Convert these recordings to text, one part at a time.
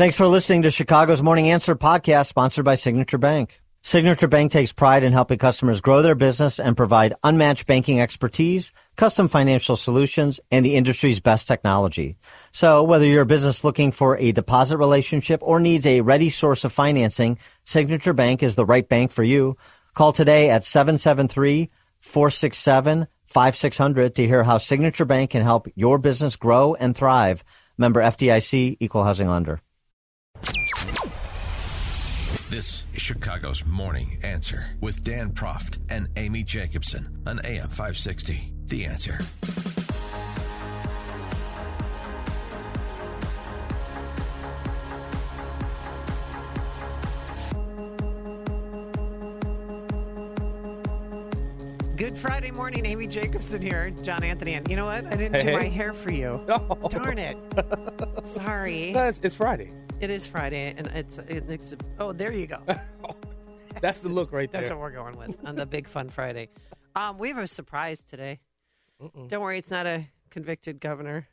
Thanks for listening to Chicago's Morning Answer podcast, sponsored by Signature Bank. Signature Bank takes pride in helping customers grow their business and provide unmatched banking expertise, custom financial solutions, and the industry's best technology. So whether you're a business looking for a deposit relationship or needs a ready source of financing, Signature Bank is the right bank for you. Call today at 773-467-5600 to hear how Signature Bank can help your business grow and thrive. Member FDIC, Equal Housing Lender. This is Chicago's Morning Answer with Dan Proft and Amy Jacobson on AM 560. The Answer. Good Friday morning, Amy Jacobson here. John Anthony. And you know what? I didn't do my hair for you. Oh. Darn it. Sorry. No, it's Friday. It is Friday, and it's oh, there you go. That's the look right there. That's what we're going with on the Big Fun Friday. We have a surprise today. Don't worry, it's not a convicted governor.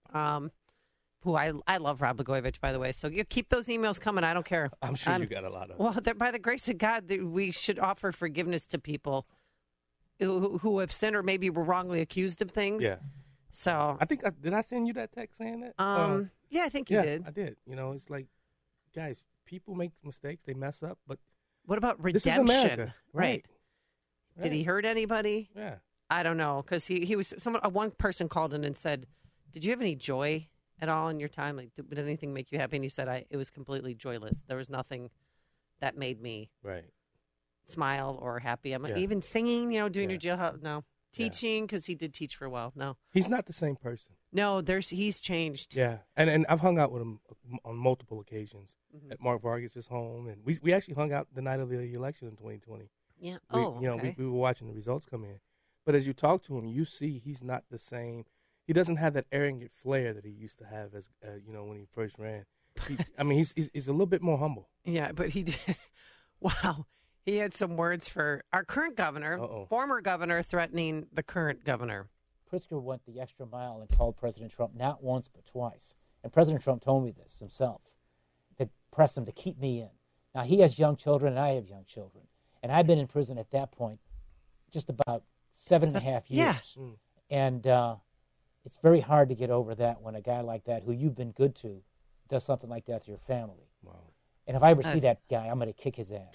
Who I love Rod Blagojevich, by the way. So you keep those emails coming. I don't care. I'm sure you got a lot of. Well, by the grace of God, we should offer forgiveness to people who have sinned or maybe were wrongly accused of things. Yeah. So I think did I send you that text saying that? Yeah, I think you did. I did. You know, it's like, guys, people make mistakes, they mess up, but what about redemption? This is America, right? Did he hurt anybody? Yeah. I don't know, because he was one person called in and said, "Did you have any joy at all in your time? Like, did anything make you happy?" And he said, "It was completely joyless. There was nothing that made me smile or happy. I'm even singing, doing your jailhouse. No, teaching, because he did teach for a while. No, he's not the same person. No, he's changed. Yeah, and I've hung out with him on multiple occasions at Mark Vargas's home, and we actually hung out the night of the election in 2020. Yeah. We were watching the results come in, but as you talk to him, you see he's not the same. He doesn't have that arrogant flair that he used to have as when he first ran. He's a little bit more humble. Yeah, but he did. Wow. He had some words for our current governor, former governor, threatening the current governor. Pritzker went the extra mile and called President Trump not once but twice. And President Trump told me this himself, to press him to keep me in. Now, he has young children and I have young children. And I've been in prison at that point just about 7.5 years. Yeah. And it's very hard to get over that when a guy like that, who you've been good to, does something like that to your family. Wow. And if I ever see that guy, I'm going to kick his ass.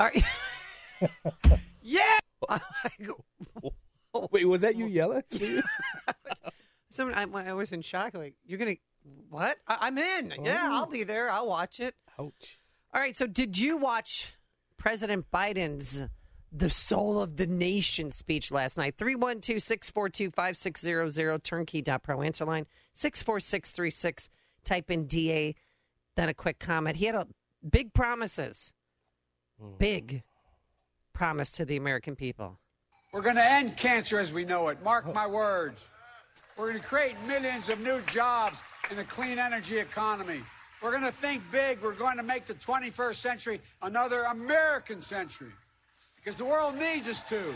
Yeah! Wait, was that you yelling? I was in shock. Like, you're going to, what? I'm in. Yeah, I'll be there. I'll watch it. Ouch. All right, so did you watch President Biden's The Soul of the Nation speech last night? 312-642-5600, turnkey.pro, answer line 64636. Type in DA, then a quick comment. He had big promises. Big promise to the American people. We're going to end cancer as we know it. Mark my words. We're going to create millions of new jobs in a clean energy economy. We're going to think big. We're going to make the 21st century another American century because the world needs us to.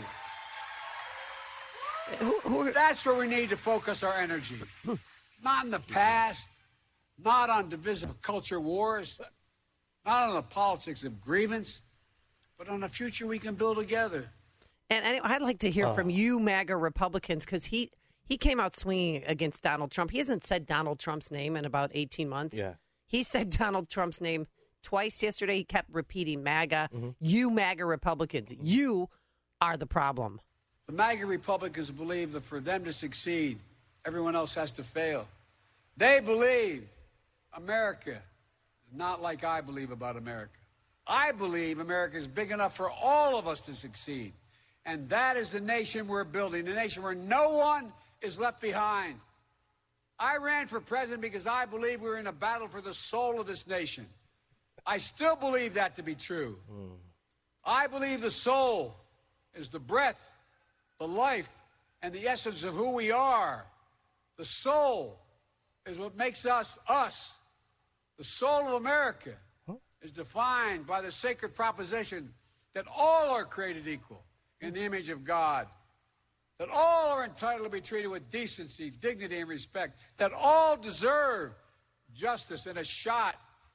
That's where we need to focus our energy. Not in the past, not on divisive culture wars, not on the politics of grievance, but on a future we can build together. And I'd like to hear from you, MAGA Republicans, because he came out swinging against Donald Trump. He hasn't said Donald Trump's name in about 18 months. Yeah. He said Donald Trump's name twice yesterday. He kept repeating MAGA. You MAGA Republicans, you are the problem. The MAGA Republicans believe that for them to succeed, everyone else has to fail. They believe America is not like I believe about America. I believe America is big enough for all of us to succeed. And that is the nation we're building, a nation where no one is left behind. I ran for president because I believe we're in a battle for the soul of this nation. I still believe that to be true. I believe the soul is the breath, the life, and the essence of who we are. The soul is what makes us, us. The soul of America is defined by the sacred proposition that all are created equal in the image of God, that all are entitled to be treated with decency, dignity, and respect, that all deserve justice and a shot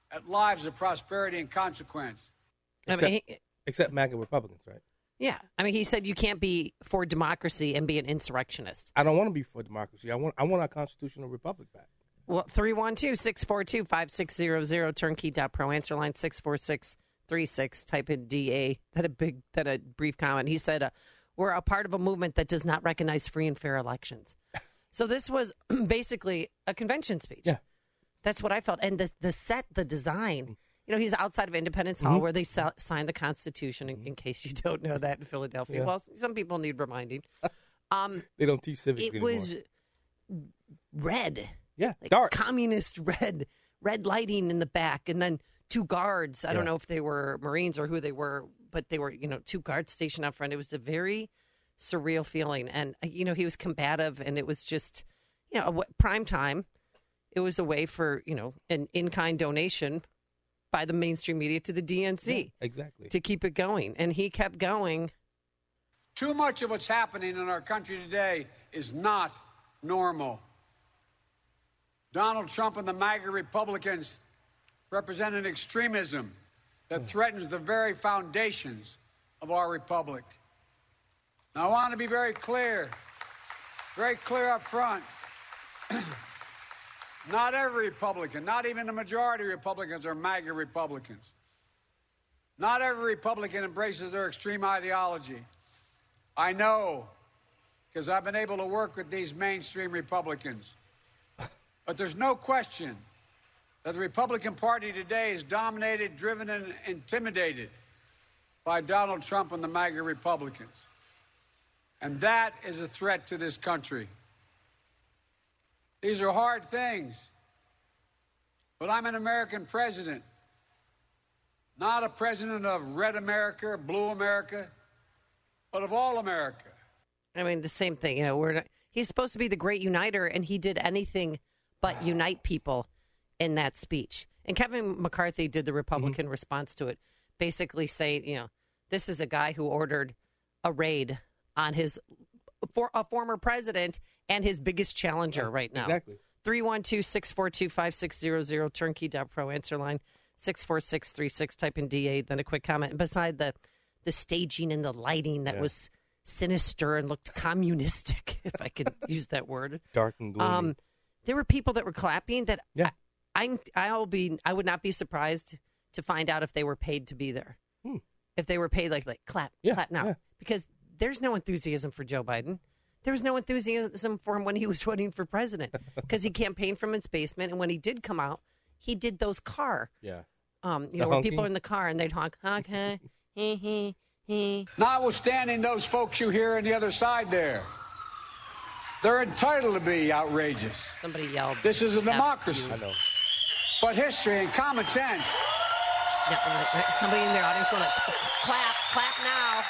at lives of prosperity and consequence. Except MAGA Republicans, right? Yeah. I mean, he said you can't be for democracy and be an insurrectionist. I don't want to be for democracy. I want our constitutional republic back. Well, 312-642-5600, turnkey.pro, answer line 64636, type in DA. That a brief comment. He said, we're a part of a movement that does not recognize free and fair elections. So this was basically a convention speech. Yeah. That's what I felt. And the design, he's outside of Independence Hall where they signed the Constitution, in case you don't know that, in Philadelphia. Yeah. Well, some people need reminding. They don't teach civics anymore. It was red. Yeah, like dark. Communist red lighting in the back, and then two guards. I don't know if they were Marines or who they were, but they were, two guards stationed out front. It was a very surreal feeling. And, he was combative, and it was just, prime time. It was a way for, an in-kind donation by the mainstream media to the DNC. Yeah, exactly. To keep it going. And he kept going. Too much of what's happening in our country today is not normal. Donald Trump and the MAGA Republicans represent an extremism that threatens the very foundations of our republic. Now, I want to be very clear up front. Not every Republican, not even the majority of Republicans are MAGA Republicans. Not every Republican embraces their extreme ideology. I know, because I've been able to work with these mainstream Republicans. But there's no question that the Republican Party today is dominated, driven, and intimidated by Donald Trump and the MAGA Republicans. And that is a threat to this country. These are hard things. But I'm an American president, not a president of red America, blue America, but of all America. I mean, the same thing. He's supposed to be the great uniter, and he did anything but unite people in that speech. And Kevin McCarthy did the Republican response to it, basically saying, this is a guy who ordered a raid on a former president and his biggest challenger right now. Exactly. 312-642-5600, turnkey.pro, answer line 64636, type in DA, then a quick comment. And beside the staging and the lighting that was sinister and looked communistic, if I could use that word. Dark and gloomy. There were people that were clapping that I would not be surprised to find out if they were paid to be there. If they were paid like clap now. Yeah. Because there's no enthusiasm for Joe Biden. There was no enthusiasm for him when he was running for president because he campaigned from his basement. And when he did come out, he did those car. Yeah. Where people are in the car and they'd honk, hey, hey, hey. Notwithstanding those folks you hear on the other side there, they're entitled to be outrageous. Somebody yelled. This is a democracy. I know. But history and common sense. Yeah, somebody in their audience going to clap now.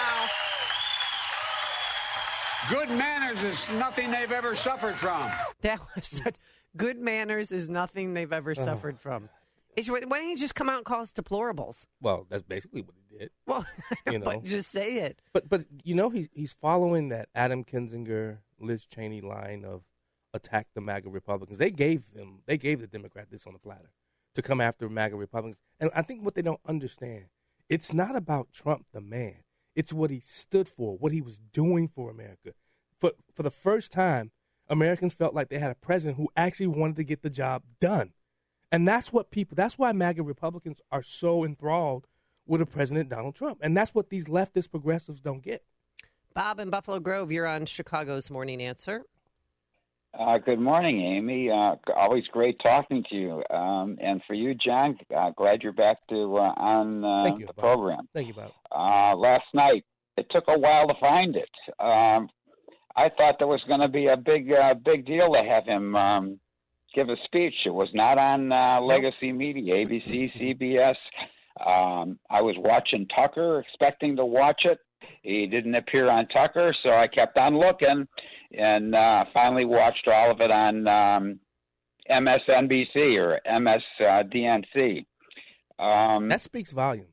Good manners is nothing they've ever suffered from. That was good manners is nothing they've ever suffered from. Why don't you just come out and call us deplorables? Well, that's basically what he did. Well, but just say it. But he's following that Adam Kinzinger, Liz Cheney line of attack the MAGA Republicans. They gave the Democrat this on the platter to come after MAGA Republicans. And I think what they don't understand, it's not about Trump the man. It's what he stood for, what he was doing for America. For the first time, Americans felt like they had a president who actually wanted to get the job done. And that's why MAGA Republicans are so enthralled with a President Donald Trump. And that's what these leftist progressives don't get. Bob in Buffalo Grove, you're on Chicago's Morning Answer. Good morning, Amy. Always great talking to you. And for you, John, glad you're back on the program. Thank you, Bob. Last night, it took a while to find it. I thought there was going to be a big deal to have him give a speech. It was not on legacy media, ABC, CBS. I was watching Tucker, expecting to watch it. He didn't appear on Tucker, so I kept on looking and finally watched all of it on MSNBC or MSDNC. That speaks volumes.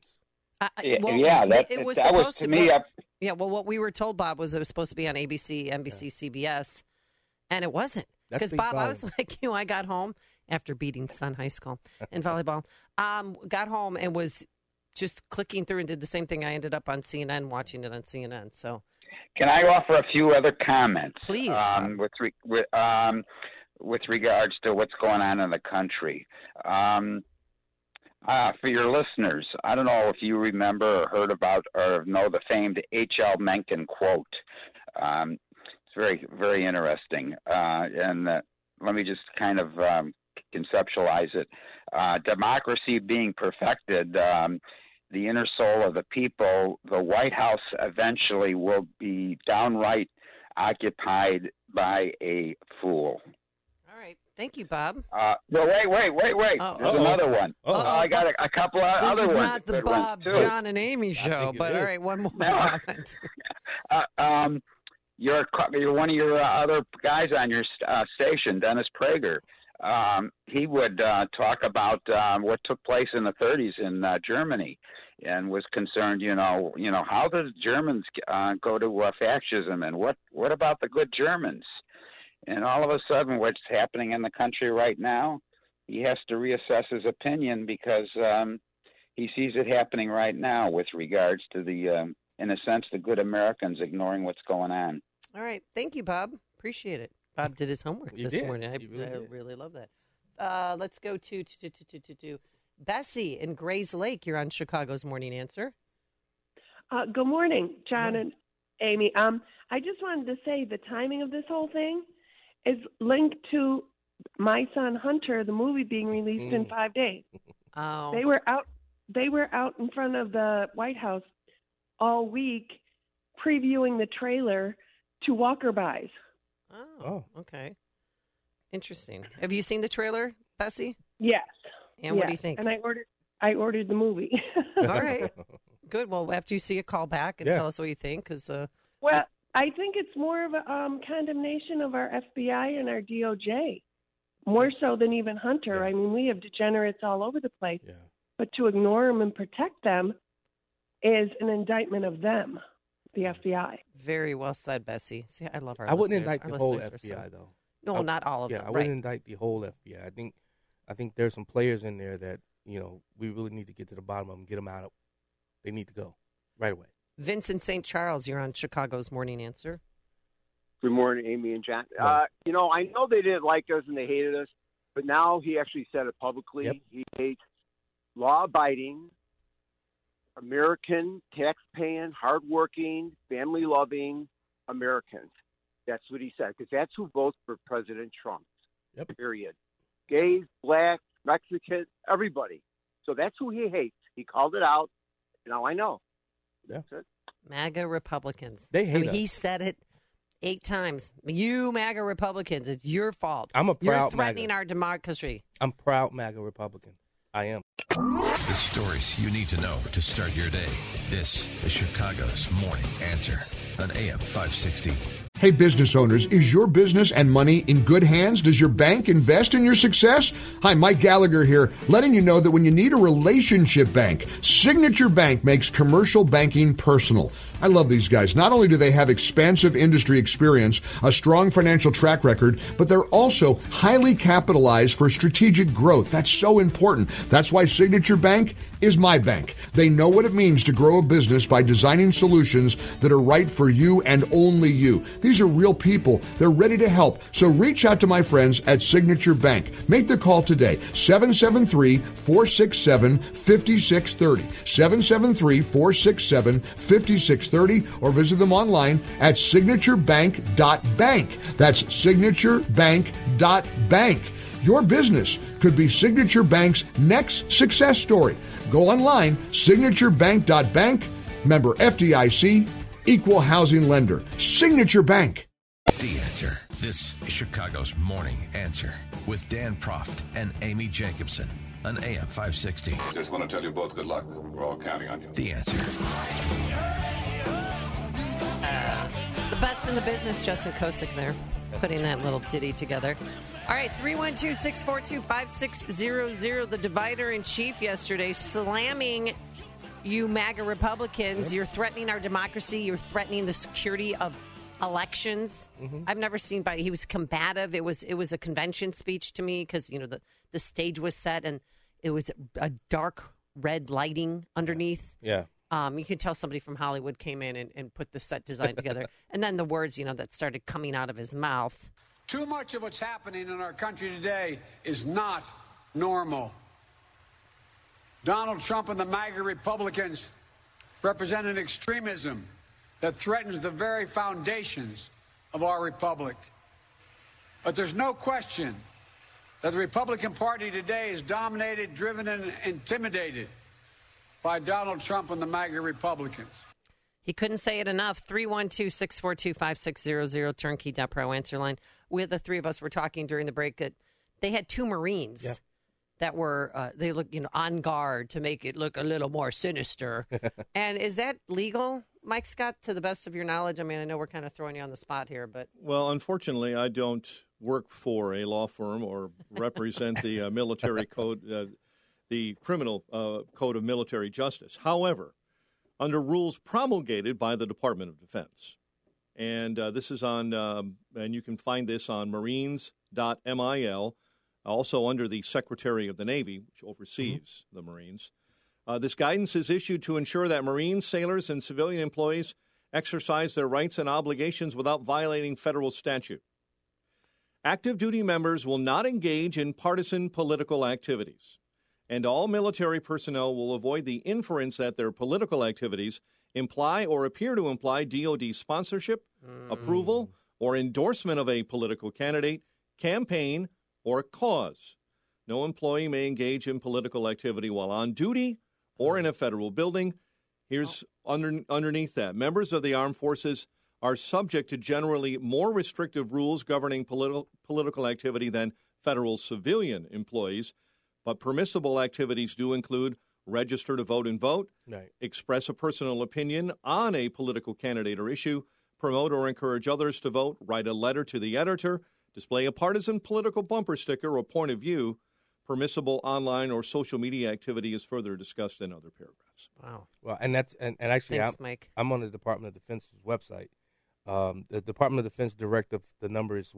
That was to me. Well, what we were told, Bob, was it was supposed to be on ABC, NBC, CBS, and it wasn't. Because, Bob, I was like, I got home, after beating Sun High School in volleyball. Got home and was just clicking through and did the same thing. I ended up on CNN, watching it on CNN. So, can I offer a few other comments? Please. With regards to what's going on in the country. For your listeners, I don't know if you remember or heard about or know the famed H.L. Mencken quote. It's very, very interesting. And let me just kind of conceptualize it. Democracy being perfected, the inner soul of the people, the White House eventually will be downright occupied by a fool. All right. Thank you, Bob. Well, wait. There's another one. I got a couple of other ones. This is not the Bob, John, and Amy show, but all right, one more comment. You're one of your other guys on your station, Dennis Prager. He would talk about what took place in the 30s in Germany, and was concerned, how does Germans go to fascism, and what about the good Germans? And all of a sudden, what's happening in the country right now, he has to reassess his opinion because he sees it happening right now with regards to the, in a sense, the good Americans ignoring what's going on. All right. Thank you, Bob. Appreciate it. Bob did his homework this morning. I really love that. Let's go to Bessie in Grays Lake. You're on Chicago's Morning Answer. Good morning, John and Amy. I just wanted to say the timing of this whole thing is linked to My Son Hunter, the movie being released in 5 days. Oh. They were out in front of the White House all week previewing the trailer to Walker-Buys. Oh, okay. Interesting. Have you seen the trailer, Bessie? Yes. And what do you think? And I ordered the movie. All right. Good. Well, after you see it, call back and tell us what you think. Well, I think it's more of a condemnation of our FBI and our DOJ, more so than even Hunter. Yeah. I mean, we have degenerates all over the place. Yeah. But to ignore them and protect them is an indictment of them, the FBI. Very well said, Bessie. See, I love our I wouldn't listeners. indict the whole FBI, though. No, not all of them. Yeah, I wouldn't indict the whole FBI. I think there's some players in there that, we really need to get to the bottom of them, get them out. They need to go right away. Vincent St. Charles, you're on Chicago's Morning Answer. Good morning, Amy and John. I know they didn't like us and they hated us, but now he actually said it publicly. Yep. He hates law-abiding, American, tax-paying, hardworking, family-loving Americans. That's what he said, because that's who votes for President Trump, period. Gays, blacks, Mexicans, everybody. So that's who he hates. He called it out. Now I know. Yeah. MAGA Republicans. They hate us. He said it 8 times. You MAGA Republicans, it's your fault. I'm a proud You're threatening MAGA. our democracy. I'm proud MAGA Republican. I am. The stories you need to know to start your day. This is Chicago's Morning Answer on AM 560. Hey, business owners, is your business and money in good hands? Does your bank invest in your success? Hi, Mike Gallagher here, letting you know that when you need a relationship bank, Signature Bank makes commercial banking personal. I love these guys. Not only do they have expansive industry experience, a strong financial track record, but they're also highly capitalized for strategic growth. That's so important. That's why Signature Bank is my bank. They know what it means to grow a business by designing solutions that are right for you and only you. These are real people. They're ready to help. So reach out to my friends at Signature Bank. Make the call today, 773-467-5630. 773-467-5630, or visit them online at signaturebank.bank. That's signaturebank.bank. Your business could be Signature Bank's next success story. Go online, signaturebank.bank, member FDIC, equal housing lender. Signature Bank. The Answer. This is Chicago's Morning Answer with Dan Proft and Amy Jacobson on AM 560. Just want to tell you both good luck. We're all counting on you. The Answer. The best in the business, Justin Kosick there, putting that little ditty together. All right, 312-642-5600. The divider-in-chief yesterday slamming you MAGA Republicans. You're threatening our democracy. You're threatening the security of elections. Mm-hmm. I've never seen. He was combative. It was a convention speech to me because the stage was set and it was a dark red lighting underneath. Yeah. You could tell somebody from Hollywood came in and put the set design together. And then the words, that started coming out of his mouth. Too much of what's happening in our country today is not normal. Donald Trump and the MAGA Republicans represent an extremism that threatens the very foundations of our republic. But there's no question that the Republican Party today is dominated, driven, and intimidated by Donald Trump and the MAGA Republicans. He couldn't say it enough. 312-642-5600, turnkey.pro answer line. The three of us were talking during the break that they had two Marines that were, they look, on guard to make it look a little more sinister. And is that legal, Mike Scott, to the best of your knowledge? I mean, I know we're kind of throwing you on the spot here, but. Well, unfortunately, I don't work for a law firm or represent the military code, the criminal code of military justice. However, under rules promulgated by the Department of Defense, and this is on, and you can find this on marines.mil, also under the Secretary of the Navy, which oversees the Marines. This guidance is issued to ensure that Marines, sailors, and civilian employees exercise their rights and obligations without violating federal statute. Active duty members will not engage in partisan political activities, and all military personnel will avoid the inference that their political activities imply or appear to imply DoD sponsorship, approval, or endorsement of a political candidate, campaign, or cause. No employee may engage in political activity while on duty or in a federal building. Here's underneath that. Members of the armed forces are subject to generally more restrictive rules governing political activity than federal civilian employees, but permissible activities do include register to vote and vote, express a personal opinion on a political candidate or issue, promote or encourage others to vote, write a letter to the editor, display a partisan political bumper sticker or point of view. Permissible online or social media activity is further discussed in other paragraphs. Wow. Well, and that's and actually, Thanks, Mike. I'm on the Department of Defense's website. The Department of Defense directive, the number is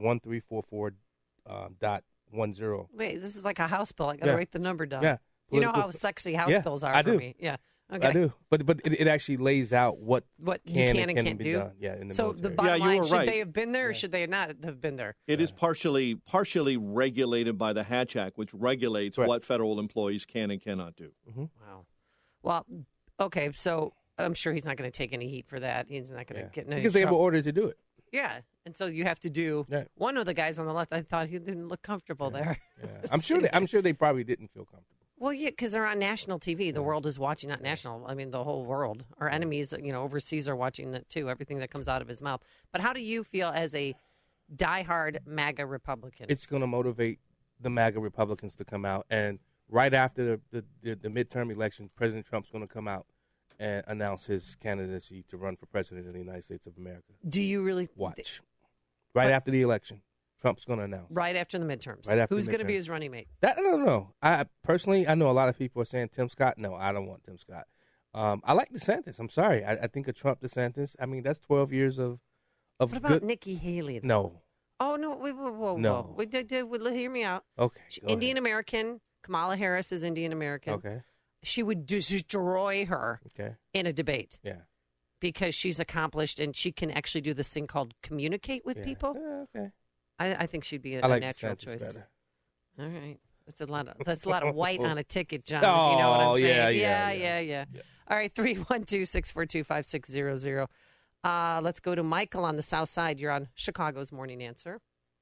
1344.10. Wait, this is like a House bill. I got to write the number down. Yeah. You know how sexy House bills are for me. Yeah. Okay. I do. But it actually lays out what you can and can't be do. done. Yeah, in the so military. the bottom line, should right. they have been there or should they not have been there? It is partially regulated by the Hatch Act, which regulates what federal employees can and cannot do. Wow. Well, okay, so I'm sure he's not going to take any heat for that. He's not going to get in any because they were trouble. ordered to do it. Yeah, and so you have to do. One of the guys on the left, I thought he didn't look comfortable there. Yeah. I'm sure they probably didn't feel comfortable. Well, yeah, because they're on national TV. The world is watching, not national. I mean, the whole world. Our enemies, overseas are watching that too. Everything that comes out of his mouth. But how do you feel as a diehard MAGA Republican? It's going to motivate the MAGA Republicans to come out, and right after the midterm election, President Trump's going to come out and announce his candidacy to run for president of the United States of America. Do you really watch? Right after the election, Trump's going to announce. Right after the midterms. Right after Who's going to be midterms. his running mate? That I don't know. I personally, I know a lot of people are saying Tim Scott. No, I don't want Tim Scott. I like DeSantis. I'm sorry. I think of Trump DeSantis. I mean, that's 12 years of What about good. Nikki Haley? Though? No. Oh no! Whoa! No. Hear me out. Okay. Indian American. Kamala Harris is Indian American. Okay. She would destroy her in a debate. Yeah. Because she's accomplished and she can actually do this thing called communicate with people. Yeah, okay. I think she'd be a like natural DeSantis choice. better. All right. That's a lot of white on a ticket, John. Oh, if you know what I'm saying. yeah. All right, 312-642-5600. Let's go to Michael on the South Side. You're on Chicago's Morning Answer.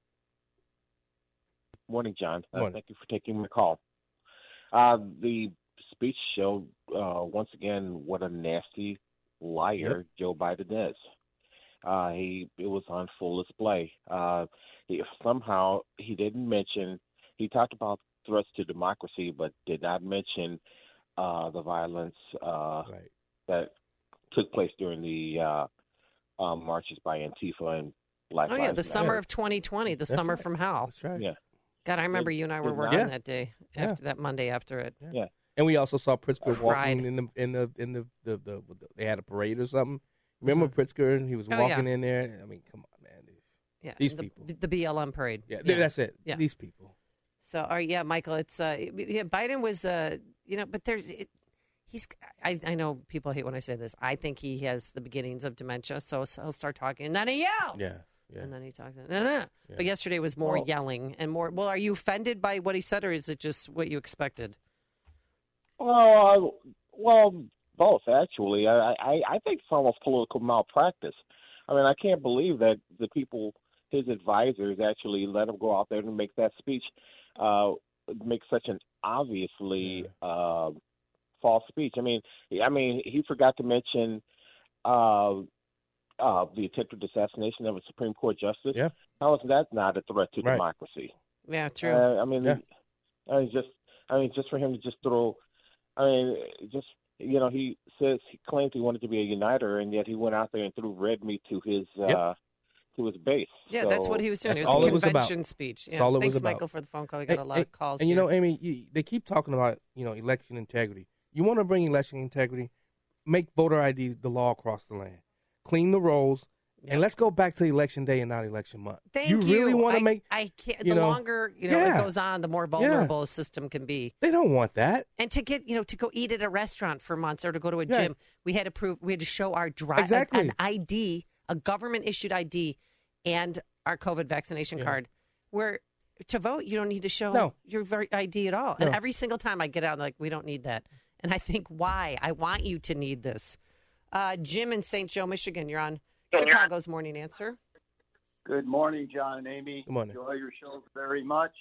Morning, John. Morning. Thank you for taking my call. The speech showed once again what a nasty liar Joe Biden is. It was on full display. Somehow he didn't mention. He talked about threats to democracy, but did not mention the violence that took place during the marches by Antifa and Black Lives Matter. The summer of 2020, the summer from hell. That's right. Yeah. God, I remember you and I were working that day after that Monday after it. Yeah. And we also saw Pritzker walking in the they had a parade or something. Remember Pritzker? He was walking in there. I mean, come on, man. These people. The BLM parade. Yeah, that's it. Yeah. These people. So, Michael, it's Biden was, but I know people hate when I say this. I think he has the beginnings of dementia, so he'll start talking, and then he yells. Yeah. And then he talks. Yeah. But yesterday was more yelling and more. Well, are you offended by what he said, or is it just what you expected? Well, both actually. I think it's almost political malpractice. I mean, I can't believe that the people, his advisors, actually let him go out there and make that speech, make such an obviously false speech. I mean, he forgot to mention the attempted assassination of a Supreme Court justice. Yeah. How is that not a threat to democracy? Yeah, true. Just for him to just throw. He says he claimed he wanted to be a uniter, and yet he went out there and threw red meat to his base. Yeah, so, that's what he was doing. It was a convention speech. Yeah. Thanks, Michael, for the phone call. We got a lot of calls. And here. Amy, they keep talking about election integrity. You want to bring election integrity? Make voter ID the law across the land. Clean the rolls. And let's go back to election day and not election month. Thank you. You really want to make? I can't. The longer it goes on, the more vulnerable a system can be. They don't want that. And to get to go eat at a restaurant for months or to go to a gym, we had to show our an ID, a government issued ID, and our COVID vaccination card. Where to vote, you don't need to show your ID at all. And every single time I get out, I'm like, we don't need that. And I think, why? I want you to need this. Jim in St. Joe, Michigan, you're on Chicago's Morning Answer. Good morning, John and Amy. Good morning. Enjoy your show very much.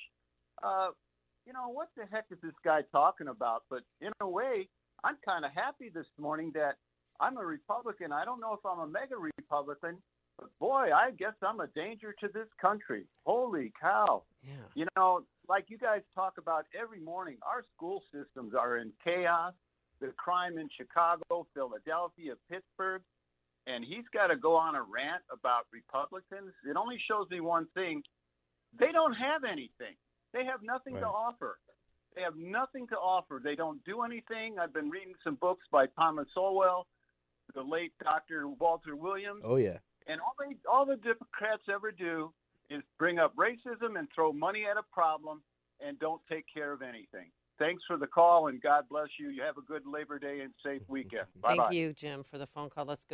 What the heck is this guy talking about? But in a way, I'm kind of happy this morning that I'm a Republican. I don't know if I'm a mega Republican, but boy, I guess I'm a danger to this country. Holy cow. Yeah. Like you guys talk about every morning, our school systems are in chaos. The crime in Chicago, Philadelphia, Pittsburgh. And he's got to go on a rant about Republicans. It only shows me one thing. They don't have anything. They have nothing to offer. They have nothing to offer. They don't do anything. I've been reading some books by Thomas Sowell, the late Dr. Walter Williams. Oh, yeah. And all the Democrats ever do is bring up racism and throw money at a problem and don't take care of anything. Thanks for the call, and God bless you. You have a good Labor Day and safe weekend. Bye-bye. Thank you, Jim, for the phone call. Let's go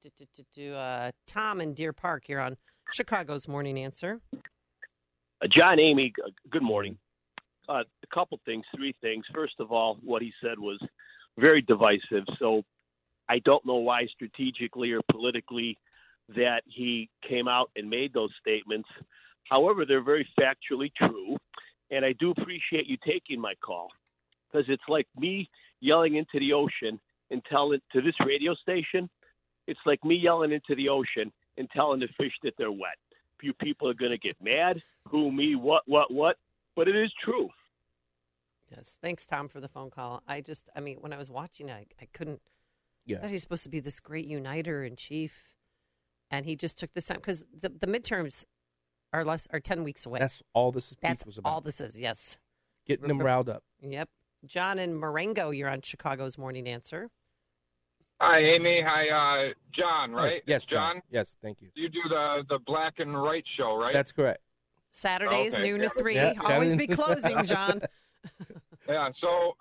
to Tom in Deer Park here on Chicago's Morning Answer. John, Amy, good morning. A couple things, three things. First of all, what he said was very divisive, so I don't know why strategically or politically that he came out and made those statements. However, they're very factually true. And I do appreciate you taking my call, because it's like me yelling into the ocean and telling to this radio station. It's like me yelling into the ocean and telling the fish that they're wet. You people are going to get mad. Who, me, what? But it is true. Yes. Thanks, Tom, for the phone call. When I was watching, I couldn't. I thought he's supposed to be this great uniter in chief. And he just took this time because the midterms are 10 weeks away. That's all this speech was about. All this is, yes. Getting them riled up. Yep. John in Marengo, you're on Chicago's Morning Answer. Hi, Amy. Hi, John, right? Yes, John. Yes, thank you. You do the Black and White show, right? That's correct. Saturdays, noon to 3. Yeah, always be closing, John. Yeah, so,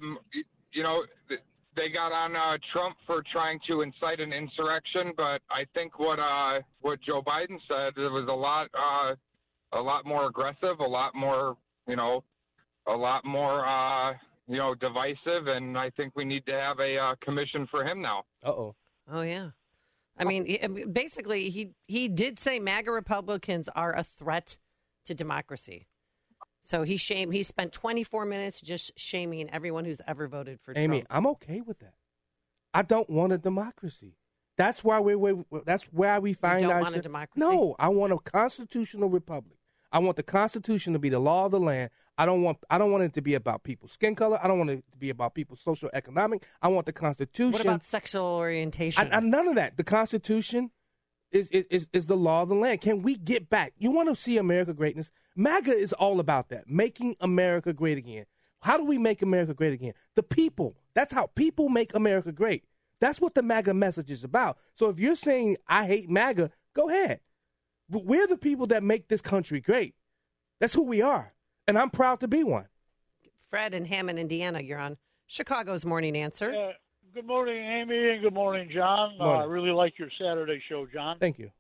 they got on Trump for trying to incite an insurrection, but I think what Joe Biden said, it was a lot more aggressive, a lot more divisive, and I think we need to have a commission for him now. Uh-oh. Oh, yeah. I mean, basically, he did say MAGA Republicans are a threat to democracy. So he spent 24 minutes just shaming everyone who's ever voted for Trump. Amy, I'm okay with that. I don't want a democracy. That's why we find you don't ourselves. Want a democracy? No, I want a constitutional republic. I want the Constitution to be the law of the land. I don't want it to be about people's skin color. I don't want it to be about people's social economic. I want the Constitution. What about sexual orientation? None of that. The Constitution is the law of the land. Can we get back? You want to see America greatness? MAGA is all about that, making America great again. How do we make America great again? The people. That's how people make America great. That's what the MAGA message is about. So if you're saying I hate MAGA, go ahead. But we're the people that make this country great. That's who we are, and I'm proud to be one. Fred in Hammond, Indiana, you're on Chicago's Morning Answer. Good morning, Amy, and good morning, John. Morning. I really like your Saturday show, John. Thank you.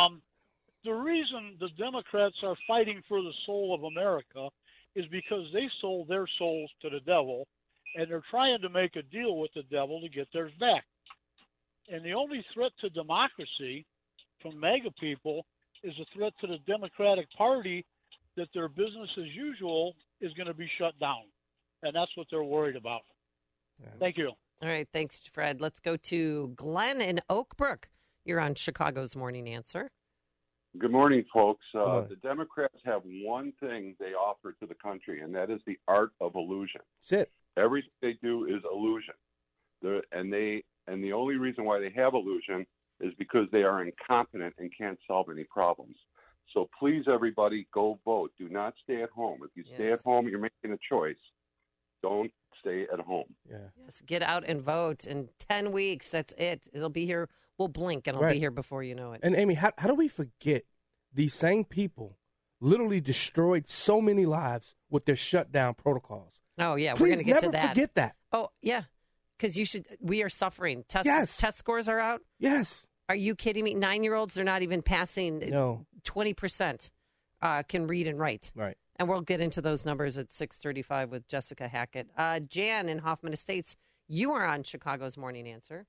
The reason the Democrats are fighting for the soul of America is because they sold their souls to the devil, and they're trying to make a deal with the devil to get theirs back. And the only threat to democracy from MAGA people is a threat to the Democratic Party that their business as usual is going to be shut down. And that's what they're worried about. Thank you. All right. Thanks, Fred. Let's go to Glenn in Oak Brook. You're on Chicago's Morning Answer. Good morning, folks. The Democrats have one thing they offer to the country, and that is the art of illusion. That's it. Everything they do is illusion. And the only reason why they have illusion is because they are incompetent and can't solve any problems. So please, everybody, go vote. Do not stay at home. If you stay at home, you're making a choice. Don't stay at home. Yes, get out and vote. In 10 weeks, that's it. It'll be here. We'll blink, and it'll be here before you know it. And, Amy, how do we forget these same people literally destroyed so many lives with their shutdown protocols? Oh, yeah, Please we're going to get to never that. forget that. Oh, yeah, because we are suffering. Test scores are out? Yes. Are you kidding me? 9-year-olds are not even passing. No. 20% can read and write. Right. And we'll get into those numbers at 6:35 with Jessica Hackett. Jan in Hoffman Estates, you are on Chicago's Morning Answer.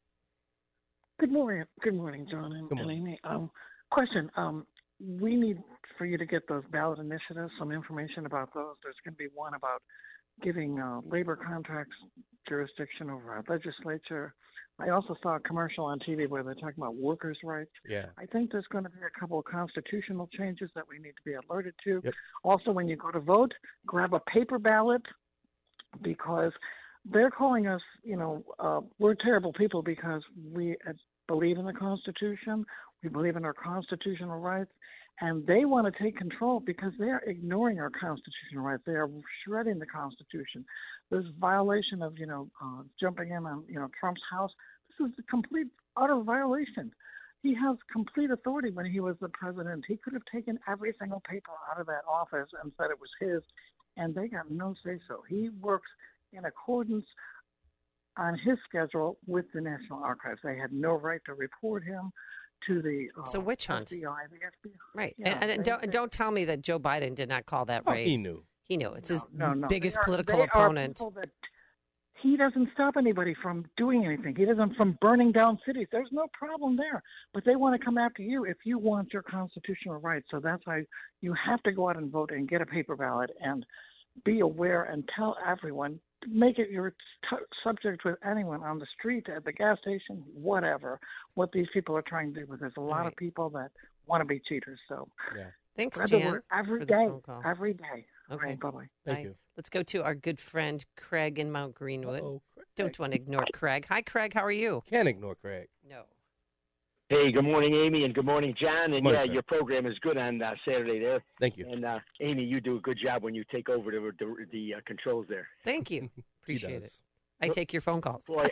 Good morning, John and Amy. Question: we need for you to get those ballot initiatives, some information about those. There's going to be one about giving labor contracts jurisdiction over our legislature. I also saw a commercial on TV where they're talking about workers' rights. Yeah. I think there's going to be a couple of constitutional changes that we need to be alerted to. Yep. Also, when you go to vote, grab a paper ballot because they're calling us, we're terrible people because we believe in the Constitution. We believe in our constitutional rights. And they want to take control because they are ignoring our constitutional rights. They are shredding the Constitution. There's violation of, jumping in on, Trump's house. This is a complete, utter violation. He has complete authority when he was the president. He could have taken every single paper out of that office and said it was his, and they got no say-so. He works in accordance on his schedule with the National Archives. They had no right to report him to the it's a witch hunt. FBI, the FBI. Right. Yeah, and don't tell me that Joe Biden did not call that raid. He knew. He knew. It's his No. biggest They are political opponent. people that he doesn't stop anybody from doing anything. He doesn't from burning down cities. There's no problem there. But they want to come after you if you want your constitutional rights. So that's why you have to go out and vote and get a paper ballot and be aware and tell everyone. Make it your subject with anyone on the street, at the gas station, whatever, what these people are trying to do. But there's a lot of people that want to be cheaters. So Thanks, spread the Jan, word every for the day. phone call. Every day. Okay. All right, bye-bye. Thank you. Let's go to our good friend Craig in Mount Greenwood. Craig. Don't want to ignore Craig. Hi, Craig. How are you? Can't ignore Craig. No. Hey, good morning, Amy, and good morning, John. And Morning, sir. your program is good on Saturday there. Thank you. And Amy, you do a good job when you take over the controls there. Thank you. Appreciate does. it. I take your phone calls. Boy,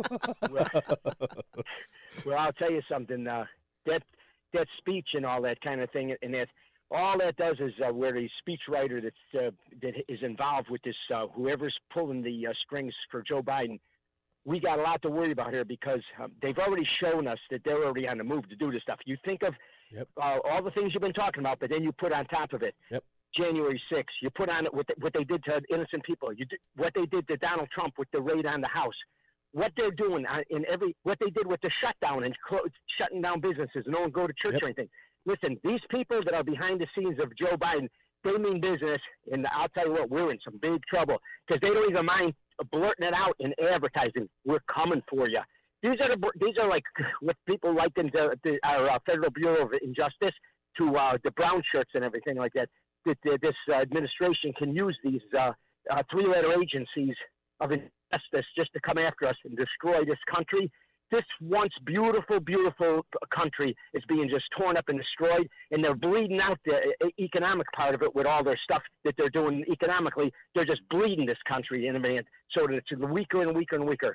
well, I'll tell you something. That speech and all that kind of thing, and that all that does is where the speechwriter that is involved with this, whoever's pulling the strings for Joe Biden, we got a lot to worry about here because they've already shown us that they're already on the move to do this stuff. You think of all the things you've been talking about, but then you put on top of it January 6th. You put on it what they did to innocent people. What they did to Donald Trump with the raid on the House. What they're doing what they did with the shutdown and shutting down businesses. No one go to church or anything. Listen, these people that are behind the scenes of Joe Biden, they mean business, and I'll tell you what, we're in some big trouble because they don't even mind blurting it out in advertising. We're coming for you. These are like what people liken to our Federal Bureau of Injustice to the brown shirts and everything like that. This administration can use these three-letter agencies of injustice just to come after us and destroy this country. This once beautiful, beautiful country is being just torn up and destroyed, and they're bleeding out the economic part of it with all their stuff that they're doing economically. They're just bleeding this country in a minute so that it's weaker and weaker and weaker.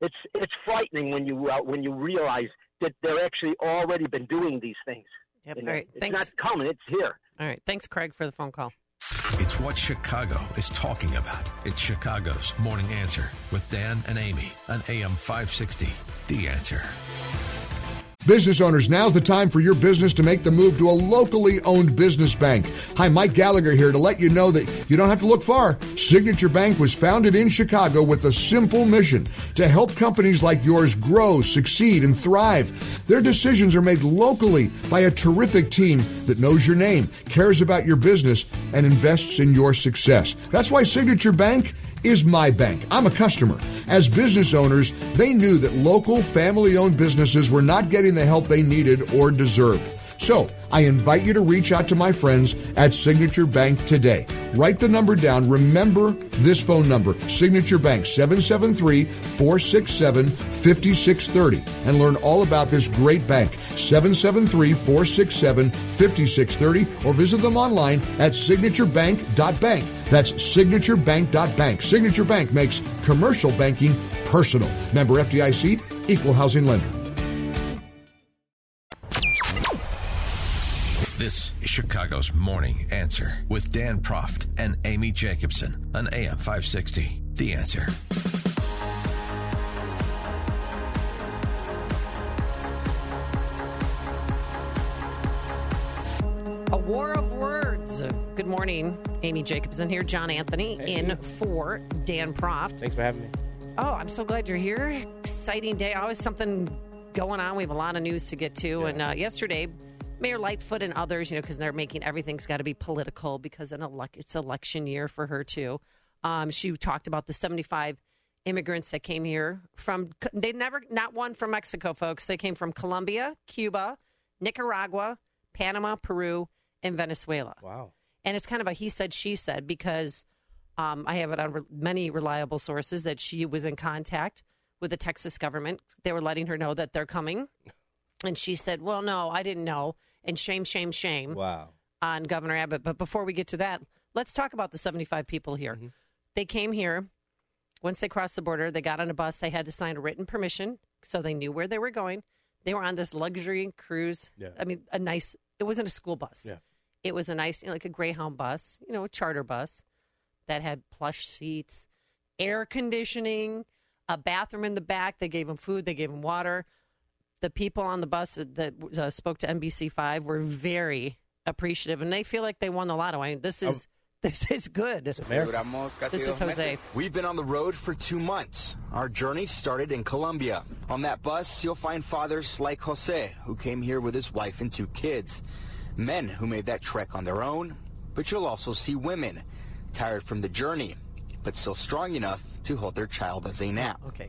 it's frightening when you realize that they're actually already been doing these things. Yep. All right. It's Thanks. not coming. It's here. All right. Thanks, Craig, for the phone call. It's what Chicago is talking about. It's Chicago's Morning Answer with Dan and Amy on AM 560. The Answer. Business owners, now's the time for your business to make the move to a locally owned business bank. Hi, Mike Gallagher here to let you know that you don't have to look far. Signature Bank was founded in Chicago with a simple mission to help companies like yours grow, succeed, and thrive. Their decisions are made locally by a terrific team that knows your name, cares about your business, and invests in your success. That's why Signature Bank is my bank. I'm a customer. As business owners, they knew that local family-owned businesses were not getting the help they needed or deserved. So I invite you to reach out to my friends at Signature Bank today. Write the number down. Remember this phone number, Signature Bank, 773-467-5630, and learn all about this great bank, 773-467-5630, or visit them online at signaturebank.bank. That's signaturebank.bank. Signature Bank makes commercial banking personal. Member FDIC, equal housing lender. This is Chicago's Morning Answer with Dan Proft and Amy Jacobson on AM 560. The Answer. A war of words. Good morning. Amy Jacobson here. John Anthony in for Dan Proft. Thanks for having me. Oh, I'm so glad you're here. Exciting day. Always something going on. We have a lot of news to get to. Yeah. And yesterday, Mayor Lightfoot and others, because they're making everything's got to be political because it's election year for her, too. She talked about the 75 immigrants that came here not one from Mexico, folks. They came from Colombia, Cuba, Nicaragua, Panama, Peru, and Venezuela. Wow. And it's kind of a he said, she said, because I have it on many reliable sources that she was in contact with the Texas government. They were letting her know that they're coming. And she said, well, no, I didn't know. And shame, shame, shame on Governor Abbott. But before we get to that, let's talk about the 75 people here. Mm-hmm. They came here. Once they crossed the border, they got on a bus. They had to sign a written permission, so they knew where they were going. They were on this luxury cruise. Yeah. I mean, it wasn't a school bus. Yeah. It was a nice, like a Greyhound bus, a charter bus that had plush seats, air conditioning, a bathroom in the back. They gave them food. They gave them water. The people on the bus that spoke to NBC5 were very appreciative, and they feel like they won the lotto. I mean, this is good. This is Jose. We've been on the road for 2 months. Our journey started in Colombia. On that bus, you'll find fathers like Jose, who came here with his wife and 2 kids. Men who made that trek on their own, but you'll also see women tired from the journey, but still strong enough to hold their child as a nap. Okay.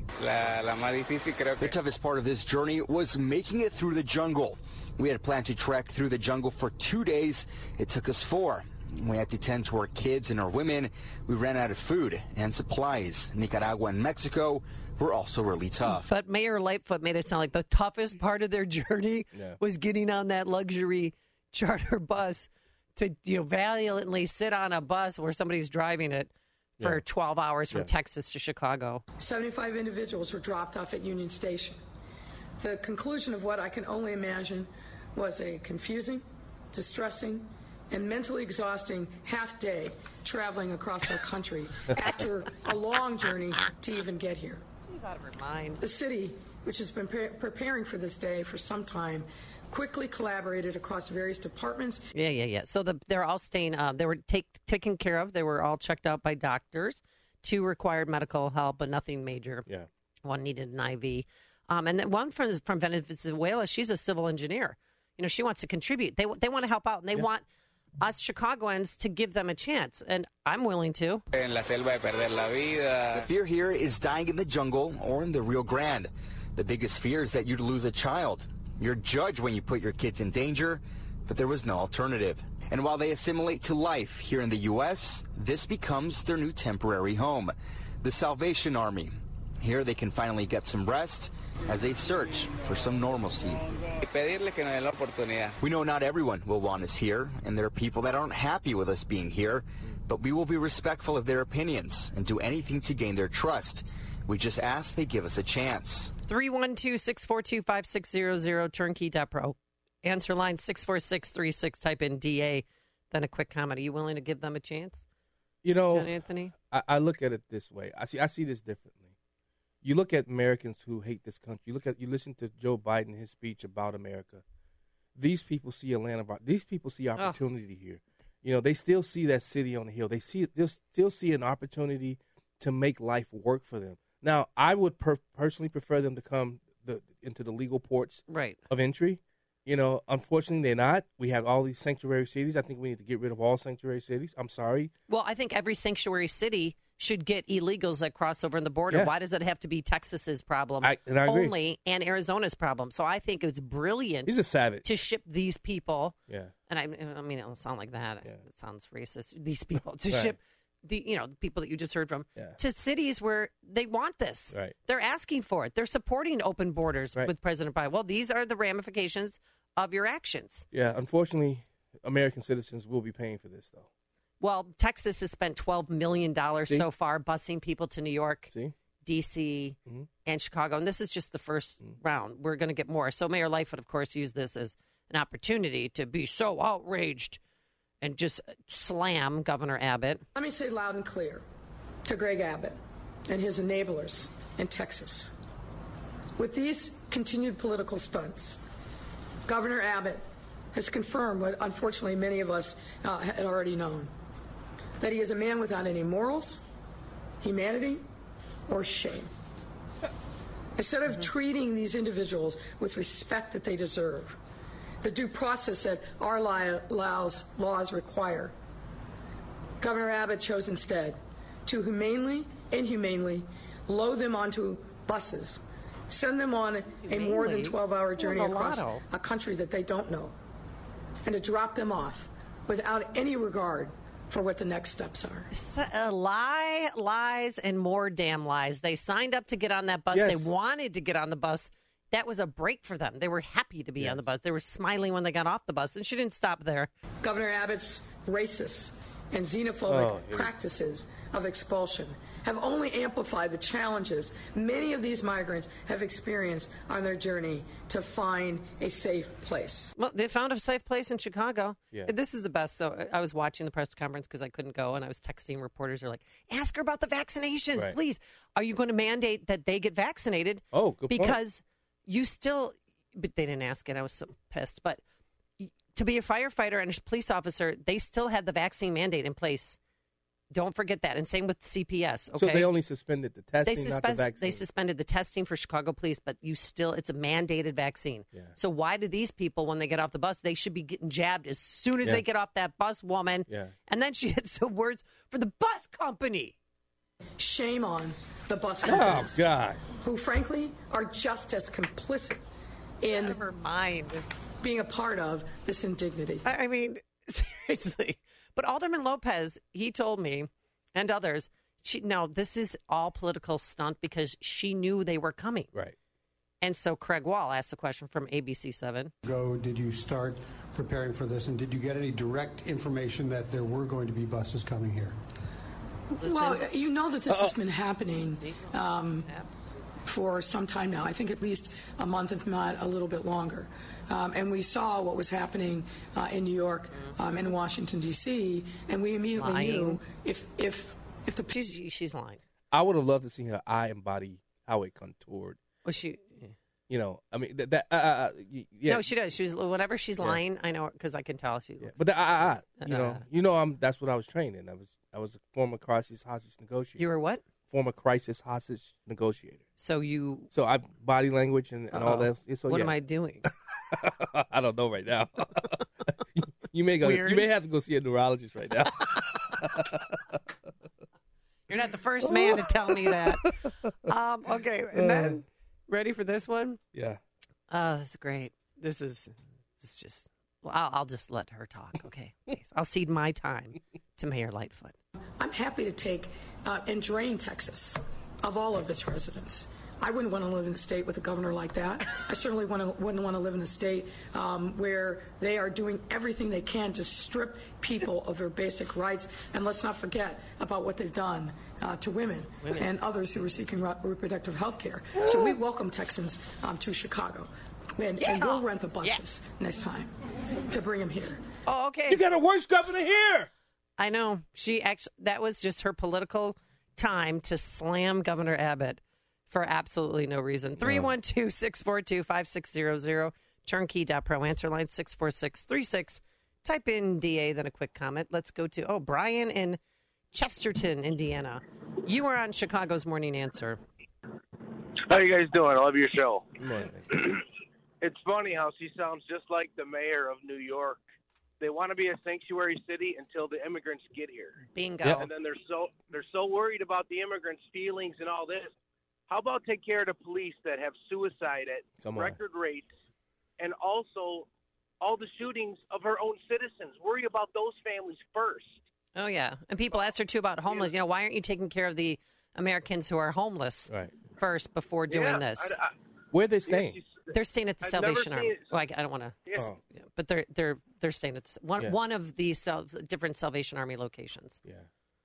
The toughest part of this journey was making it through the jungle. We had planned to trek through the jungle for 2 days. It took us 4. We had to tend to our kids and our women. We ran out of food and supplies. Nicaragua and Mexico were also really tough. But Mayor Lightfoot made it sound like the toughest part of their journey was getting on that luxury charter bus to valiantly sit on a bus where somebody's driving it for 12 hours from Texas to Chicago. 75 individuals were dropped off at Union Station. The conclusion of what I can only imagine was a confusing, distressing, and mentally exhausting half-day traveling across our country after a long journey to even get here. She's out of her mind. The city, which has been preparing for this day for some time, quickly collaborated across various departments. Yeah. So they're all staying. They were taken care of. They were all checked out by doctors. 2 required medical help, but nothing major. Yeah. 1 needed an IV. And then one from Venezuela, she's a civil engineer. She wants to contribute. They want to help out, and they want us Chicagoans to give them a chance, and I'm willing to. The fear here is dying in the jungle or in the Rio Grande. The biggest fear is that you'd lose a child. You're judged when you put your kids in danger, but there was no alternative. And while they assimilate to life here in the U.S., this becomes their new temporary home, the Salvation Army. Here they can finally get some rest as they search for some normalcy. We know not everyone will want us here, and there are people that aren't happy with us being here, but we will be respectful of their opinions and do anything to gain their trust. We just ask they give us a chance. 312-642-5600, turnkey.pro. Answer line 64636, type in DA, then a quick comment. Are you willing to give them a chance? You know, John Anthony? I look at it this way. I see this differently. You look at Americans who hate this country. You listen to Joe Biden, his speech about America. These people see Atlanta. These people see opportunity here. You know, they still see that city on the hill. They still see an opportunity to make life work for them. Now, I would personally prefer them to come into the legal ports of entry. You know, unfortunately, they're not. We have all these sanctuary cities. I think we need to get rid of all sanctuary cities. I'm sorry. Well, I think every sanctuary city should get illegals that cross over in the border. Yeah. Why does it have to be Texas's problem I agree. only and Arizona's problem? So I think it's brilliant. He's a savage. To ship these people. Yeah. And I mean, it'll sound like that. Yeah. It sounds racist. These people to Right. ship the people that you just heard from Yeah. to cities where they want this. Right. They're asking for it. They're supporting open borders Right. with President Biden. Well, these are the ramifications of your actions. Yeah, unfortunately, American citizens will be paying for this, though. Well, Texas has spent $12 million so far busing people to New York, D.C., and Chicago. And this is just the first round. We're going to get more. So Mayor Lightfoot, of course, used this as an opportunity to be so outraged and just slam Governor Abbott. Let me say loud and clear to Greg Abbott and his enablers in Texas. With these continued political stunts, Governor Abbott has confirmed what, unfortunately, many of us had already known, that he is a man without any morals, humanity, or shame. Instead of treating these individuals with respect that they deserve, the due process that our laws require, Governor Abbott chose instead to inhumanely load them onto buses, send them on a more than 12-hour journey across a country that they don't know, and to drop them off without any regard for what the next steps are. Lies, and more damn lies. They signed up to get on that bus. Yes. They wanted to get on the bus. That was a break for them. They were happy to be on the bus. They were smiling when they got off the bus, and she didn't stop there. Governor Abbott's racist and xenophobic practices of expulsion have only amplified the challenges many of these migrants have experienced on their journey to find a safe place. Well, they found a safe place in Chicago. Yeah. This is the best. So I was watching the press conference because I couldn't go, and I was texting reporters. They're like, ask her about the vaccinations, Right. please. Are you going to mandate that they get vaccinated? Oh, good point. Because you still, but they didn't ask it. I was so pissed. But to be a firefighter and a police officer, they still had the vaccine mandate in place. Don't forget that. And same with CPS. Okay? So they only suspended the testing, not the vaccine. They suspended the testing for Chicago police, but it's a mandated vaccine. Yeah. So why do these people, when they get off the bus, they should be getting jabbed as soon as they get off that bus, woman? Yeah. And then she had some words for the bus company. Shame on the bus Oh, companies, God. who frankly are just as complicit in Never mind. being a part of this indignity. I mean, seriously. But Alderman Lopez, he told me, and others, this is all political stunt because she knew they were coming. Right. And so Craig Wall asked a question from ABC7. Did you start preparing for this, and did you get any direct information that there were going to be buses coming here? Well, you know that this has been happening for some time now. I think at least a month, if not a little bit longer. And we saw what was happening in New York and Washington, D.C., and we immediately knew if the... She's lying. I would have loved to see her eye and body, how it contoured. Well, she... You know, I mean, No, she does. Whenever she's lying, I know because I can tell she. Yeah. But that's what I was trained in. I was a former crisis hostage negotiator. You were what? Former crisis hostage negotiator. So I body language and all that. So, what am I doing? I don't know right now. You may have to go see a neurologist right now. You're not the first man to tell me that. Okay, and then ready for this one? Yeah. This is great. This is just. Well, I'll just let her talk. Okay, please. I'll cede my time to Mayor Lightfoot. I'm happy to take and drain Texas of all of its residents. I wouldn't want to live in a state with a governor like that. I certainly wouldn't want to live in a state where they are doing everything they can to strip people of their basic rights. And let's not forget about what they've done to women and others who are seeking reproductive health care. So we welcome Texans to Chicago. And we'll rent the buses next time to bring them here. Oh, okay. You got a worse governor here. I know. That was just her political time to slam Governor Abbott for absolutely no reason. 312-642-5600. Turnkey.pro. Answer line 64636. Type in DA, then a quick comment. Let's go to, Brian in Chesterton, Indiana. You are on Chicago's Morning Answer. How you guys doing? I love your show. Morning. It's funny how she sounds just like the mayor of New York. They want to be a sanctuary city until the immigrants get here. Bingo. And then they're so worried about the immigrants' feelings and all this. How about take care of the police that have suicide at record rates, and also all the shootings of her own citizens? Worry about those families first. Oh, yeah. And people ask her, too, about homeless. You know, why aren't you taking care of the Americans who are homeless first before doing this? Where are they staying? They're staying at the Salvation Army. Well, I don't want to, but they're staying at one of the different Salvation Army locations. Yeah.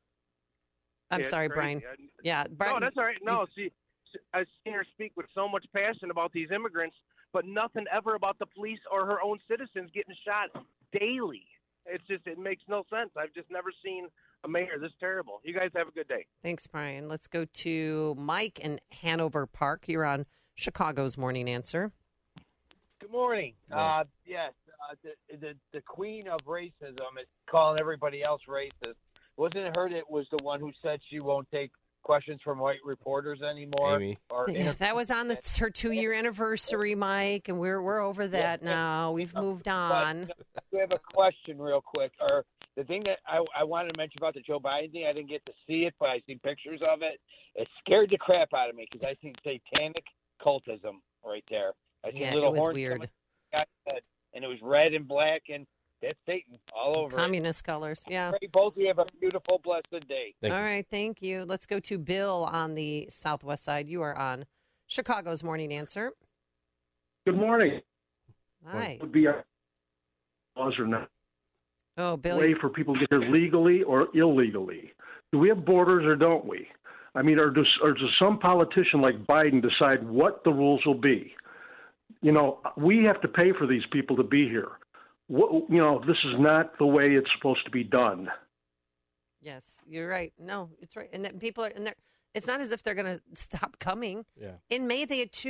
I'm sorry, crazy. Brian. Brian. No, that's all right. No, I've seen her speak with so much passion about these immigrants, but nothing ever about the police or her own citizens getting shot daily. It makes no sense. I've just never seen a mayor this terrible. You guys have a good day. Thanks, Brian. Let's go to Mike in Hanover Park. You're on Chicago's Morning Answer. Good morning. Yes, the queen of racism is calling everybody else racist. Wasn't it her that was the one who said she won't take questions from white reporters anymore? Amy. That was on her 2-year anniversary, Mike, and we're over that now. We've moved on. But we have a question real quick. Or the thing that I wanted to mention about the Joe Biden thing, I didn't get to see it, but I seen pictures of it. It scared the crap out of me because I see satanic cultism right there. I see little it was horns weird. And it was red and black, and that's Satan all over Communist colors, yeah. Pray both of you have a beautiful, blessed day. All right, thank you. Let's go to Bill on the southwest side. You are on Chicago's Morning Answer. Good morning. Hi. Would be laws or not? Oh, Bill. Way for people to get here legally or illegally. Do we have borders or don't we? I mean, or does some politician like Biden decide what the rules will be? You know, we have to pay for these people to be here. This is not the way it's supposed to be done. Yes, you're right. No, it's right. And that people are, it's not as if they're going to stop coming. Yeah. In May, they had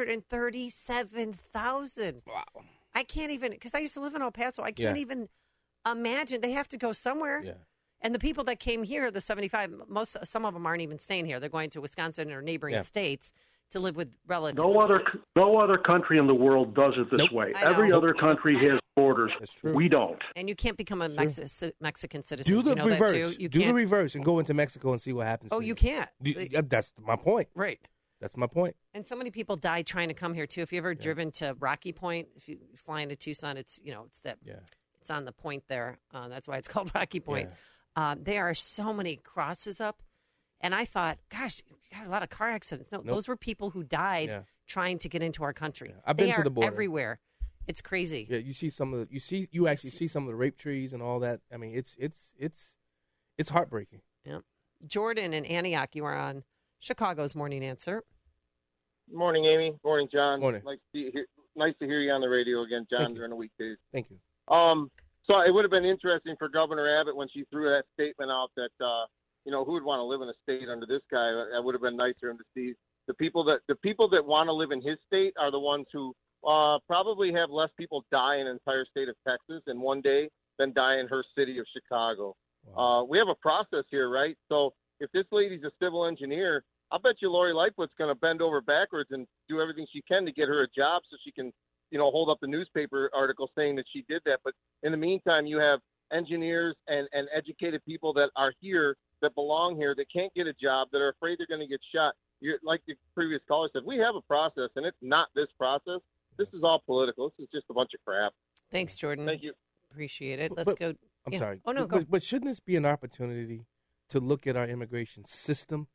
237,000. Wow. I can't even, because I used to live in El Paso, I can't even imagine. They have to go somewhere. Yeah. And the people that came here, the 75, some of them aren't even staying here. They're going to Wisconsin or neighboring states to live with relatives. No other country in the world does it this way. Every other country has borders. That's true. We don't. And you can't become a Mexican citizen. Do the you know reverse. That too? Do the reverse and go into Mexico and see what happens. Oh, you can't. That's my point. Right. That's my point. And so many people die trying to come here too. If you ever driven to Rocky Point, if you fly into Tucson, it's it's on the point there. That's why it's called Rocky Point. Yeah. There are so many crosses up. And I thought, gosh, you got a lot of car accidents. No, those were people who died trying to get into our country. Yeah. I've been to the border. Everywhere. It's crazy. Yeah, you see you actually see some of the rape trees and all that. I mean, it's heartbreaking. Yeah. Jordan and Antioch, you are on Chicago's Morning Answer. Morning, Amy. Morning, John. Morning. Nice to hear you on the radio again, John, during the weekdays. Thank you. So it would have been interesting for Governor Abbott when she threw that statement out that who would want to live in a state under this guy? That would have been nice for him to see. The people that want to live in his state are the ones who probably have less people die in the entire state of Texas in one day than die in her city of Chicago. Wow. We have a process here, right? So if this lady's a civil engineer, I'll bet you Lori Lightfoot's going to bend over backwards and do everything she can to get her a job so she can, hold up the newspaper article saying that she did that. But in the meantime, you have engineers and educated people that are here, that belong here, that can't get a job, that are afraid they're going to get shot. Like the previous caller said, we have a process, and it's not this process. This is all political. This is just a bunch of crap. Thanks, Jordan. Thank you. Appreciate it. Let's go. I'm sorry. Oh, no, go. But shouldn't this be an opportunity to look at our immigration system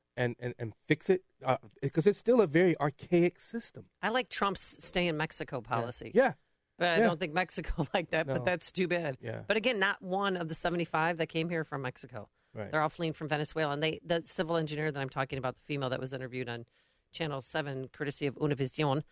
and fix it, because it's still a very archaic system. I like Trump's stay in Mexico policy. Yeah. But I don't think Mexico liked that, No. but that's too bad. Yeah. But again, not one of the 75 that came here from Mexico. Right. They're all fleeing from Venezuela. And the civil engineer that I'm talking about, the female that was interviewed on Channel 7, courtesy of Univision,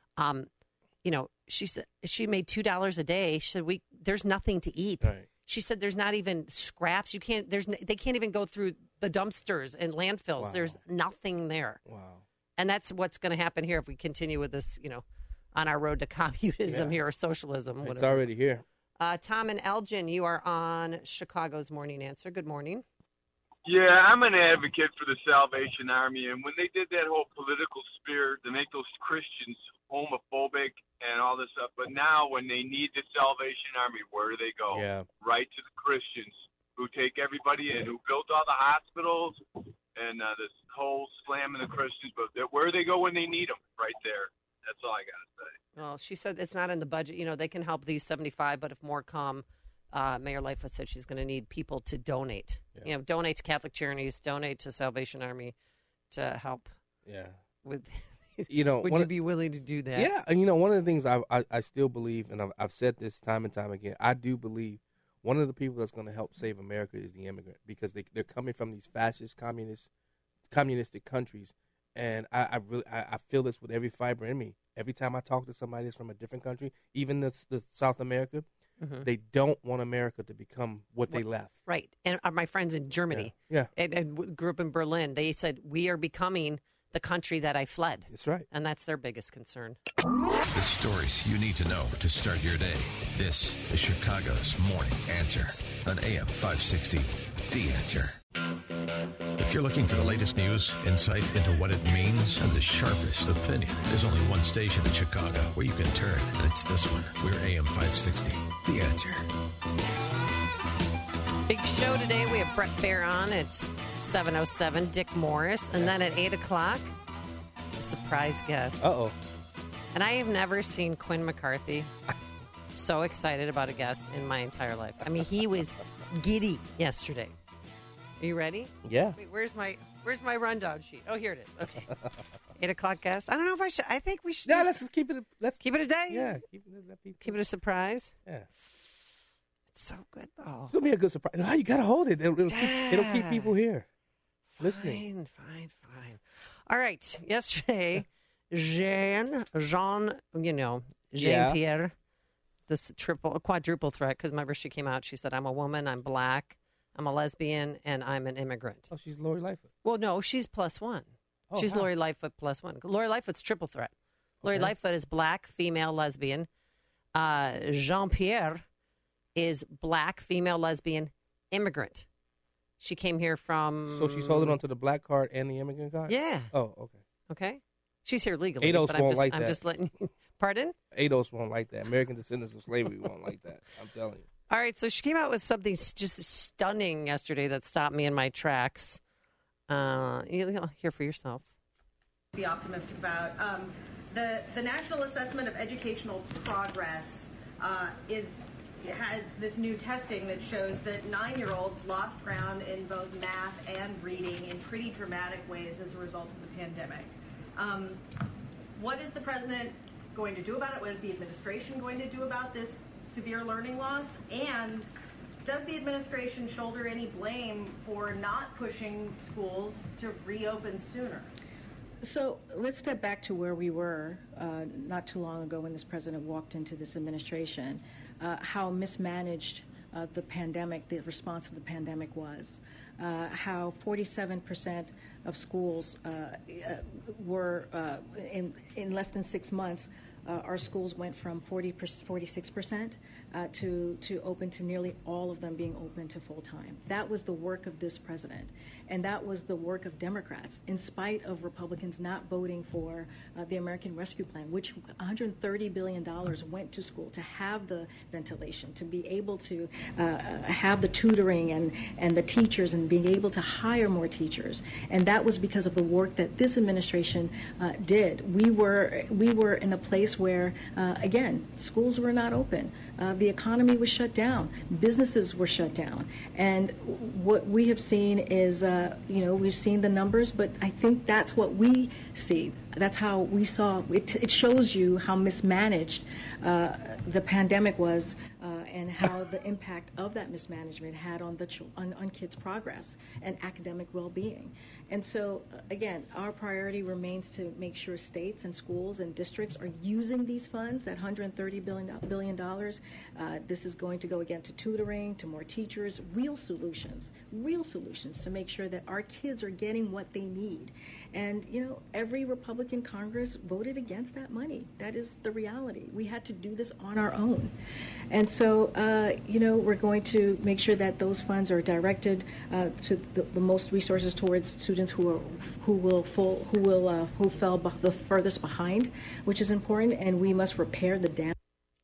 she said she made $2 a day. She said, there's nothing to eat. Right. She said there's not even scraps. They can't even go through the dumpsters and landfills. Wow. There's nothing there. Wow. And that's what's going to happen here if we continue with this, on our road to communism here or socialism. It's whatever. already here. Tom and Elgin, you are on Chicago's Morning Answer. Good morning. Yeah, I'm an advocate for the Salvation Army, and when they did that whole political spear to make those Christians homophobic and all this stuff, but now when they need the Salvation Army, where do they go? Yeah. Right to the Christians who take everybody in, who built all the hospitals and this whole slamming the Christians, but where do they go when they need them? Right there. That's all I got to say. Well, she said it's not in the budget. They can help these 75, but if more come, Mayor Lightfoot said she's going to need people to donate. Yeah. Donate to Catholic Charities, donate to Salvation Army to help. Yeah. With, would you be willing to do that? Yeah, and one of the things I still believe, and I've said this time and time again, I do believe one of the people that's going to help save America is the immigrant, because they're coming from these fascist, communistic countries, and I feel this with every fiber in me. Every time I talk to somebody that's from a different country, even the South America, they don't want America to become what they left. Right. And my friends in Germany, and grew up in Berlin, they said, we are becoming the country that I fled. That's right. And that's their biggest concern. The stories you need to know to start your day. This is Chicago's Morning Answer on AM 560. The Answer. If you're looking for the latest news, insight into what it means, and the sharpest opinion, there's only one station in Chicago where you can turn, and it's this one. We're AM 560. The Answer. Big show today. We have Brett Baer on at 7:07, Dick Morris, and then at 8 o'clock, a surprise guest. Uh-oh. And I have never seen Quinn McCarthy so excited about a guest in my entire life. I mean, he was giddy yesterday. Are you ready? Yeah. Wait, where's my rundown sheet? Oh, here it is. Okay. 8 o'clock guest. I don't know if I should. I think we should. Yeah, let's just keep it. Let's keep it a day. Yeah. Keep it a surprise. Yeah. It's so good though. It's gonna be a good surprise. You gotta hold it. It'll keep people here listening. Fine. All right. Yesterday, Jean, Pierre, this quadruple threat. Because remember, she came out. She said, "I'm a woman. I'm black. I'm a lesbian, and I'm an immigrant." Oh, she's Lori Lightfoot. Well, no, she's +1. Oh, she's wow. Lori Lightfoot +1. Lori Lightfoot's triple threat. Lori Lightfoot is black, female, lesbian. Jean-Pierre is black, female, lesbian, immigrant. She came here from... So she's holding on to the black card and the immigrant card? Yeah. Oh, okay. Okay. She's here legally. ADOS but won't like I'm that. just letting you... Pardon? ADOS won't like that. American descendants of slavery won't like that. I'm telling you. All right, so she came out with something just stunning yesterday that stopped me in my tracks. You'll hear for yourself. Be optimistic about the National Assessment of Educational Progress has this new testing that shows that 9-year-olds lost ground in both math and reading in pretty dramatic ways as a result of the pandemic. What is the president going to do about it? What is the administration going to do about this severe learning loss? And does the administration shoulder any blame for not pushing schools to reopen sooner? So let's step back to where we were not too long ago when this president walked into this administration, how mismanaged the pandemic, the response to the pandemic was, how 47% of schools were, in less than 6 months, our schools went from 46% to open to nearly all of them being open to full time. That was the work of this president, and that was the work of Democrats, in spite of Republicans not voting for the American Rescue Plan, which $130 billion went to school to have the ventilation, to be able to have the tutoring and the teachers, and being able to hire more teachers. And that was because of the work that this administration did. We were in a place years where, again, schools were not open. The economy was shut down. Businesses were shut down. And what we have seen is, we've seen the numbers, but I think that's what we see. That's how we saw it. It shows you how mismanaged the pandemic was, and how the impact of that mismanagement had on on kids' progress and academic well-being. And so, again, our priority remains to make sure states and schools and districts are using these funds, that $130 billion. This is going to go again to tutoring, to more teachers, real solutions to make sure that our kids are getting what they need. And, every Republican Congress voted against that money. That is the reality. We had to do this on our own. And so, we're going to make sure that those funds are directed to the most resources towards students who fell the furthest behind, which is important, and we must repair the damage.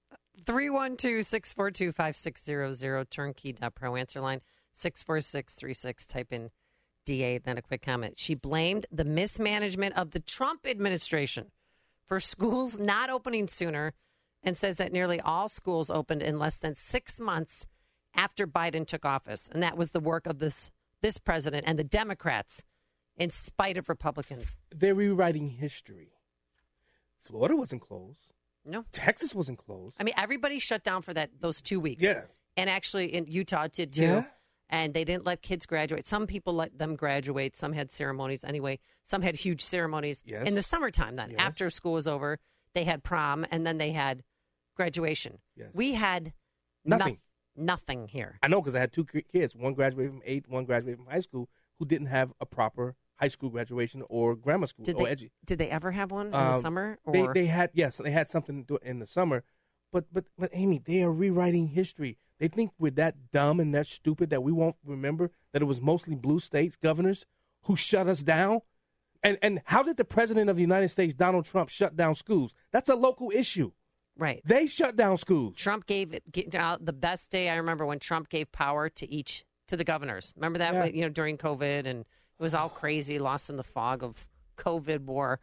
312-642-5600, turnkey.pro, answer line 64636, type in DA, then a quick comment. She blamed the mismanagement of the Trump administration for schools not opening sooner, and says that nearly all schools opened in less than 6 months after Biden took office. And that was the work of this president and the Democrats, in spite of Republicans. They're rewriting history. Florida wasn't closed. No. Texas wasn't closed. I mean, everybody shut down for those 2 weeks. Yeah. And actually, in Utah did too. Yeah. And they didn't let kids graduate. Some people let them graduate. Some had ceremonies anyway. Some had huge ceremonies in the summertime then. Yes. After school was over, they had prom, and then they had graduation. Yes. We had nothing. Nothing here. I know, because I had two kids. One graduated from 8th, one graduated from high school, who didn't have a proper high school graduation or grammar school. Did they ever have one in the summer? Or? They had something in the summer. But Amy, they are rewriting history. They think we're that dumb and that stupid that we won't remember that it was mostly blue states governors who shut us down. And how did the president of the United States, Donald Trump, shut down schools? That's a local issue. Right. They shut down schools. Trump gave the best day I remember when Trump gave power to the governors. Remember that? Yeah. During COVID, and it was all crazy, lost in the fog of COVID war.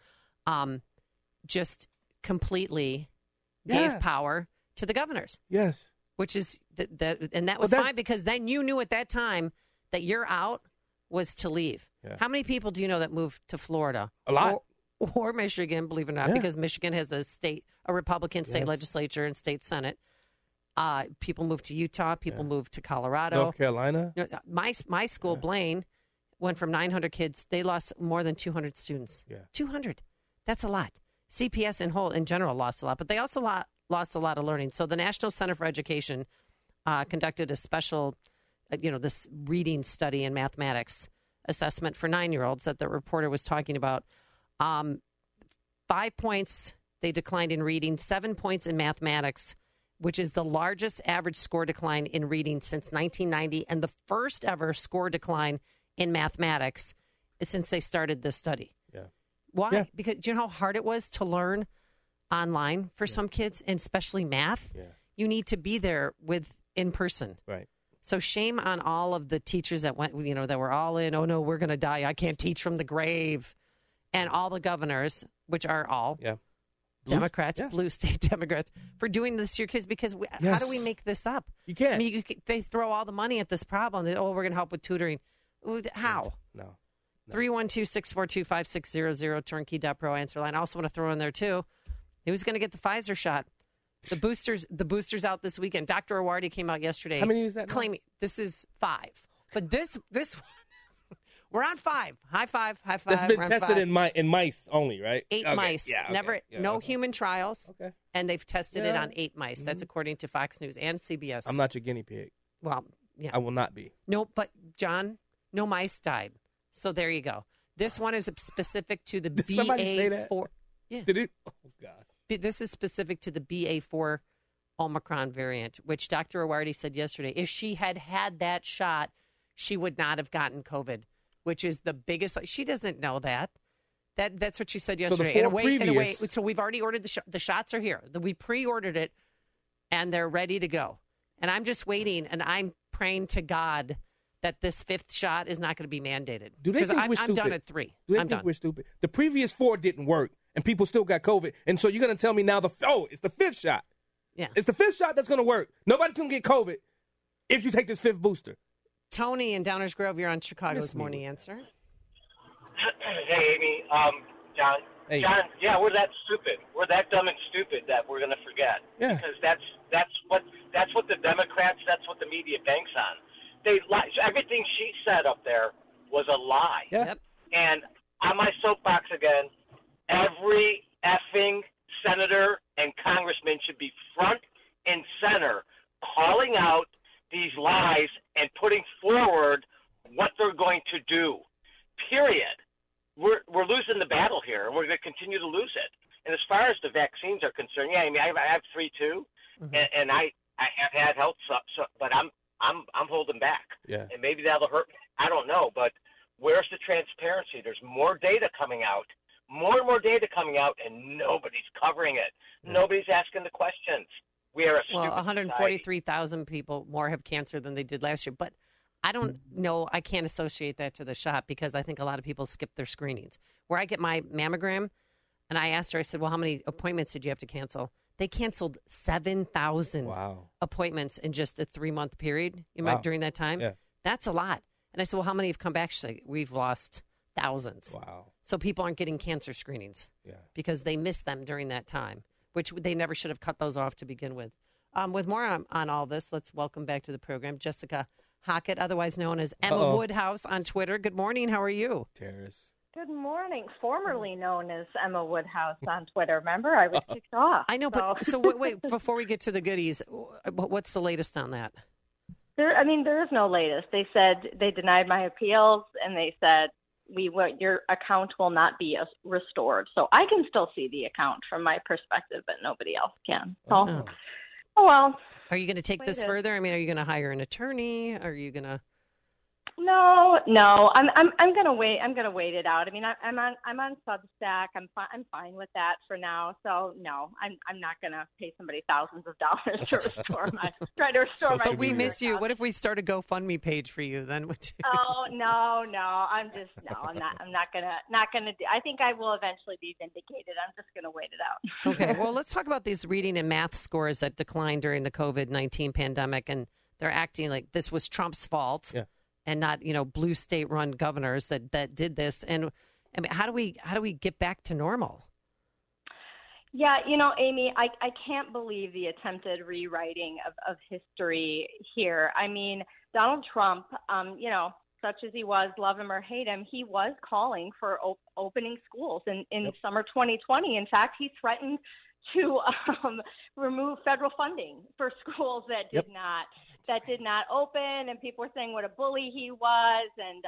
Just completely gave power to the governors. Yes. Which is and that was fine, because then you knew at that time that your out was to leave. Yeah. How many people do you know that moved to Florida? A lot. Or Michigan, believe it or not, because Michigan has a Republican state legislature and state senate. People moved to Utah. People moved to Colorado. North Carolina. My school, Blaine, went from 900 kids. They lost more than 200 students. Yeah. 200. That's a lot. CPS in general lost a lot, but they also lost a lot of learning. So the National Center for Education conducted a special, this reading study in mathematics assessment for 9-year-olds that the reporter was talking about. 5 points they declined in reading, 7 points in mathematics, which is the largest average score decline in reading since 1990, and the first ever score decline in mathematics since they started this study. Yeah. Why? Yeah. Because do you know how hard it was to learn online for some kids, and especially math? Yeah. You need to be there in person. Right. So shame on all of the teachers that went, that were all in, oh no, we're going to die. I can't teach from the grave. And all the governors, which are all Democrats, blue state Democrats, for doing this to your kids, because how do we make this up? You can't. I mean, they throw all the money at this problem. We're going to help with tutoring. How? No. 312-642-5600, turnkey.pro, answer line. I also want to throw in there, too, who's going to get the Pfizer shot? The boosters out this weekend. Dr. Awardi came out yesterday. How many is that now? Claiming this is 5. But this we're on 5. High five. That's been tested in mice only, right? 8 mice. Yeah, okay. Never, Yeah, no human trials. Okay. And they've tested it on 8 mice. That's according to Fox News and CBS. I'm not your guinea pig. Well, yeah. I will not be. No, but John, no mice died. So there you go. This one is specific to the BA4. Somebody say that? Yeah. Did it? Oh, God. This is specific to the BA4 Omicron variant, which Dr. Awardi said yesterday. If she had that shot, she would not have gotten COVID, which is the biggest. She doesn't know that. That's what she said yesterday. So in a way, so we've already ordered the shots are here. We pre-ordered it, and they're ready to go. And I'm just waiting, and I'm praying to God that this 5th shot is not going to be mandated. Do they think we're stupid? I'm done at 3. Do they I'm think done. we're stupid? The previous 4 didn't work. and people still got COVID. And so you're going to tell me now it's the fifth shot. Yeah. It's the fifth shot that's going to work. Nobody's going to get COVID if you take this fifth booster. Tony in Downers Grove, you're on Chicago's Morning Answer. Hey, Amy. John. Hey. John, yeah, we're that stupid. We're that dumb and stupid that we're going to forget. Yeah. Because that's what the Democrats, that's what the media banks on. They lie. Everything she said up there was a lie. Yeah. Yep. And on my soapbox again, every effing senator and congressman should be front and center calling out these lies and putting forward what they're going to do. Period. We're losing the battle here, and we're going to continue to lose it. And as far as the vaccines are concerned, yeah, I mean, I have 3 too, and I have had health, but I'm holding back. Yeah. And maybe that'll hurt. I don't know, but where's the transparency? There's more data coming out, more and more data coming out, and nobody's covering it. Nobody's asking the questions. We are a stupid 143,000 people more have cancer than they did last year. But I don't know. I can't associate that to the shot because I think a lot of people skip their screenings. Where I get my mammogram, and I asked her, I said, well, how many appointments did you have to cancel? They canceled 7,000 appointments in just a 3-month period during that time. Yeah. That's a lot. And I said, well, how many have come back? She said, we've lost thousands. Wow. So people aren't getting cancer screenings because they missed them during that time, which they never should have cut those off to begin with. With more on all this, let's welcome back to the program Jessica Hockett, otherwise known as Emma Woodhouse on Twitter. Good morning. How are you? Terrace. Good morning. Formerly known as Emma Woodhouse on Twitter. Remember, I was kicked off. I know, but so wait, before we get to the goodies, what's the latest on that? There is no latest. They said they denied my appeals, and they said your account will not be restored. So I can still see the account from my perspective, but nobody else can. So, oh well. Are you going to take this further? I mean, are you going to hire an attorney? Are you going to? No. I'm gonna wait. I'm gonna wait it out. I mean, I'm on Substack. I'm fine with that for now. So no, I'm not gonna pay somebody thousands of dollars to restore my But we miss you. What if we start a GoFundMe page for you? Then would you? Oh no. I'm not gonna do. I think I will eventually be vindicated. I'm just gonna wait it out. Okay. Well, let's talk about these reading and math scores that declined during the COVID-19 pandemic, and they're acting like this was Trump's fault. Yeah. And not, blue state-run governors that did this. And I mean, how do we get back to normal? Yeah, Amy, I can't believe the attempted rewriting of history here. I mean, Donald Trump, such as he was, love him or hate him, he was calling for opening schools in summer 2020. In fact, he threatened to remove federal funding for schools that did not open, and people were saying what a bully he was. And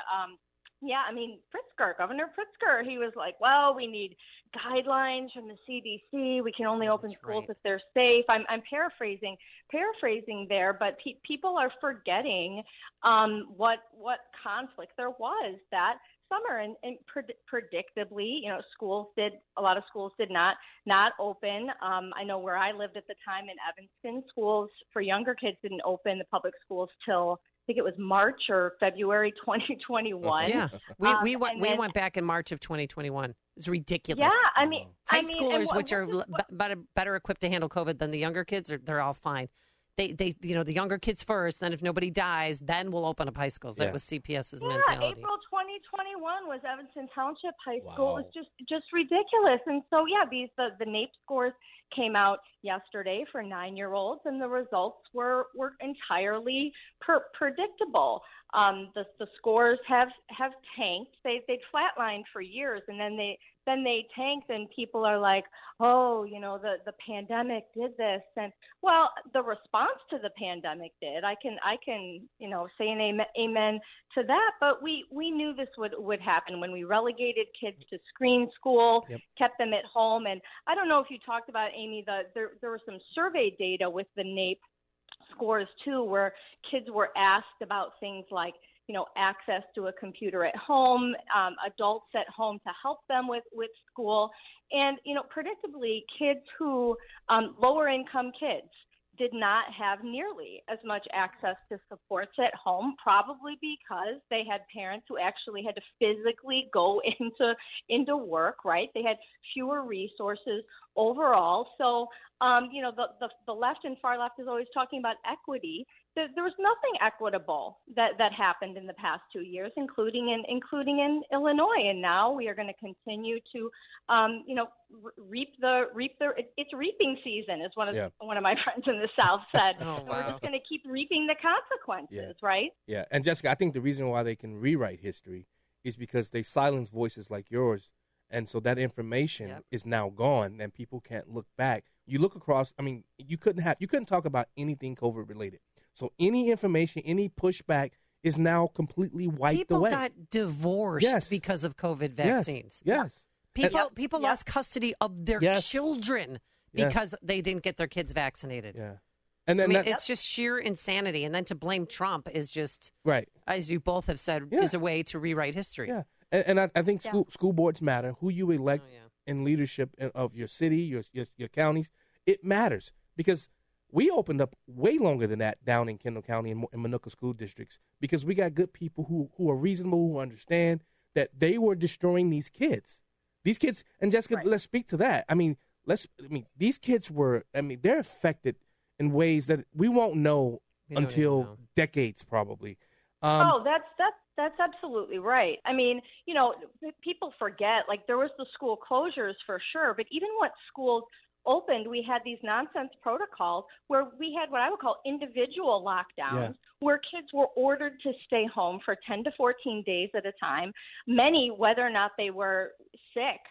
Governor Pritzker, he was like, well, we need guidelines from the CDC. We can only open schools if they're safe. I'm paraphrasing there, but people are forgetting what conflict there was that summer, and predictably, a lot of schools did not open. I know where I lived at the time in Evanston, schools for younger kids didn't open, the public schools, till I think it was March or February 2021. Yeah, we went back in March of 2021. It's ridiculous. Yeah, I mean, high schoolers, which are better equipped to handle COVID than the younger kids, they're all fine. They the younger kids first, then if nobody dies, then we'll open up high schools. That was CPS's mentality. April 2021 was Evanston Township High School. It was just ridiculous. And so, the NAEP scores came out yesterday for 9-year-olds, and the results were entirely predictable. The scores have tanked. They'd flatlined for years, and then they tanked, and people are like, oh, the pandemic did this. And well, the response to the pandemic did. I can say an amen to that, but we knew this would happen when we relegated kids to screen school, kept them at home. And I don't know if you talked about, Amy, there was some survey data with the NAEP scores too, where kids were asked about things like, access to a computer at home, adults at home to help them with school. And, predictably, kids who, lower income kids, did not have nearly as much access to supports at home, probably because they had parents who actually had to physically go into work, right? They had fewer resources overall. So, the left and far left is always talking about equity. There was nothing equitable that happened in the past 2 years, including in Illinois. And now we are going to continue to, it's reaping season, as one of my friends in the South said. Oh, wow. We're just going to keep reaping the consequences, right? Yeah. And Jessica, I think the reason why they can rewrite history is because they silence voices like yours. And so that information is now gone, and people can't look back. You look across. I mean, you couldn't talk about anything COVID related. So any information, any pushback is now completely wiped away. People got divorced because of COVID vaccines. Yes. People lost custody of their children because they didn't get their kids vaccinated. Yeah. And then it's just sheer insanity. And then to blame Trump is just, as you both have said, is a way to rewrite history. Yeah. And I think school boards matter. Who you elect in leadership of your city, your counties, it matters. Because we opened up way longer than that down in Kendall County and Minooka school districts because we got good people who are reasonable, who understand that they were destroying these kids. These kids, and Jessica, let's speak to that. These kids they're affected in ways that we won't know until decades probably. That's absolutely right. I mean, people forget, like, there was the school closures for sure, but even when schools opened, we had these nonsense protocols where we had what I would call individual lockdowns, where kids were ordered to stay home for 10 to 14 days at a time, many whether or not they were sick.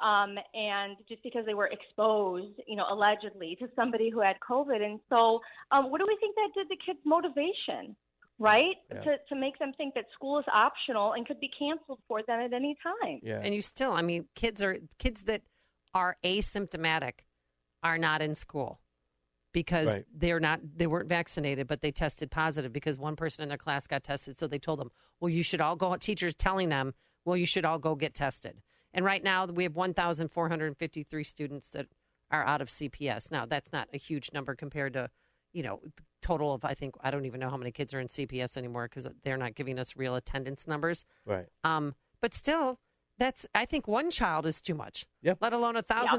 And just because they were exposed, allegedly to somebody who had COVID. And so what do we think that did to kids' motivation? Right? Yeah. To make them think that school is optional and could be canceled for them at any time. Yeah. And you still, kids that are asymptomatic are not in school because they weren't vaccinated, but they tested positive because one person in their class got tested. So they told them, well, you should all go, teachers telling them, well, you should all go get tested. And right now we have 1,453 students that are out of CPS. Now, that's not a huge number compared to, total of, I don't even know how many kids are in CPS anymore because they're not giving us real attendance numbers. Right. But still, I think one child is too much, let alone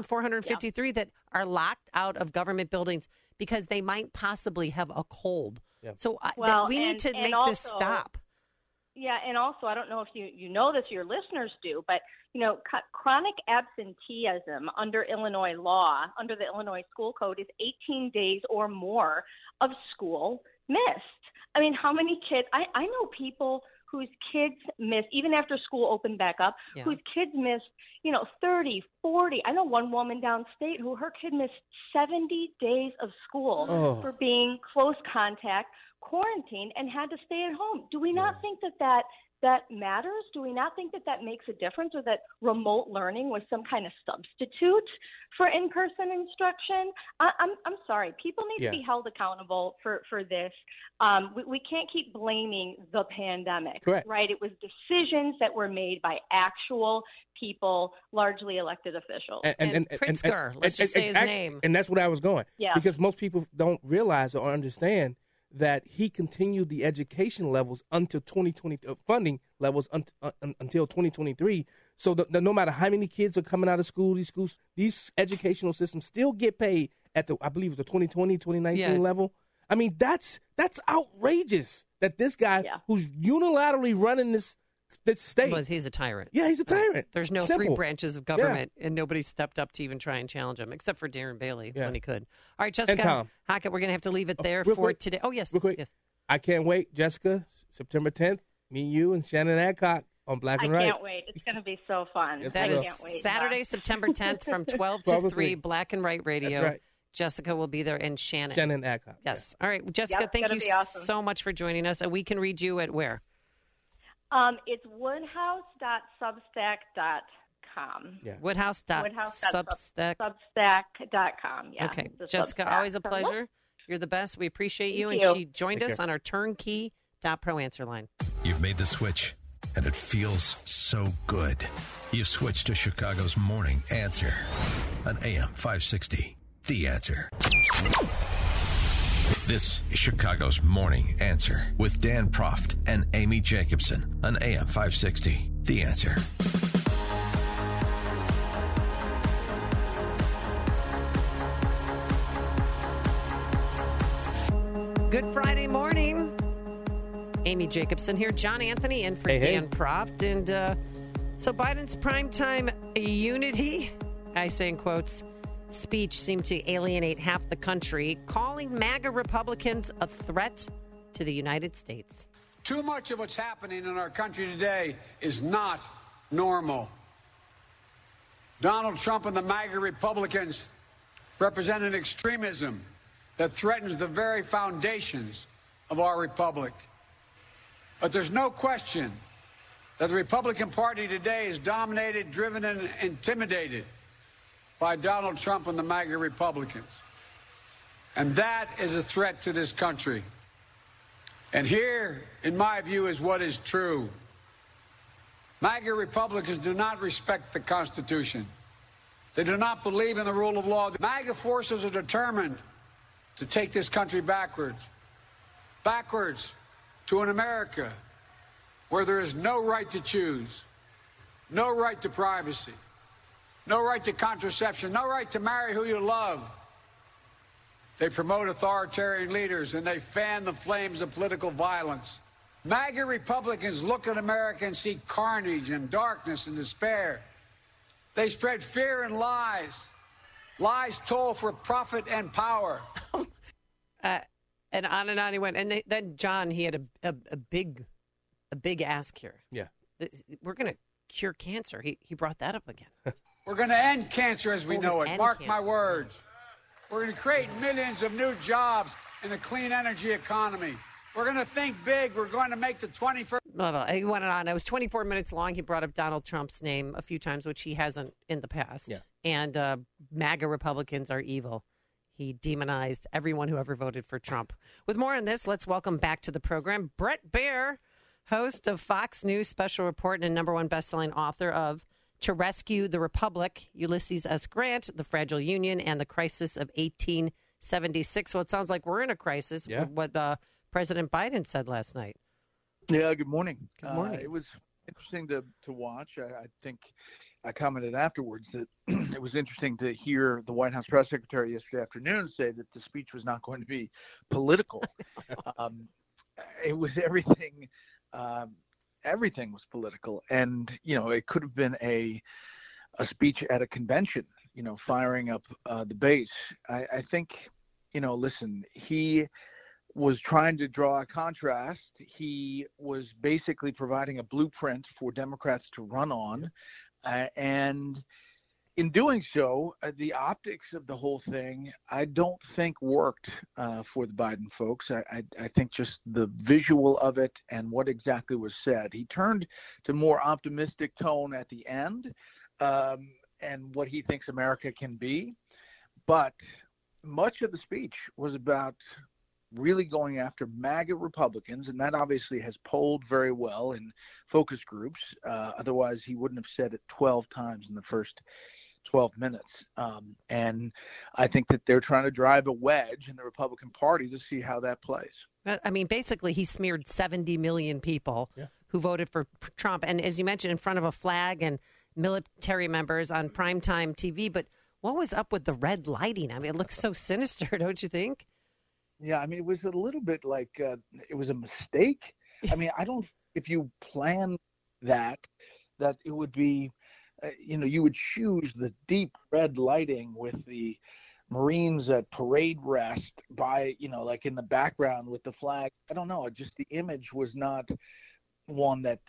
1,453 that are locked out of government buildings because they might possibly have a cold. Yeah. So we need to make this stop. Yeah, and also, I don't know if you know this, your listeners do, but, chronic absenteeism under Illinois law, under the Illinois school code, is 18 days or more of school missed. I mean, how many kids? I know people whose kids missed, even after school opened back up, whose kids missed, 30, 40. I know one woman downstate who her kid missed 70 days of school for being close contact, quarantined, and had to stay at home. Do we not think that matters? Do we not think that makes a difference, or that remote learning was some kind of substitute for in-person instruction? I'm sorry. People need to be held accountable for this. We can't keep blaming the pandemic, right? It was decisions that were made by actual people, largely elected officials. And Pritzker, let's just say his name. And that's what I was going. Yeah. Because most people don't realize or understand that he continued the education levels until 2020 funding levels until 2023. So no matter how many kids are coming out of school, these educational systems still get paid at I believe the 2020, 2019 level. I mean, that's outrageous that this guy who's unilaterally running this state. Well, he's a tyrant. Yeah, he's a tyrant. Right. There's no three branches of government, and nobody stepped up to even try and challenge him, except for Darren Bailey when he could. All right, Jessica Hackett, we're going to have to leave it there for today. Oh, yes. Real quick. Yes. I can't wait, Jessica, September 10th, me, you, and Shannon Adcock on Black and Right. I can't wait. It's going to be so fun. Yes, that is Saturday, September 10th from 12 to 3, Black and Right Radio. That's right. Jessica will be there, and Shannon. Shannon Adcock. Yes. All right, Jessica, thank you so much for joining us. And we can read you at where? It's woodhouse.substack.com. Yeah. Woodhouse.substack.com. Yeah. Okay. Jessica, always a pleasure. You're the best. We appreciate you. Thank and you. She joined us on our turnkey.pro answer line. You've made the switch, and it feels so good. You've switched to Chicago's Morning Answer on AM 560. The Answer. This is Chicago's Morning Answer with Dan Proft and Amy Jacobson on AM 560. The Answer. Good Friday morning. Amy Jacobson here. John Anthony in for Dan Proft. And so Biden's primetime unity, I say in quotes, speech seemed to alienate half the country, calling MAGA Republicans a threat to the United States. Too much of what's happening in our country today is not normal. Donald Trump and the MAGA Republicans represent an extremism that threatens the very foundations of our republic. But there's no question that the Republican Party today is dominated, driven, and intimidated by Donald Trump and the MAGA Republicans. And that is a threat to this country. And here, in my view, is what is true. MAGA Republicans do not respect the Constitution. They do not believe in the rule of law. The MAGA forces are determined to take this country backwards to an America where there is no right to choose, no right to privacy, no right to contraception, no right to marry who you love. They promote authoritarian leaders and they fan the flames of political violence. MAGA Republicans look at America and see carnage and darkness and despair. They spread fear and lies. Lies told for profit and power. And on he went. And then John, he had a big ask here. Yeah. We're going to cure cancer. He brought that up again. We're going to end cancer as we know it. Mark my words. We're going to create millions of new jobs in a clean energy economy. We're going to think big. We're going to make the 21st. He went on. It was 24 minutes long. He brought up Donald Trump's name a few times, which he hasn't in the past. Yeah. And MAGA Republicans are evil. He demonized everyone who ever voted for Trump. With more on this, let's welcome back to the program Bret Baier, host of Fox News Special Report and #1 best-selling author of To Rescue the Republic, Ulysses S. Grant, The Fragile Union, and The Crisis of 1876. Well, it sounds like we're in a crisis. Yeah. What President Biden said last night. Yeah, good morning. Good morning. It was interesting to watch. I think I commented afterwards that it was interesting to hear the White House press secretary yesterday afternoon say that the speech was not going to be political. It was everything. Everything was political, and it could have been a speech at a convention. Firing up the base. I think listen, he was trying to draw a contrast. He was basically providing a blueprint for Democrats to run on. And in doing so, the optics of the whole thing, I don't think worked for the Biden folks. I think just the visual of it and what exactly was said. He turned to more optimistic tone at the end and what he thinks America can be. But much of the speech was about really going after MAGA Republicans, and that obviously has polled very well in focus groups. Otherwise, he wouldn't have said it 12 times in the first 12 minutes. And I think that they're trying to drive a wedge in the Republican Party to see how that plays. I mean, basically, he smeared 70 million people who voted for Trump. And as you mentioned, in front of a flag and military members on primetime TV. But what was up with the red lighting? I mean, it looks so sinister, don't you think? Yeah, I mean, it was a little bit like it was a mistake. I mean, if you plan that it would be, you would choose the deep red lighting with the Marines at parade rest by, like in the background with the flag. I don't know. Just the image was not one that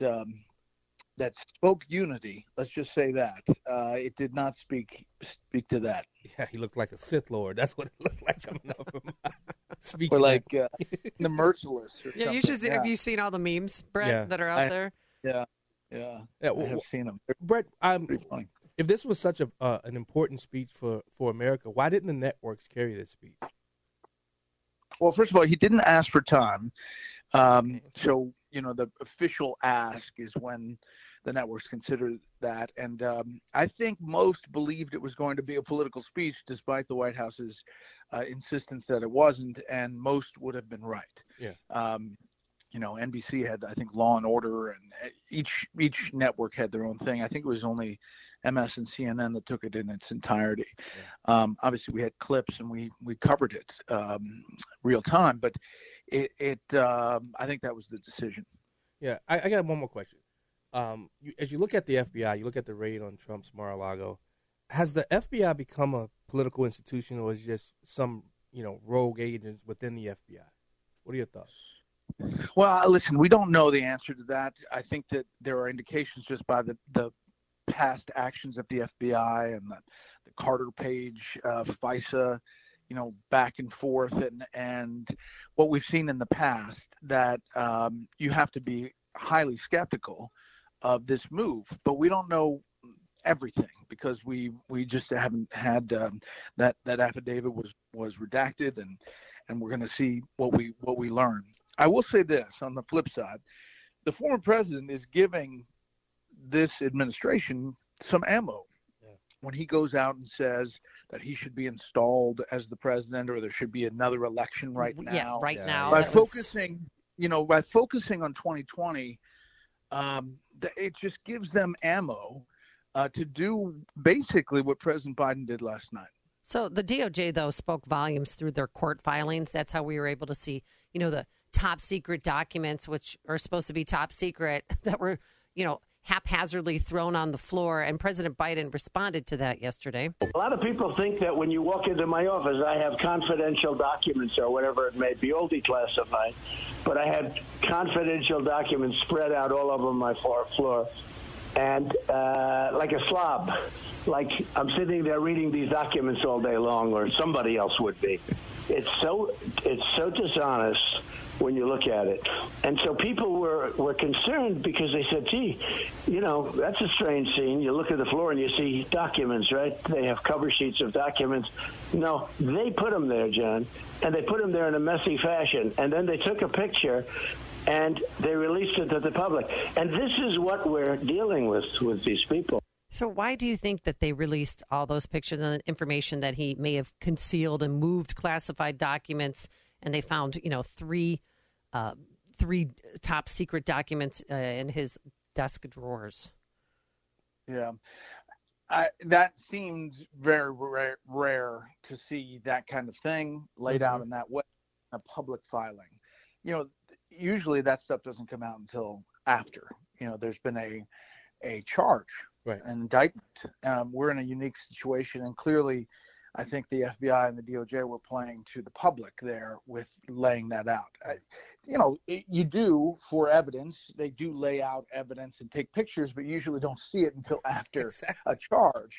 spoke unity. Let's just say that. It did not speak to that. Yeah, he looked like a Sith Lord. That's what it looked like coming up from speaking. Or like the Merciless. Or yeah, something. You should. Have you seen all the memes, Brett, that are out there? Yeah. I have seen them. Brett, if this was such an important speech for America, why didn't the networks carry this speech? Well, first of all, he didn't ask for time. So, the official ask is when the networks consider that. And I think most believed it was going to be a political speech, despite the White House's insistence that it wasn't, and most would have been right. Yeah. NBC had, I think, Law and Order, and each network had their own thing. I think it was only MS and CNN that took it in its entirety. Yeah. Obviously, we had clips and we covered it real time, but I think that was the decision. Yeah, I got one more question. As you look at the FBI, you look at the raid on Trump's Mar-a-Lago, has the FBI become a political institution, or is it just some, rogue agents within the FBI? What are your thoughts? Well, listen, we don't know the answer to that. I think that there are indications just by the past actions of the FBI and the Carter Page, FISA, back and forth, and what we've seen in the past, that you have to be highly skeptical of this move. But we don't know everything because we just haven't had that affidavit was redacted, and we're going to see what we learn. I will say this on the flip side: the former president is giving this administration some ammo when he goes out and says that he should be installed as the president, or there should be another election right now. Yeah, right now. By focusing on 2020, it just gives them ammo to do basically what President Biden did last night. So the DOJ, though, spoke volumes through their court filings. That's how we were able to see, the top secret documents, which are supposed to be top secret, that were, haphazardly thrown on the floor. And President Biden responded to that yesterday. A lot of people think that when you walk into my office, I have confidential documents or whatever it may be, all declassified. But I had confidential documents spread out all over my floor. And like a slob, like I'm sitting there reading these documents all day long, or somebody else would be. It's so dishonest when you look at it. And so people were concerned because they said, gee, that's a strange scene. You look at the floor and you see documents, right? They have cover sheets of documents. No, they put them there, John, and they put them there in a messy fashion. And then they took a picture and they released it to the public. And this is what we're dealing with these people. So why do you think that they released all those pictures and information that he may have concealed and moved classified documents, and they found, three top secret documents in his desk drawers? Yeah. That seems very rare to see that kind of thing laid out in that way, a public filing. Usually that stuff doesn't come out until after, there's been a charge, right, an indictment. We're in a unique situation, and clearly I think the FBI and the DOJ were playing to the public there with laying that out. You do, for evidence, they do lay out evidence and take pictures, but you usually don't see it until after a charge.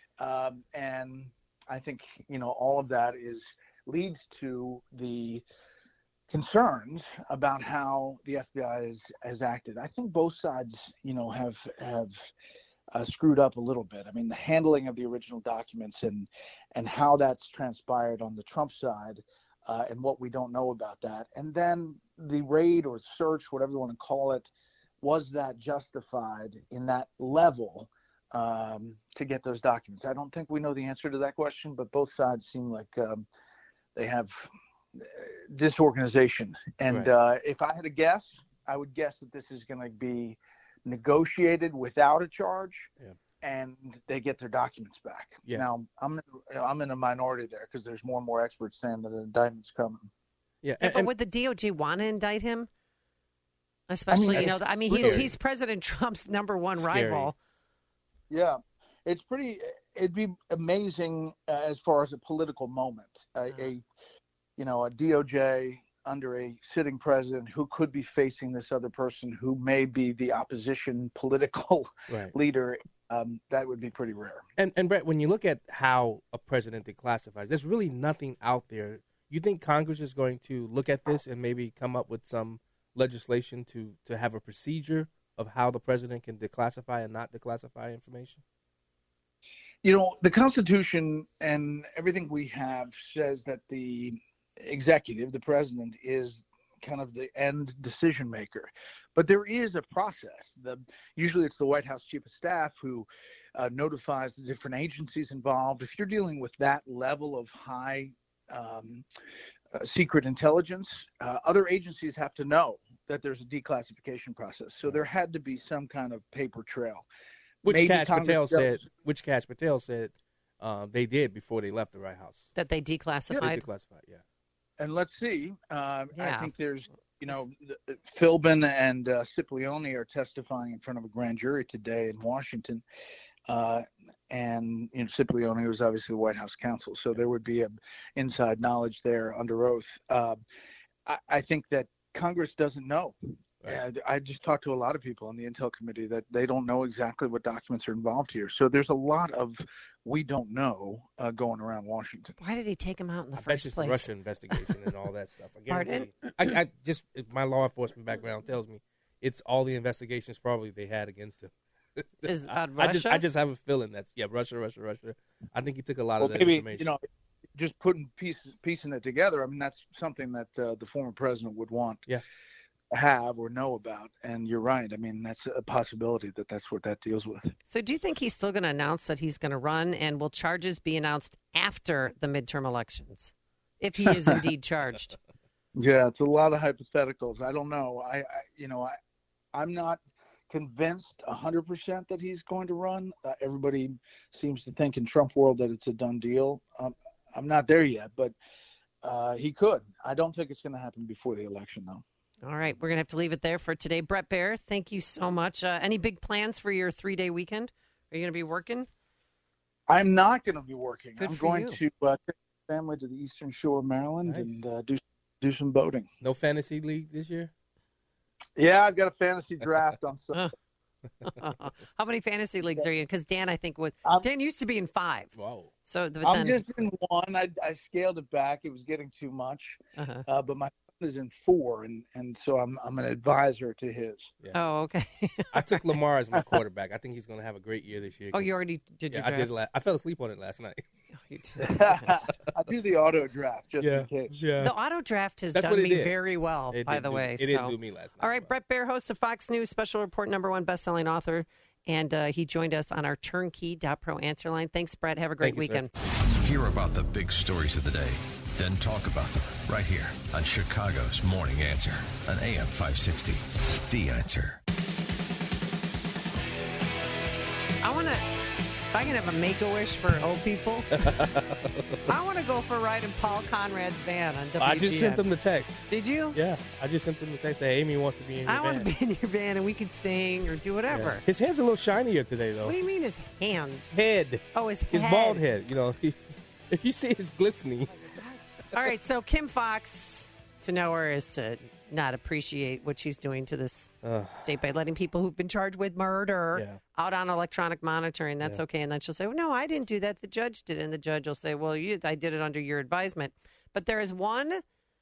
And I think, all of that leads to the concerns about how the FBI has acted. I think both sides, have screwed up a little bit. I mean, the handling of the original documents and how that's transpired on the Trump side, and what we don't know about that. And then the raid or search, whatever you want to call it, was that justified in that level to get those documents? I don't think we know the answer to that question, but both sides seem like they have disorganization. And right. If I had to guess, I would guess that this is going to be negotiated without a charge, and they get their documents back. Yeah. Now, I'm in a minority there because there's more and more experts saying that an indictment's coming. Yeah, but would the DOJ want to indict him? Especially, he's President Trump's number one rival. Yeah, it'd be amazing as far as a political moment. A DOJ under a sitting president who could be facing this other person who may be the opposition political leader, that would be pretty rare. And Brett, when you look at how a president declassifies, there's really nothing out there. You think Congress is going to look at this and maybe come up with some legislation to have a procedure of how the president can declassify and not declassify information? The Constitution and everything we have says that the executive, the president, is kind of the end decision maker. But there is a process. Usually it's the White House Chief of Staff who notifies the different agencies involved. If you're dealing with that level of high secret intelligence, other agencies have to know that there's a declassification process. So there had to be some kind of paper trail. Which Kash Patel said they did before they left the White House. That they declassified? Yeah, they declassified, yeah. And let's see. I think there's, Philbin and Cipollone are testifying in front of a grand jury today in Washington. And Cipollone was obviously the White House counsel, so there would be inside knowledge there under oath. I think that Congress doesn't know. Right. I just talked to a lot of people on the Intel Committee that they don't know exactly what documents are involved here. So there's a lot of we don't know going around Washington. Why did he take him out in the first place? It's the Russia investigation and all that stuff. I just my law enforcement background tells me it's all the investigations probably they had against him. Is Russia? I just have a feeling that's Russia. I think he took a lot of that maybe, information. Just piecing it together. I mean, that's something that the former president would want. Yeah. Have or know about, and you're right. I mean, that's a possibility that's what that deals with. So do you think he's still going to announce that he's going to run, and will charges be announced after the midterm elections, if he is indeed charged? Yeah, it's a lot of hypotheticals. I don't know. I'm not convinced 100% that he's going to run. Everybody seems to think in Trump world that it's a done deal. I'm not there yet, but he could. I don't think it's going to happen before the election, though. All right, we're going to have to leave it there for today. Bret Baier, thank you so much. Any big plans for your 3-day weekend? Are you going to be working? I'm not going to be working. Good I'm for going you. to take my family to the Eastern Shore of Maryland and do some boating. No fantasy league this year? Yeah, I've got a fantasy draft on Sunday. How many fantasy leagues are you in? Because Dan, I think, Dan used to be in 5. Wow. So I'm just in 1. I scaled it back. It was getting too much. But my son is in 4, and so I'm an advisor to his. Yeah. Oh, okay. I took Lamar as my quarterback. I think he's going to have a great year this year. Oh, you already did your draft? I did. I fell asleep on it last night. Oh, you did. I do the auto draft just in case. Yeah. The auto draft has done me very well, by the way. It didn't do me last night. All right, Bret Baier, host of Fox News, Special Report #1 best-selling author, and he joined us on our Turnkey.pro answer line. Thanks, Bret. Have a great weekend. Hear about the big stories of the day, then talk about them right here on Chicago's Morning Answer on AM 560. The Answer. If I can have a make-a-wish for old people, I want to go for a ride in Paul Conrad's van on WGN. I just sent them the text. Did you? Yeah, I just sent them the text that Amy wants to be in your van. I want to be in your van, and we could sing or do whatever. Yeah. His hand's a little shinier today, though. What do you mean his hands? Head. Oh, his bald head. If you see his glistening. All right, so Kim Fox, to know her is to not appreciate what she's doing to this state by letting people who've been charged with murder out on electronic monitoring. That's okay. And then she'll say, well, no, I didn't do that. The judge did it. And the judge will say, well, I did it under your advisement. But there is one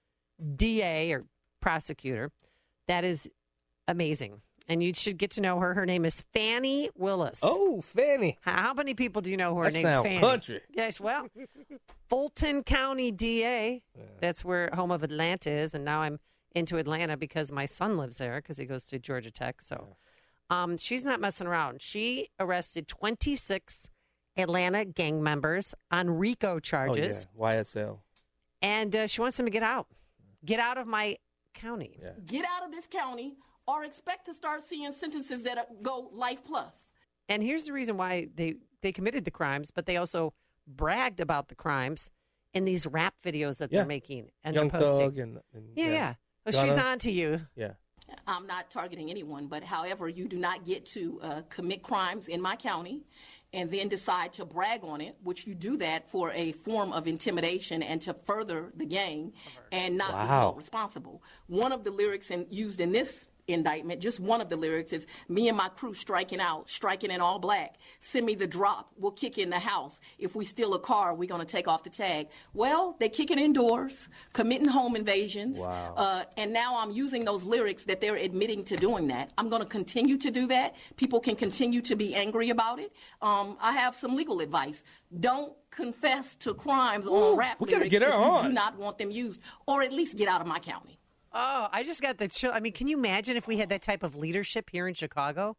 DA or prosecutor that is amazing. And you should get to know her. Her name is Fani Willis. Oh, Fanny. How many people do you know who are that named sound Fanny? Country. Yes, well, Fulton County DA. Yeah. That's where home of Atlanta is. And now I'm into Atlanta because my son lives there because he goes to Georgia Tech. So she's not messing around. She arrested 26 Atlanta gang members on RICO charges. Oh, yeah. YSL. And she wants them to get out. Get out of my county. Yeah. Get out of this county or expect to start seeing sentences that go life plus. And here's the reason why they committed the crimes, but they also bragged about the crimes in these rap videos that they're making and Young they're posting. Thug and yeah. Well, she's on to you. Yeah. I'm not targeting anyone, but however, you do not get to commit crimes in my county and then decide to brag on it, which you do that for a form of intimidation and to further the gang and not be held responsible. One of the lyrics used in this indictment, just one of the lyrics is, me and my crew striking out, striking in all black. Send me the drop. We'll kick in the house. If we steal a car, we're going to take off the tag. Well, they kicking indoors, committing home invasions. Wow. And now I'm using those lyrics that they're admitting to doing that. I'm going to continue to do that. People can continue to be angry about it. I have some legal advice. Don't confess to crimes on rap lyrics if you do not want them used, or at least get out of my county. Oh, I just got the chill. I mean, can you imagine if we had that type of leadership here in Chicago?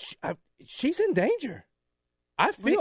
She's in danger. I feel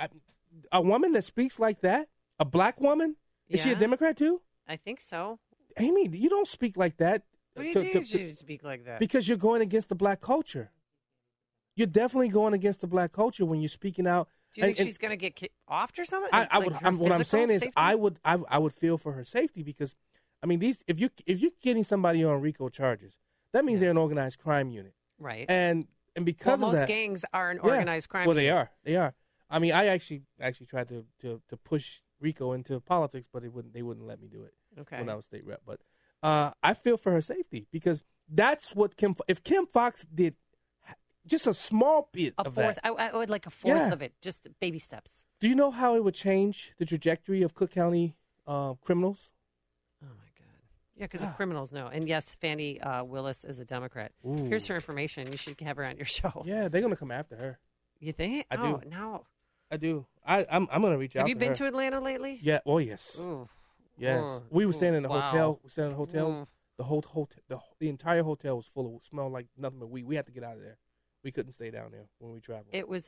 a woman that speaks like that, a black woman, is she a Democrat too? I think so. Amy, you don't speak like that. What do you speak like that? Because you're going against the black culture. You're definitely going against the black culture when you're speaking out. Do you think she's going to get offed or something? What I'm saying is, safety? I would feel for her safety because, I mean, if you're getting somebody on RICO charges, that means they're an organized crime unit, right? And because of that, most gangs are an organized crime. Well, unit. they are. I mean, I actually tried to push RICO into politics, but they wouldn't let me do it when I was state rep. But I feel for her safety because that's what if Kim Foxx did. Just a small bit of that. I would like a fourth of it, just baby steps. Do you know how it would change the trajectory of Cook County criminals? Oh, my God. Yeah, because the criminals know. And, yes, Fannie Willis is a Democrat. Ooh. Here's her information. You should have her on your show. Yeah, they're going to come after her. You think? I do. No. I do. I'm going to reach out to her. Have you been to Atlanta lately? Yeah. Oh, yes. Ooh. Yes. We were staying in the hotel. We stayed in the hotel. The whole hotel, the entire hotel was full of smelled like nothing but weed. We had to get out of there. We couldn't stay down there when we traveled. It was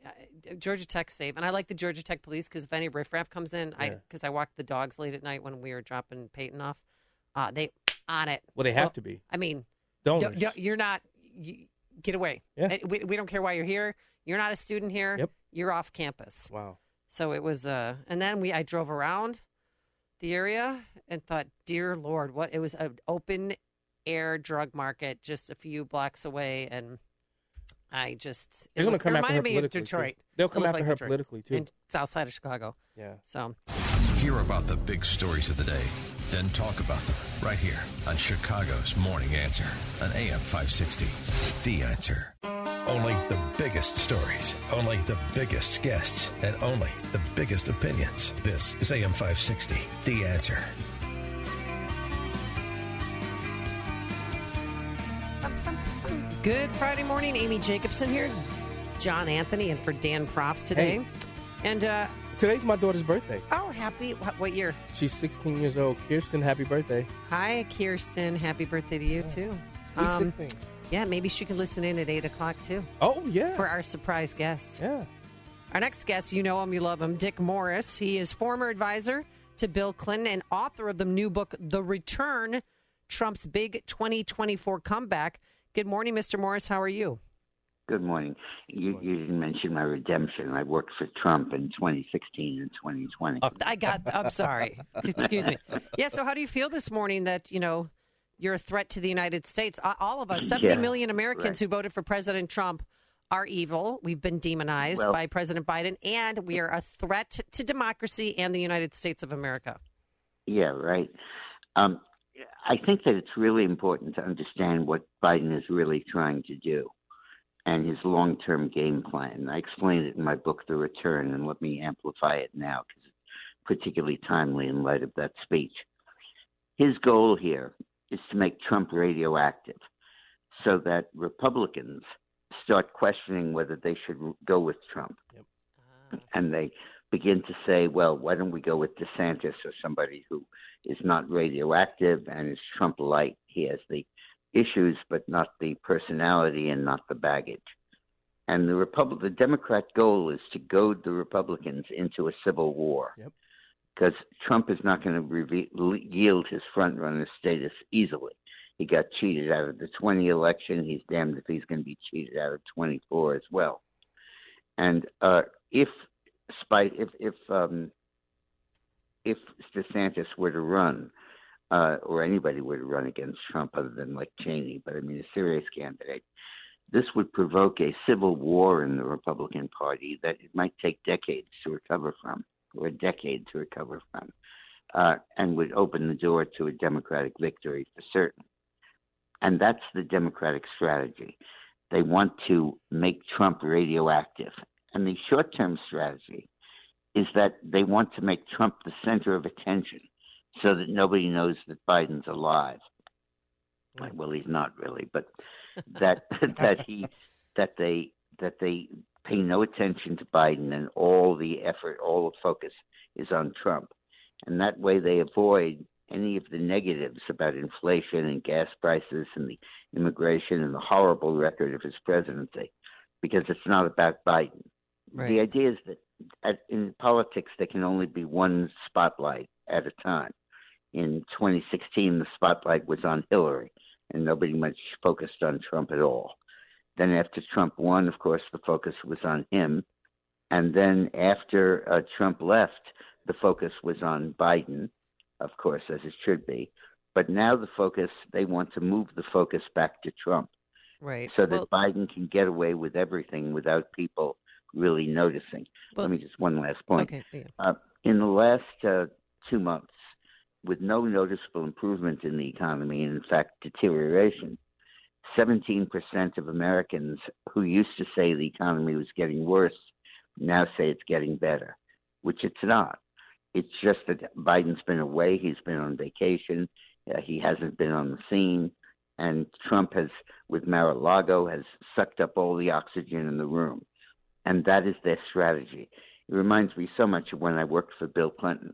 Georgia Tech safe, and I like the Georgia Tech police because if any riffraff comes in, because I walked the dogs late at night when we were dropping Peyton off, they on it. Well, they have to be. I mean, donors. You're not. Get away. Yeah. We don't care why you're here. You're not a student here. Yep. You're off campus. Wow. So it was, and then I drove around the area and thought, dear Lord, what? It was an open air drug market just a few blocks away, and they're going to come after her politically. Detroit. They'll come after her politically too. And it's outside of Chicago. Yeah. So hear about the big stories of the day, then talk about them right here on Chicago's Morning Answer on AM 560. The Answer. Only the biggest stories, only the biggest guests, and only the biggest opinions. This is AM 560. The Answer. Good Friday morning. Amy Jacobson here. John Anthony and for Dan Proft today. Hey. And today's my daughter's birthday. Oh, happy. What year? She's 16 years old. Kirsten, happy birthday. Hi, Kirsten. Happy birthday to you, too. Sweet 16. Yeah, maybe she can listen in at 8 o'clock, too. Oh, yeah. For our surprise guest. Yeah. Our next guest, you know him, you love him, Dick Morris. He is former advisor to Bill Clinton and author of the new book, The Return, Trump's Big 2024 Comeback. Good morning, Mr. Morris. How are you? Good morning. You didn't mention my redemption. I worked for Trump in 2016 and 2020. I'm sorry. Excuse me. Yeah, so how do you feel this morning that, you're a threat to the United States? All of us, 70 million Americans who voted for President Trump are evil. We've been demonized by President Biden, and we are a threat to democracy and the United States of America. Yeah, right. I think that it's really important to understand what Biden is really trying to do and his long-term game plan. I explained it in my book, The Return, and let me amplify it now because it's particularly timely in light of that speech. His goal here is to make Trump radioactive so that Republicans start questioning whether they should go with Trump. Yep. And they begin to say, well, why don't we go with DeSantis or somebody who is not radioactive and is Trump-like. He has the issues but not the personality and not the baggage. And the Democrat goal is to goad the Republicans into a civil war. Yep. Because Trump is not going to yield his front-runner status easily. He got cheated out of the 20 election. He's damned if he's going to be cheated out of 24 as well. And if DeSantis were to run, or anybody were to run against Trump other than like Cheney, but I mean a serious candidate, this would provoke a civil war in the Republican Party that it might take decades to recover from, or a decade to recover from, and would open the door to a Democratic victory for certain. And that's the Democratic strategy. They want to make Trump radioactive. And the short-term strategy is that they want to make Trump the center of attention so that nobody knows that Biden's alive. Well, he's not really, but that they pay no attention to Biden and all the effort, all the focus is on Trump. And that way they avoid any of the negatives about inflation and gas prices and the immigration and the horrible record of his presidency, because it's not about Biden. Right. The idea is that in politics, there can only be one spotlight at a time. In 2016, the spotlight was on Hillary, and nobody much focused on Trump at all. Then after Trump won, of course, the focus was on him. And then after Trump left, the focus was on Biden, of course, as it should be. But now they want to move the focus back to Trump. Right. So that Biden can get away with everything without people really noticing. Let me just one last point. Okay. Yeah. In the last 2 months, with no noticeable improvement in the economy, and in fact deterioration, 17% of Americans who used to say the economy was getting worse now say it's getting better, which it's not. It's just that Biden's been away. He's been on vacation. He hasn't been on the scene. And Trump has, with Mar-a-Lago, has sucked up all the oxygen in the room. And that is their strategy. It reminds me so much of when I worked for Bill Clinton.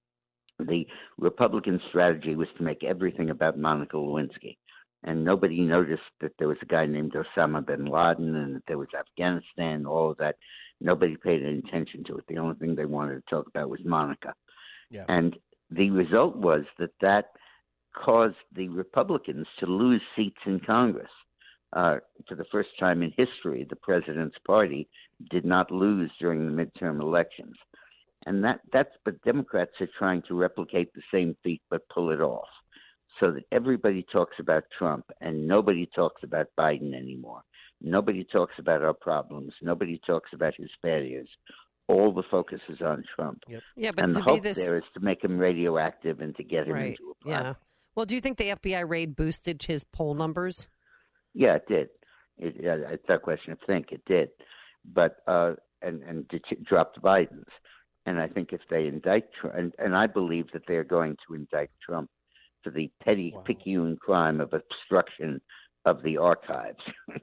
The Republican strategy was to make everything about Monica Lewinsky. And nobody noticed that there was a guy named Osama bin Laden and that there was Afghanistan, all of that. Nobody paid any attention to it. The only thing they wanted to talk about was Monica. Yeah. And the result was that caused the Republicans to lose seats in Congress. For the first time in history, the president's party did not lose during the midterm elections. And but Democrats are trying to replicate the same feat but pull it off, so that everybody talks about Trump and nobody talks about Biden anymore. Nobody talks about our problems. Nobody talks about his failures. All the focus is on Trump. Yep. Yeah, but and the to hope be this... there is to make him radioactive and to get him into a problem. Yeah. Well, do you think the FBI raid boosted his poll numbers? Yeah, it did. It's not a question of think. It did. But and dropped Biden's. And I think if they indict Trump, and I believe that they're going to indict Trump for the petty, picayune crime of obstruction of the archives.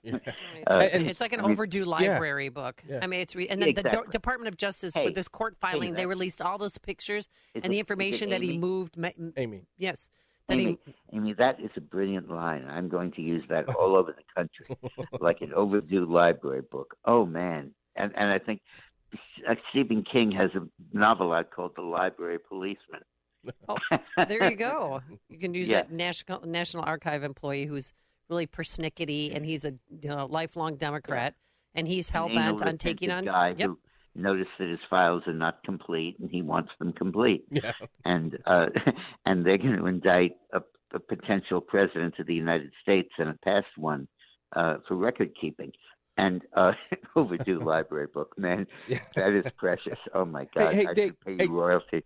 It's like an overdue library book. Yeah. I mean, and then the Department of Justice, with this court filing, they released all those pictures and the information that he moved. Amy. Yes. Amy, that is a brilliant line. I'm going to use that all over the country, like an overdue library book. Oh, man. And I think Stephen King has a novel out called The Library Policeman. Oh, there you go. You can use that National Archive employee who's really persnickety, and he's a lifelong Democrat, and he's hell-bent on taking on... guy who noticed that his files are not complete, and he wants them complete. Yeah. And they're going to indict a potential president of the United States and a past one for record keeping. And overdue library book, man, that is precious. Oh my God, hey, I Dick, should pay you royalty.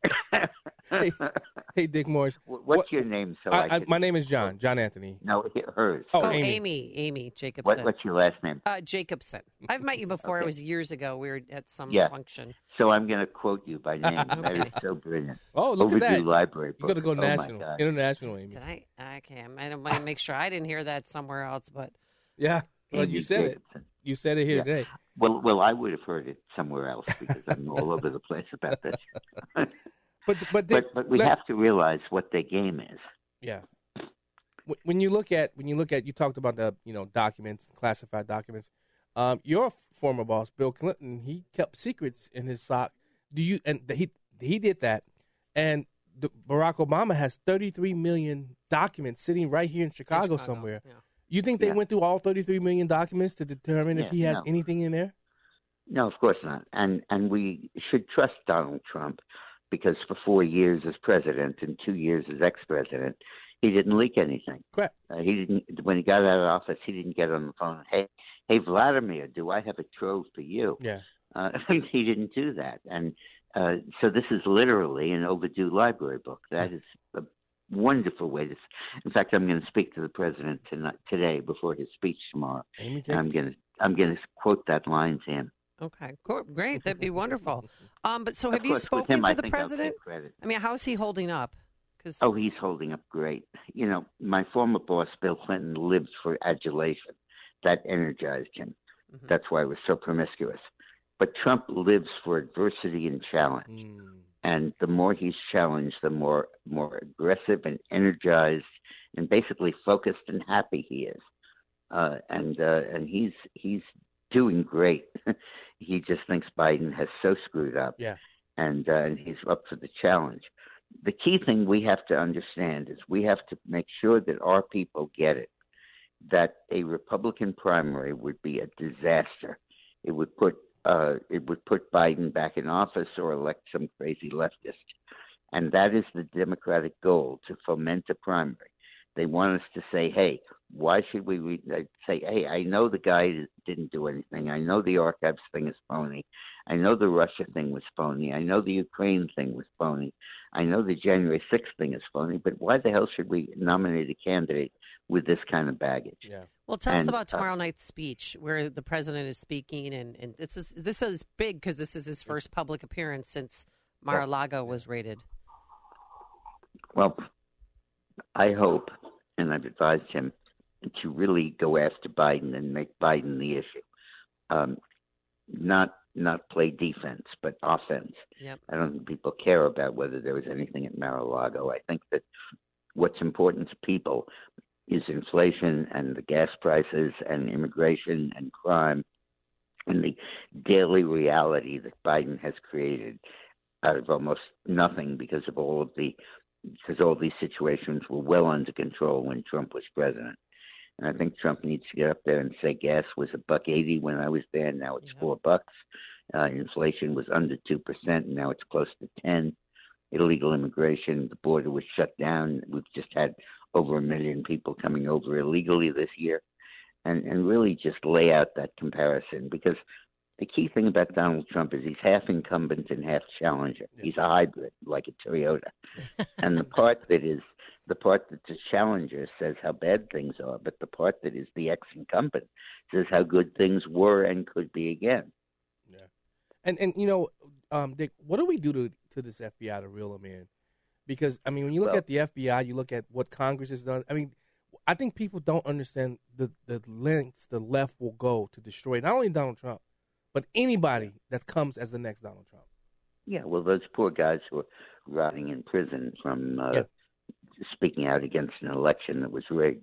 hey, Dick Morris. What's your name? My name is John Anthony. No, hers. Oh, Amy Jacobson. What's your last name? Jacobson. I've met you before. It was years ago. We were at some function. So I'm going to quote you by name. That is so brilliant. Oh, look overdue at that. Library book. You got to go national, international, Amy. Did I? Okay, I don't want to make sure I didn't hear that somewhere else, but yeah. Well, you said Jacobson. it. You said it here today. Well, I would have heard it somewhere else because I'm all over the place about this. But we have to realize what their game is. Yeah. When you look at you talked about the documents, classified documents. Your former boss, Bill Clinton, he kept secrets in his sock. He did that, and Barack Obama has 33 million documents sitting right here in Chicago somewhere. Yeah. You think they went through all 33 million documents to determine if he has anything in there? No, of course not. And we should trust Donald Trump because for 4 years as president and 2 years as ex-president, he didn't leak anything. Correct. He didn't. When he got out of office, he didn't get on the phone. Hey, Vladimir, do I have a trove for you? Yeah. He didn't do that, and so this is literally an overdue library book. That is a wonderful way to. In fact, I'm going to speak to the president today before his speech tomorrow. Amy I'm going to quote that line to him. Okay, cool. Great. That'd be wonderful. But so have you spoken to the president? I mean, how is he holding up? Oh, he's holding up great. My former boss, Bill Clinton, lived for adulation. That energized him. Mm-hmm. That's why he was so promiscuous. But Trump lives for adversity and challenge. And the more he's challenged, the more aggressive and energized and basically focused and happy he is. And he's doing great. He just thinks Biden has so screwed up. Yeah. And he's up for the challenge. The key thing we have to understand is we have to make sure that our people get it, that a Republican primary would be a disaster. It would put Biden back in office or elect some crazy leftist. And that is the Democratic goal, to foment a primary. They want us to say, hey, why should we say, hey, I know the guy didn't do anything. I know the archives thing is phony. I know the Russia thing was phony. I know the Ukraine thing was phony. I know the January 6th thing is phony. But why the hell should we nominate a candidate with this kind of baggage? Yeah. Well, tell us about tomorrow night's speech where the president is speaking. And this is big because this is his first public appearance since Mar-a-Lago was raided. Well, I hope, and I've advised him, to really go after Biden and make Biden the issue. Not play defense, but offense. Yep. I don't think people care about whether there was anything at Mar-a-Lago. I think that what's important to people is inflation and the gas prices and immigration and crime and the daily reality that Biden has created out of almost nothing because all these situations were well under control when Trump was president. And I think Trump needs to get up there and say gas was $1.80 when I was there. Now it's $4. Inflation was under 2%. And now it's close to 10. Illegal immigration, the border was shut down. We've just had over 1 million people coming over illegally this year. And really just lay out that comparison, because the key thing about Donald Trump is he's half incumbent and half challenger. He's a hybrid, like a Toyota. And the part that the challenger says how bad things are, but the part that is the ex-incumbent says how good things were and could be again. Yeah. And you know, Dick, what do we do to this FBI to reel them in? Because, I mean, when you look at the FBI, you look at what Congress has done. I mean, I think people don't understand the lengths the left will go to destroy not only Donald Trump, but anybody that comes as the next Donald Trump. Yeah, well, those poor guys who are rotting in prison from speaking out against an election that was rigged.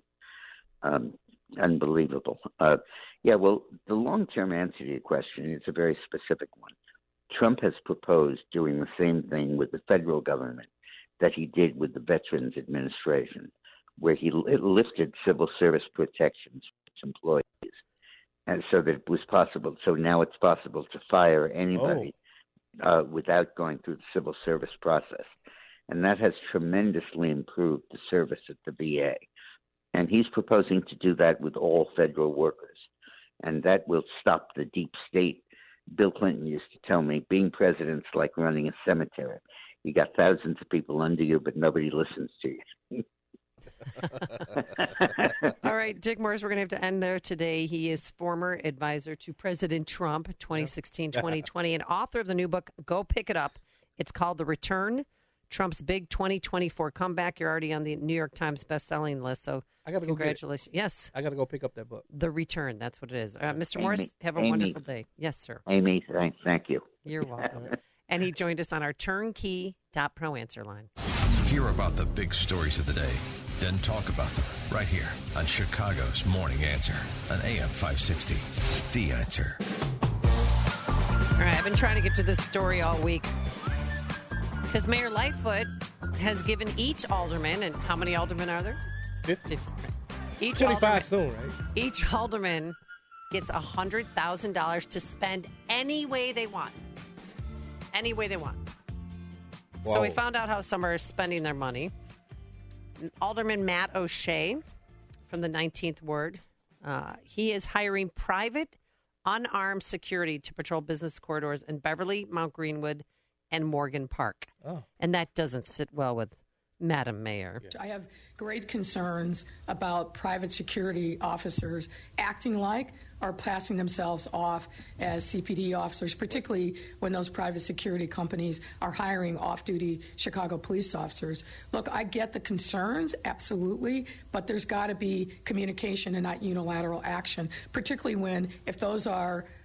Unbelievable. Well, the long-term answer to your question is a very specific one. Trump has proposed doing the same thing with the federal government that he did with the Veterans Administration, where he lifted civil service protections for employees. And so that it was possible. So now it's possible to fire anybody without going through the civil service process. And that has tremendously improved the service at the VA. And he's proposing to do that with all federal workers. And that will stop the deep state. Bill Clinton used to tell me, being president's like running a cemetery. You got thousands of people under you, but nobody listens to you. All right, Dick Morris, we're going to have to end there today. He is former advisor to President Trump, 2016-2020, and author of the new book. Go pick it up. It's called The Return, Trump's Big 2024 Comeback. You're already on the New York Times bestselling list, so I gotta congratulations. Yes. I got to go pick up that book. The Return, that's what it is. Mr. Morris, have a wonderful day. Yes, sir. Amy, thank you. You're welcome. And he joined us on our turnkey.pro answer line. Hear about the big stories of the day, then talk about them right here on Chicago's Morning Answer on AM 560. The Answer. All right, I've been trying to get to this story all week because Mayor Lightfoot has given each alderman, and how many aldermen are there? 50. Each 25 alderman, soon, right? Each alderman gets $100,000 to spend any way they want. Any way they want. Whoa. So we found out how some are spending their money. Alderman Matt O'Shea from the 19th Ward, he is hiring private unarmed security to patrol business corridors in Beverly, Mount Greenwood, and Morgan Park. Oh. And that doesn't sit well with Madam Mayor. I have great concerns about private security officers acting like or passing themselves off as CPD officers, particularly when those private security companies are hiring off-duty Chicago police officers. Look, I get the concerns, absolutely, but there's got to be communication and not unilateral action, particularly if those are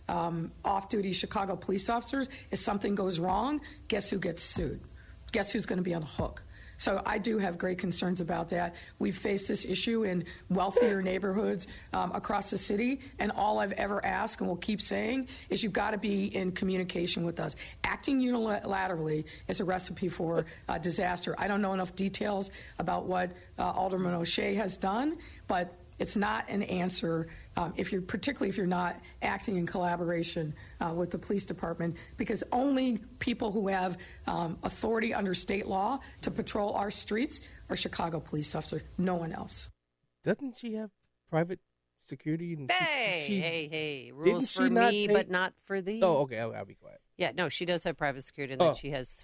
off-duty Chicago police officers. If something goes wrong, guess who gets sued? Guess who's going to be on the hook? So I do have great concerns about that. We've faced this issue in wealthier neighborhoods across the city, and all I've ever asked and will keep saying is you've got to be in communication with us. Acting unilaterally is a recipe for disaster. I don't know enough details about what Alderman O'Shea has done, but it's not an answer, particularly if you're not acting in collaboration with the police department, because only people who have authority under state law to patrol our streets are Chicago police officers. No one else. Doesn't she have private security? And Hey, rules for me, but not for thee. Oh, okay, I'll be quiet. Yeah, no, she does have private security, and then she has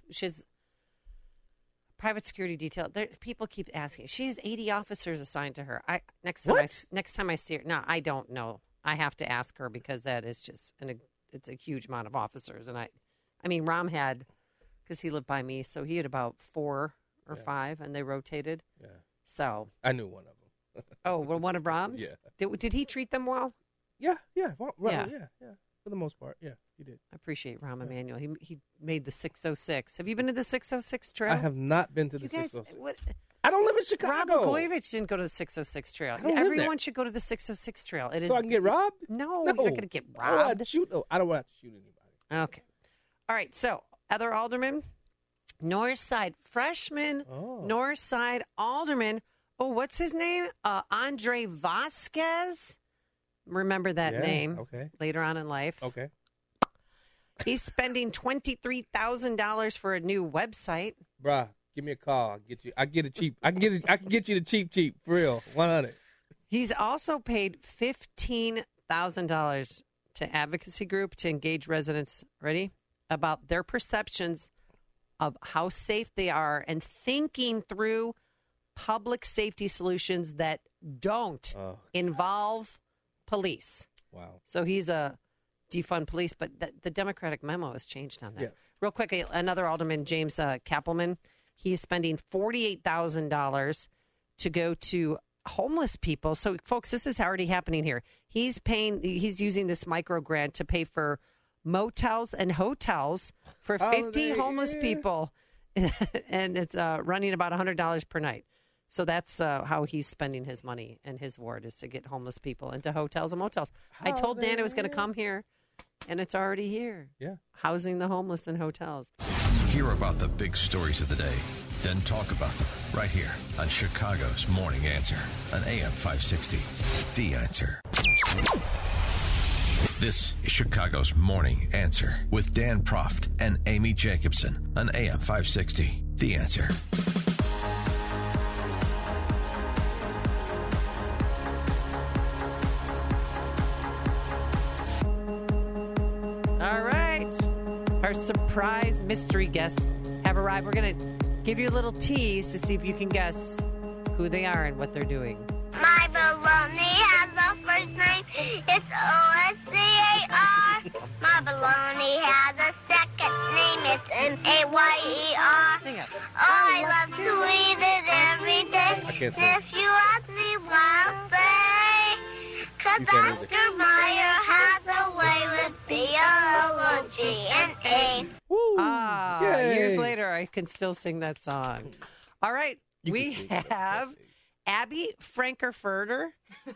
private security detail. People keep asking. She has 80 officers assigned to her. Next time I see her, no, I don't know. I have to ask her because that is just it's a huge amount of officers. And I mean, Ram had, because he lived by me, so he had about 4 or 5, and they rotated. Yeah. So I knew one of them. Oh, well, one of Ram's? Yeah. Did he treat them well? Yeah. Well, yeah. For the most part, yeah, he did. I appreciate Rahm Emanuel. He made the 606. Have you been to the 606 trail? I have not been to the 606. I don't live in Chicago. Rob Blagojevich didn't go to the 606 trail. Everyone should go to the 606 trail. It is. So I can get robbed? No, you're not going to get robbed. I don't want to shoot anybody. Okay. All right. So other aldermen, Northside freshman, Northside alderman. Oh, what's his name? Andre Vasquez. Remember that name. Okay. Later on in life. Okay. He's spending $23,000 for a new website. Bruh, give me a call. I'll get you. I get it cheap. I can get you the cheap for real. 100. He's also paid $15,000 to advocacy group to engage residents. Ready? About their perceptions of how safe they are and thinking through public safety solutions that don't involve police. Wow. So he's a defund police, but the Democratic memo has changed on that. Yeah. Real quick, another alderman, James Kappelman, he's spending $48,000 to go to homeless people. So, folks, this is already happening here. He's using this micro grant to pay for motels and hotels for 50 homeless people, and it's running about $100 per night. So that's how he's spending his money in his ward, is to get homeless people into hotels and motels. I told Dan it was going to come here, and it's already here. Yeah. Housing the homeless in hotels. Hear about the big stories of the day, then talk about them right here on Chicago's Morning Answer on AM 560. The Answer. This is Chicago's Morning Answer with Dan Proft and Amy Jacobson on AM 560. The Answer. All right. Our surprise mystery guests have arrived. We're going to give you a little tease to see if you can guess who they are and what they're doing. My baloney has a first name. It's O-S-C-A-R. My baloney has a second name. It's M-A-Y-E-R. Sing it. Oh, I love to eat it every day. I can't sing. If you ask me why, I'll say, 'cause Oscar Mayer has a way with B-O-L-O-G-N-A. Years later, I can still sing that song. All right. We have Abby Frankfurter.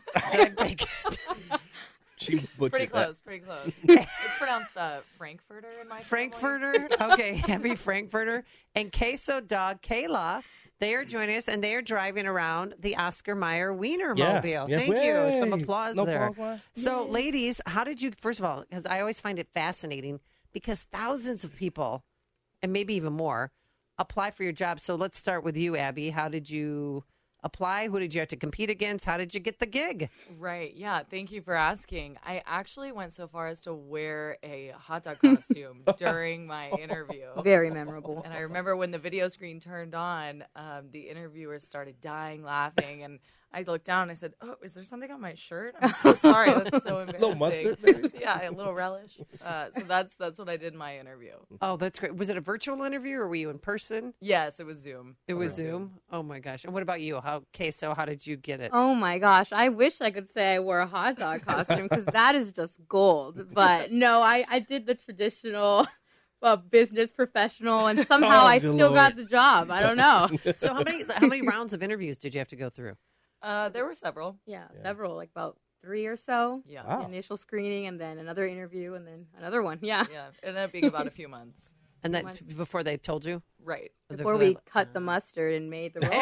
She butchered Pretty close. It's pronounced Frankfurter in my Frankfurter. Okay, Abby Frankfurter. And Queso Dog Kayla. They are joining us, and they are driving around the Oscar Mayer Wiener Mobile. Yeah. Thank you. Some applause No there. applause, So, ladies, how did you, first of all, because I always find it fascinating, because thousands of people, and maybe even more, apply for your job. So let's start with you, Abby. How did you apply? Who did you have to compete against? How did you get the gig? Right. Yeah. Thank you for asking. I actually went so far as to wear a hot dog costume during my interview. Very memorable. And I remember when the video screen turned on, the interviewers started dying laughing, and I looked down and I said, "Oh, is there something on my shirt? I'm so sorry. That's so embarrassing." Little mustard, maybe? Yeah, a little relish. So that's what I did in my interview. Oh, that's great. Was it a virtual interview or were you in person? Yes, it was Zoom. It was Zoom? Oh, my gosh. And what about you? So how did you get it? Oh, my gosh. I wish I could say I wore a hot dog costume because that is just gold. But no, I did the traditional business professional, and somehow I still got the job. I don't know. So how many rounds of interviews did you have to go through? There were several. Yeah, several, like about 3 or so. Yeah. Wow. Initial screening, and then another interview, and then another one. Yeah. Yeah, it ended up being about a few months. And then before they told you? Right. Before we cut the mustard and made the roll.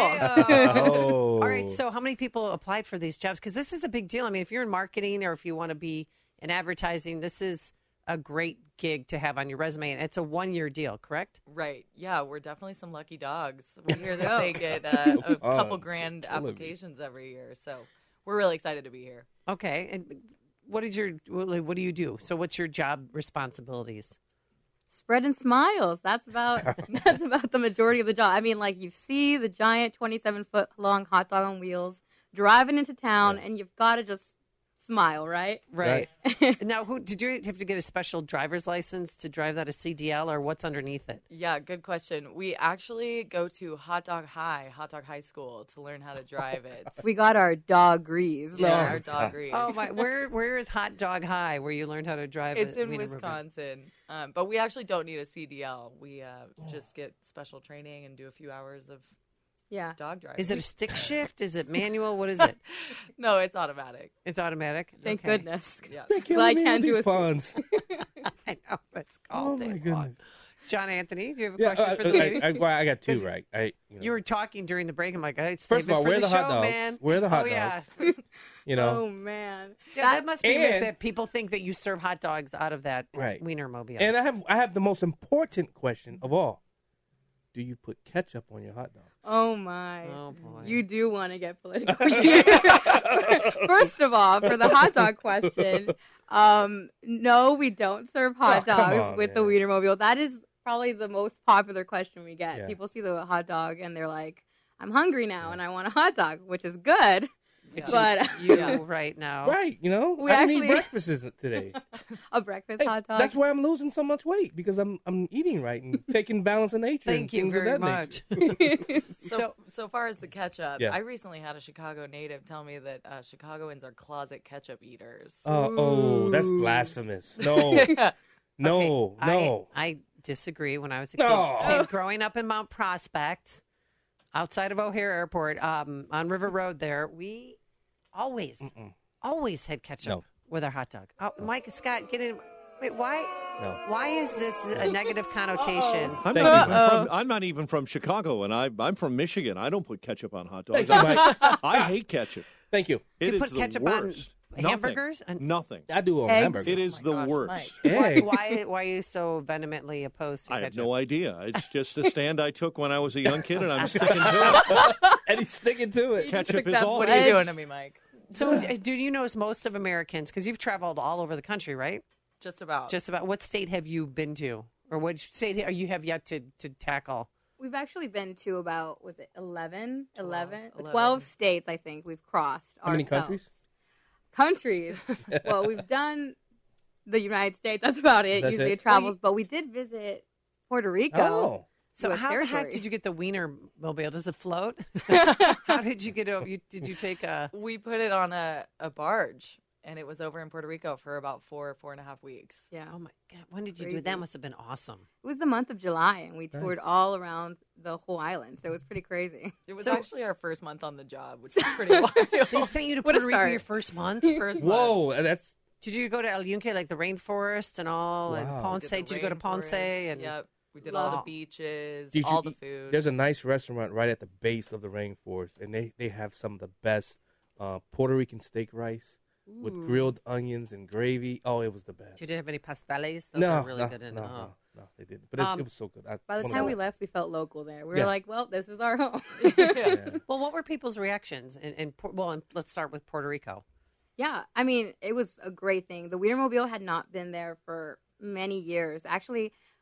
All right, so how many people applied for these jobs? Because this is a big deal. I mean, if you're in marketing or if you want to be in advertising, this is a great gig to have on your resume, and it's a 1-year deal, correct? Right. Yeah, we're definitely some lucky dogs. We hear that they get a couple grand applications every year, so we're really excited to be here. Okay, and what do you do? So what's your job responsibilities? Spreading smiles. That's about the majority of the job. I mean, like, you see the giant 27-foot long hot dog on wheels driving into town, and you've got to just smile, right? Right. Now, did you have to get a special driver's license to drive that, a CDL, or what's underneath it? Yeah, good question. We actually go to Hot Dog High School to learn how to drive it. We got our doggeries. Yeah, our doggeries. Oh my! Where is Hot Dog High, where you learned how to drive? It's in Wisconsin, but we actually don't need a CDL. We just get special training and do a few hours of dog driving. Is it a stick shift? Is it manual? What is it? No, it's automatic. It's automatic. Thank goodness. Yeah. Well, I can't do these puns. I know it's called. Oh my goodness. John Anthony, do you have a question for the lady? I got two right. You were talking during the break. I'm like, first of all, where are the hot dogs? Man. Where are the hot dogs? You know. Oh man, that must be that people think that you serve hot dogs out of that Wienermobile. And I have the most important question of all. Do you put ketchup on your hot dogs? Oh, my. Oh, boy. You do want to get political here. First of all, for the hot dog question, no, we don't serve hot dogs with the Wienermobile. That is probably the most popular question we get. Yeah. People see the hot dog, and they're like, I'm hungry now, and I want a hot dog, which is good. But you right now. Right, you know. We I didn't actually eat breakfast today. A breakfast hot dog. That's why I'm losing so much weight, because I'm eating right and taking balance of nature. Thank you things very of that much. So far as the ketchup, Yeah. I recently had a Chicago native tell me that Chicagoans are closet ketchup eaters. Oh, that's blasphemous. No. No, no. I disagree. When I was a kid growing up in Mount Prospect, outside of O'Hare Airport, on River Road there, we always had ketchup with our hot dog. Oh, Mike, Scott, get in. Wait, why? No. Why is this a negative connotation? I'm not even from Chicago, and I'm from Michigan. I don't put ketchup on hot dogs. Thank you, Mike. I hate ketchup. Thank you. Do It you is put the ketchup worst. on hamburgers? Nothing. I do on Eggs? hamburgers. It is the worst. Hey. Why are you so vehemently opposed to I ketchup? have no idea. It's just a stand I took when I was a young kid, and I'm sticking to it. And he's sticking to it. Ketchup is awful. What are you doing to me, Mike? So, do you notice most of Americans, because you've traveled all over the country, right? Just about. What state have you been to? Or what state are you have yet to tackle? We've actually been to about, 12 states, I think, we've crossed How many ourselves. Countries? Well, we've done the United States. That's about it. That's Usually it? it travels. But we did visit Puerto Rico. Oh. So US how the heck territory. did you get the Wienermobile? Does it float? How did you get over? Did you take a? We put it on a barge, and it was over in Puerto Rico for about 4.5 weeks. Yeah. Oh my God! When did you do Crazy. it? That must have been awesome. It was the month of July, and we toured all around the whole island. So it was pretty crazy. It was actually our first month on the job, which is pretty wild. They sent you to What a Puerto Rico start. your first month. Whoa, that's Did you go to El Yunque, like the rainforest and all, and Wow. Ponce? Did you go to Ponce? And Yep. We did all the beaches, Did you all the eat- food. There's a nice restaurant right at the base of the rainforest, and they have some of the best Puerto Rican steak rice with grilled onions and gravy. Oh, it was the best. Did you have any pasteles? Those No, are really no, good. no, they didn't. But it was so good. By the time we left, we felt local there. We were Yeah. like, well, this is our home. Well, what were people's reactions? And let's start with Puerto Rico. Yeah, I mean, it was a great thing. The Wienermobile had not been there for many years. Actually,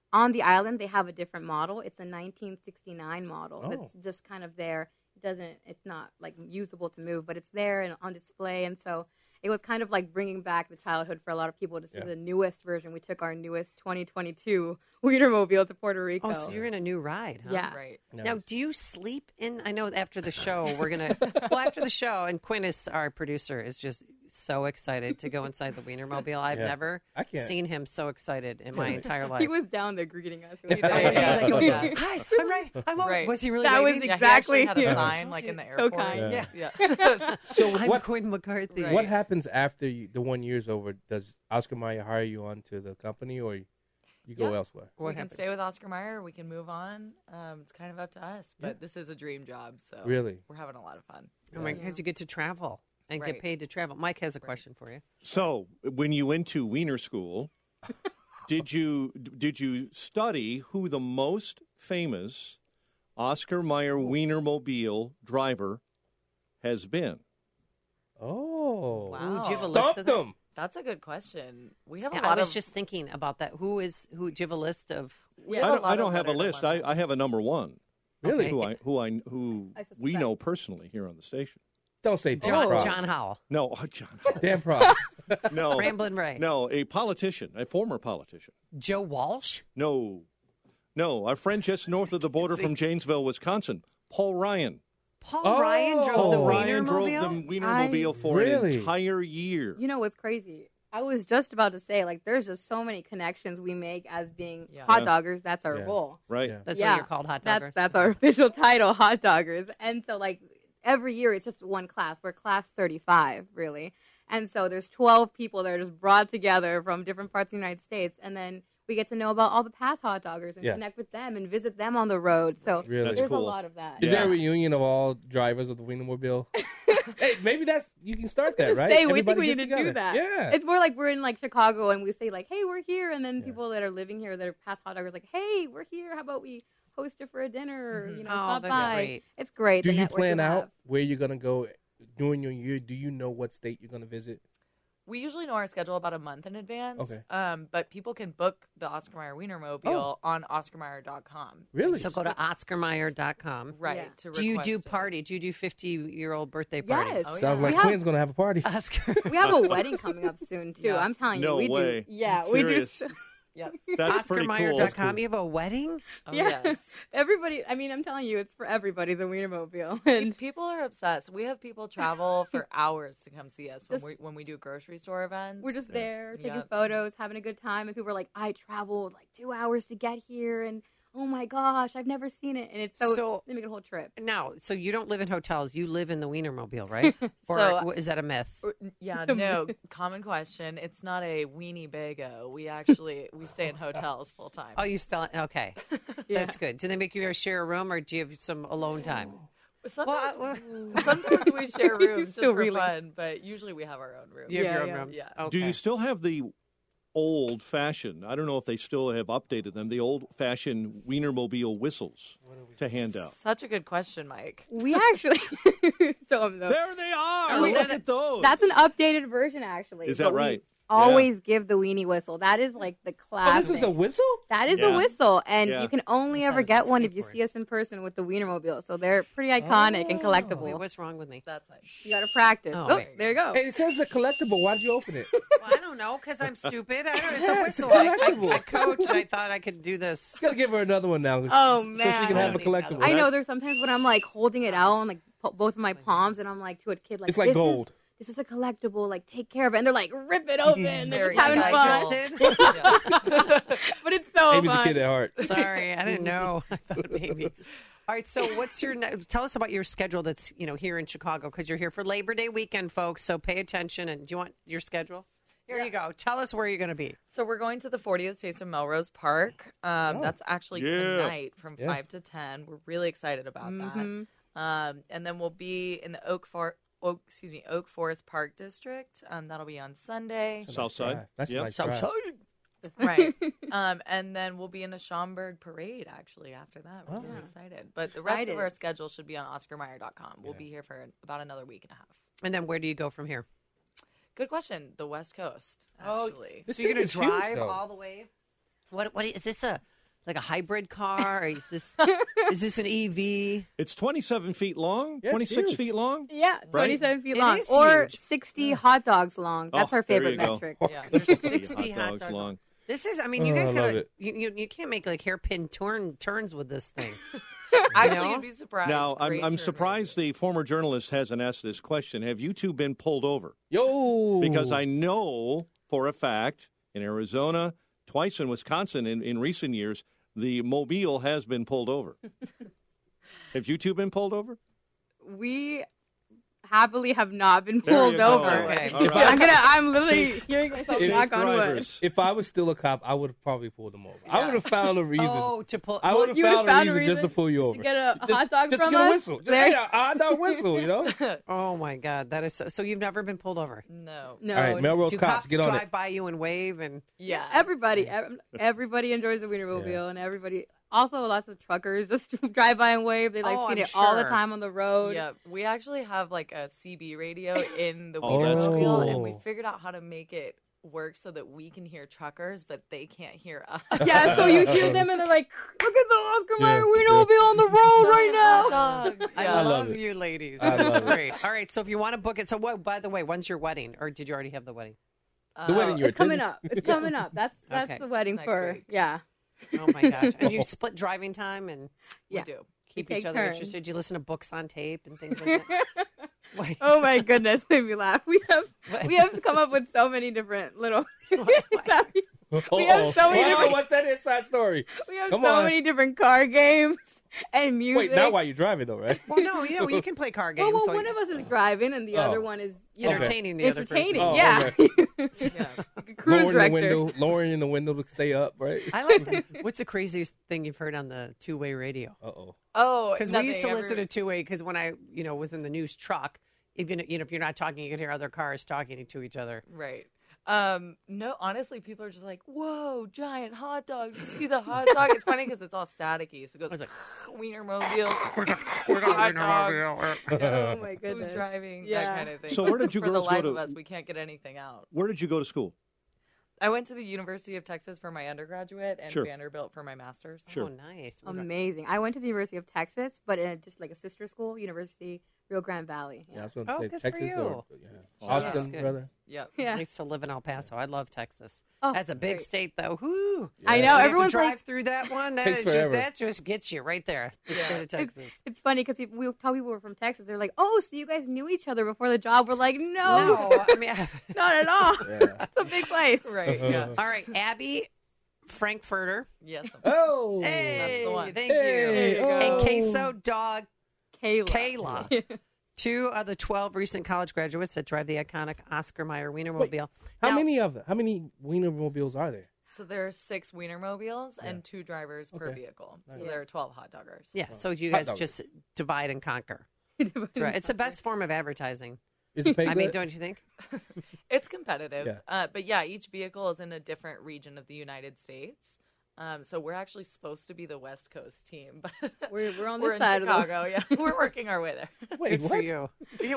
on the island, they have a different model. It's a 1969 model Oh. that's just kind of there. It's not like usable to move, but it's there and on display. And so it was kind of like bringing back the childhood for a lot of people to see the newest version. We took our newest 2022 Wienermobile to Puerto Rico. Oh, so you're in a new ride, huh? Yeah. Right. Now, do you sleep in? I know after the show, we're going to, after the show, and Quintus, our producer, is just so excited to go inside the Wienermobile. I've never seen him so excited in my entire life. He was down there greeting us. Hi, I'm right. I'm over. Right. Was he really That was waving? exactly had a sign like in the So airport. kind. Yeah. So I'm Quinn McCarthy. What happens after the 1 year's over? Does Oscar Mayer hire you onto the company, or you go elsewhere? We can stay with Oscar Mayer. We can move on. It's kind of up to us, but this is a dream job, so Really? we're having a lot of fun. Because you get to travel and get paid to travel. Mike has a question for you. So, when you went to Wiener School, did you study who the most famous Oscar Mayer Wienermobile driver has been? Oh, Wow. Do you have a list of them? That's a good question. We have a Yeah, lot I was of. just thinking about that. Who? Do you have a list of? I don't have a list. I have a number one. Really? Who we know personally here on the station. Don't say John Howell. No, John. Dan Proud. No, Ramblin' Ray. No, a politician, a former politician. Joe Walsh. No, our friend just north of the border from Janesville, Wisconsin, Paul Ryan. Paul Ryan drove the Ryan drove the Wienermobile? Wienermobile for an entire year. You know what's crazy? I was just about to say, like, there's just so many connections we make as being hot doggers. That's our role. Right. That's why you're called hot doggers. That's our official title, hot doggers. And so, like, every year it's just one class. We're class 35, really. And so there's 12 people that are just brought together from different parts of the United States. And then we get to know about all the past hot doggers and connect with them and visit them on the road. So there's a lot of that. Is there a reunion of all drivers of the Wienermobile? Hey, maybe you can start that, right? We think we need to do that. Yeah. It's more like we're in like Chicago and we say like, hey, we're here. And then people that are living here that are past hot doggers like, hey, we're here. How about we host it for a dinner or, stop that's by. great. It's great. Do the you network plan we out have. where you're going to go during your year? Do you know what state you're going to visit? We usually know our schedule about a month in advance. Okay. But people can book the Oscar Mayer Wienermobile on OscarMayer.com. Really? So go to OscarMayer.com. Right. To Do you do request it. party? Do you do 50-year-old birthday parties? Yes. Sounds like Quinn's going to have a party. Oscar. We have a wedding coming up soon, too. I'm telling you. No we way. do. Yeah. Serious? We do. Yep. That's pretty cool. OscarMayer.com. You have a wedding? Oh, Yeah. yes. Everybody, I mean, I'm telling you, it's for everybody, the Wienermobile. And People are obsessed. We have people travel for hours to come see us when we do grocery store events. we're just there taking Yep. photos, having a good time. And people are like, I traveled like 2 hours to get here. And oh my gosh, I've never seen it. And it's so they make a whole trip. Now, so you don't live in hotels. You live in the Wienermobile, right? Or So- is that a myth? Yeah, no, common question. It's not a weenie bago. We stay in hotels full time. Oh, you still okay? That's good. Do they make you share a room, or do you have some alone time? Sometimes we share rooms just Still for really- fun, but usually we have our own room. You have your own rooms. Yeah. Okay. Do you still have the old-fashioned, I don't know if they still have updated them, the old-fashioned Wienermobile whistles to hand out? Such a good question, Mike. We actually show them those. There they are. Oh, Look at those. That's an updated version, actually. Is that But we right? Always give the weenie whistle. That is like the Oh, classic. this is a whistle? That is Yeah. a whistle, and Yeah. you can only ever get one if you see us in person with the Wienermobile. So they're pretty iconic and collectible. Wait, what's wrong with me? That's it. You got to practice. Oh, Oh, wait. there you go. Hey, it says a collectible. Why did you open it? Well, I don't know because I'm stupid. I don't. It's Yeah, a it's whistle. collectible. I coach. I thought I could do this. Got to give her another one now. Oh, So she man. can have a I don't need collectible. I know right? there's sometimes when I'm like holding it out on like both of my palms, and I'm like to a kid like It's like this gold. This is a collectible. Like take care of it, and they're like rip it open. They're Very just having fun. Digested? But it's so Amy's fun. a kid at heart. Sorry, I didn't know. I thought maybe. All right, so what's your tell us about your schedule that's here in Chicago because you're here for Labor Day weekend, folks. So pay attention. And do you want your schedule? Here you go. Tell us where you're going to be. So we're going to the 40th Taste of Melrose Park. That's actually tonight from 5 to 10. We're really excited about Mhm. that. And then we'll be in the Oak Forest Park District. That'll be on Sunday. South side. That's Yep. nice. Drive. Right. And then we'll be in the Schaumburg Parade, actually, after that. We're really excited. But the rest of Excited. our schedule should be on OscarMayer.com. We'll be here for about another week and a half. And then where do you go from here? Good question. The West Coast, actually. This So you're thing going to is huge, drive though. all the way? What is this a like a hybrid car? Or is this an EV? It's 27 feet long, Yeah, 26 huge. feet long. Yeah, Right? 27 feet It long. is Or huge. 60 hot dogs long. That's our there favorite you go. metric. Yeah, there's 60 hot hot dogs long. This is, I mean, you guys I love gotta, it. you can't make like hairpin turns with this thing. Actually, know? you'd be surprised. Now, Great I'm turn surprised the former journalist hasn't asked this question. Have you two been pulled over? Yo. Because I know for a fact in Arizona, twice in Wisconsin in recent years, the Mobile has been pulled over. Have you two been pulled over? We happily have not been There you pulled go. over. Okay. All right. I'm literally hearing myself Safe knock on wood. drivers. If I was still a cop, I would have probably pulled them over. I would have found a reason. Oh, to pull. I would have You would've found a reason just to pull you to over. get a Just- hot dog just from get a us? whistle. Just There- a hot dog whistle, you know? Oh my God, that is so you've never been pulled over. No. No. All right, Melrose Do cops, get on drive it. by you and wave and Yeah. Everybody enjoys the Wienermobile, and everybody also lots of truckers just drive by and wave. They like Oh, seen I'm it all the sure. time on the road. Yeah, we actually have like a CB radio in the Oh, that's Wienermobile, cool. and we figured out how to make it work so that we can hear truckers, but they can't hear us. Yeah, so you hear them and they're like, "Look at the Oscar Mayer Yeah, Wienermobile on the road right now." I I love love it. you ladies. I That's love it. great. All right, so if you want to book it, so what? By the way, when's your wedding, or did you already have the wedding? The wedding you're It's coming attending? up. It's coming up. That's Okay. the wedding Next for week. yeah. Oh my gosh! And you split driving time and Yeah. We do. keep take each other turns. interested. Do you listen to books on tape and things like that? Wait. Oh my goodness, made me laugh. We have come up with so many different little. We have so many different. What's that inside story? We have Come so on. many different car games and music. Wait, not while you're driving, though, right? Well, no, you can play card games. Well, so one of us is driving and the Oh. other one is entertaining the other person. entertaining. Oh, Yeah, Yeah. cruise lowering director. lowering the window to stay up, right? I like that. What's the craziest thing you've heard on the two-way radio? Uh-oh. Oh, Because we used to nothing, listen to two-way. Because when I, was in the news truck, even if you're not talking, you can hear other cars talking to each other. Right. No, honestly, people are just like, "Whoa, giant hot dog! Did you see the hot dog?" It's funny because it's all staticky, so it goes like Wienermobile, hot dog. Oh my goodness. Who's driving? Yeah. That kind of thing. So But where did you for the girls go life to- of us, we can't get anything out. Where did you go to school? I went to the University of Texas for my undergraduate and Sure. Vanderbilt for my master's. Sure. Oh, nice. Amazing. I went to the University of Texas, but in just like a sister school, University Rio Grande Valley. Yeah, I was going Oh, to say good for Texas you. or Yeah, Austin, that's good. brother. Yep. Yeah. I used to live in El Paso. I love Texas. Oh, That's a big great. state, though. Whoo! I know. You have to Everyone's drive like, through that one. That Takes is just forever. that just gets you right there. The state of Texas. it's funny because we tell people we're from Texas. They're like, "Oh, so you guys knew each other before the job?" We're like, "No, No, I mean, not at all. Yeah. It's a big place." Right. Yeah. all right, Abby Frankfurter. Yes. Oh, Hey, That's the one. thank Hey, you. oh. And queso dog Kayla. Kayla. 2 of the 12 recent college graduates that drive the iconic Oscar Mayer Wienermobile. How Now- many of them? How many Wienermobiles are there? So there are 6 Wienermobiles Yeah. and 2 drivers per Okay. vehicle. So Nice. there are 12 hot doggers. Yeah, so you Hot guys dog. just divide and conquer. Right. It's the best form of advertising. Is the pay I mean, good? don't you think? It's competitive. Yeah. But yeah, each vehicle is in a different region of the United States. So we're actually supposed to be the West Coast team, but We're on we're this in side Chicago. of Yeah, we're working our way there. Wait, Good for what? you.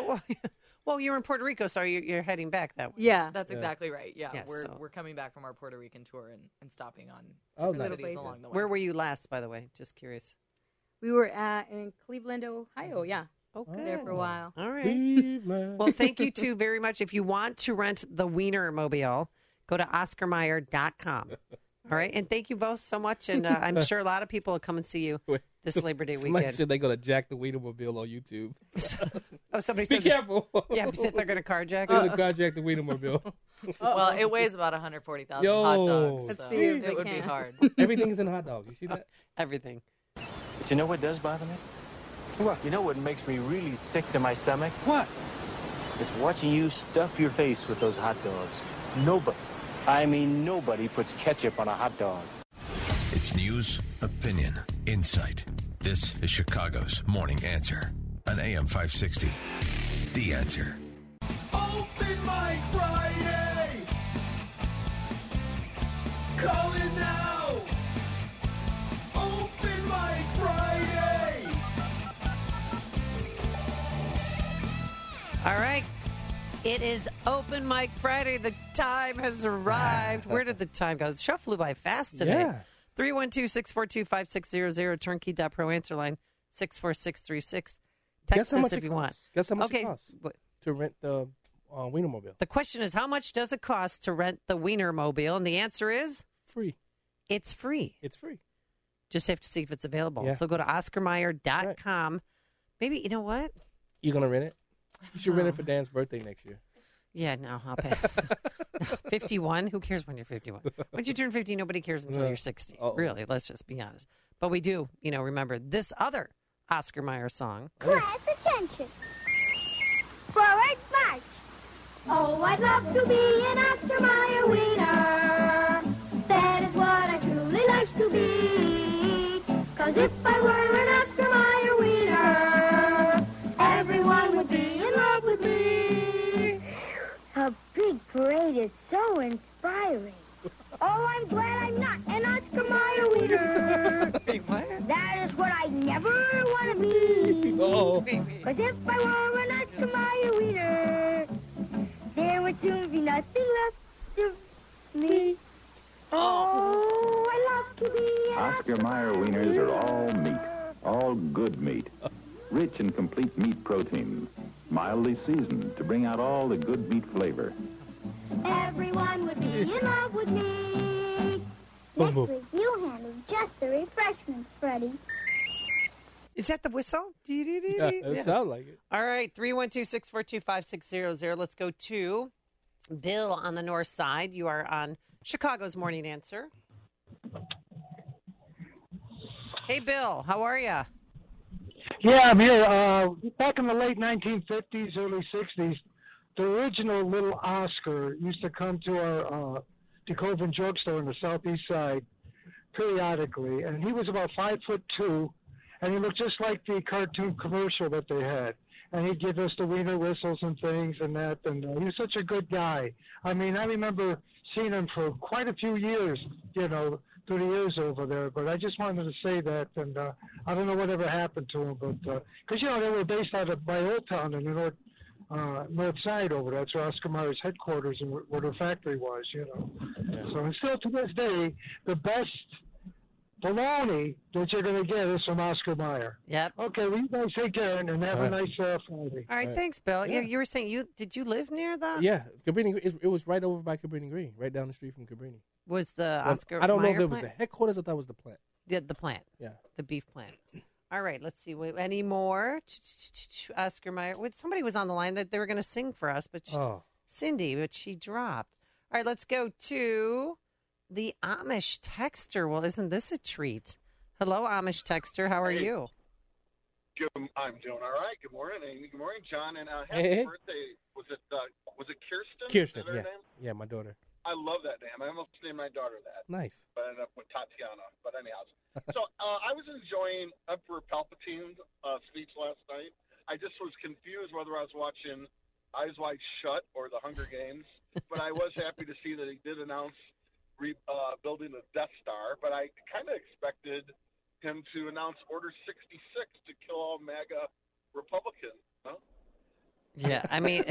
Well, you're in Puerto Rico, so you're heading back that way. Yeah. That's Yeah. exactly right. Yeah, Yeah, we're so- we're coming back from our Puerto Rican tour and stopping on Oh, different nice. cities Places. along the way. Where were you last, by the way? Just curious. We were in Cleveland, Ohio. Yeah. Oh, good. There for a while. All right. Cleveland. Well, thank you two very much. If you want to rent the Wienermobile, go to OscarMayer.com. All right. And thank you both so much. And I'm sure a lot of people will come and see you Wait. this Labor Day Somebody weekend. said they're going to jack the Wienermobile on YouTube. Oh, somebody Be said careful. Yeah, they're going to carjack They're it. going to carjack the Wienermobile. Well, it weighs about 140,000 Yo. hot dogs, Let's so see if it they would be can. hard. Everything's in hot dogs. You see that? Everything. But you know what does bother me? What? You know what makes me really sick to my stomach? What? It's watching you stuff your face with those hot dogs. Nobody, I mean nobody, puts ketchup on a hot dog. It's news, opinion, insight. This is Chicago's Morning Answer on AM 560. The Answer. Open Mic Friday. Call it now. Open Mic Friday. All right. It is Open Mic Friday. The time has arrived. Where did the time go? The show flew by fast today. Yeah. 312-642-5600, turnkey.pro, answer line 64636. Text us if you want. Guess how much it costs to rent the Wienermobile? The question is, how much does it cost to rent the Wienermobile? And the answer is? Free. It's free. It's free. Just have to see if it's available. Yeah. So go to OscarMayer.com. Right. Maybe, you know what? You going to rent it? You should rent it for Dan's birthday next year. Yeah, no, I'll pass. 51? Who cares when you're 51? Once you turn 50, nobody cares until you're 60. Uh-oh. Really, let's just be honest. But we do, remember this other Oscar Mayer song. Class attention. Forward march. Oh, I'd love to be an Oscar Mayer wiener. That is what I truly like to be. 'Cause if I were an Oscar Mayer wiener, everyone would be in love with me. A big parade is so inspiring. Oh, I'm glad I'm not an Oscar Mayer wiener. What? That is what I never want to be. Oh. 'Cause if I were an Oscar Mayer wiener, there would soon be nothing left of me. Oh, I love to be an Oscar Mayer wieners are all meat, all good meat, rich and complete meat protein, mildly seasoned to bring out all the good meat flavor. Everyone would be in love with me. Next week, you handle just the refreshments, Freddie. Is that the whistle? Yeah, it sounds like it. All right, 312-642-5600. Let's go to Bill on the north side. You are on Chicago's Morning Answer. Hey, Bill, how are you? Yeah, I'm here. Back in the late 1950s, early 60s, the original Little Oscar used to come to our DeKoven drugstore on the southeast side periodically, and he was about 5'2", and he looked just like the cartoon commercial that they had. And he'd give us the wiener whistles and things and that, and he was such a good guy. I mean, I remember seeing him for quite a few years, through the years over there, but I just wanted to say that, and I don't know whatever happened to him, but, because, they were based out of by Old Town in the north side over there. That's where Oscar Mayer's headquarters and where their factory was, Yeah. So, and still to this day, the best baloney that you're going to get is from Oscar Mayer. Yep. Okay, well, you guys take care and have a nice Friday. All right, thanks, Bill. Yeah. You were saying, did you live near the? Yeah, Cabrini. It was right over by Cabrini Green, right down the street from Cabrini. Was the Oscar I don't know Mayer if it was plant? the headquarters. I thought it was the plant. The plant. Yeah. The beef plant. All right, let's see. Any more? Oscar Mayer. Somebody was on the line that they were going to sing for us, but Cindy, but she dropped. All right, let's go to the Amish texter. Well, isn't this a treat? Hello, Amish texter. How are you? I'm doing all right. Good morning, Amy. Good morning, John. And happy Hey. birthday. Was it Kirsten? Kirsten, Is that her yeah. name? Yeah, my daughter. I love that name. I almost named my daughter that. Nice. But I ended up with Tatiana. But anyhow. So I was enjoying Emperor Palpatine's speech last night. I just was confused whether I was watching Eyes Wide Shut or The Hunger Games. But I was happy to see that he did announce building the Death Star. But I kind of expected him to announce Order 66 to kill all MAGA Republicans. No? Yeah, I mean,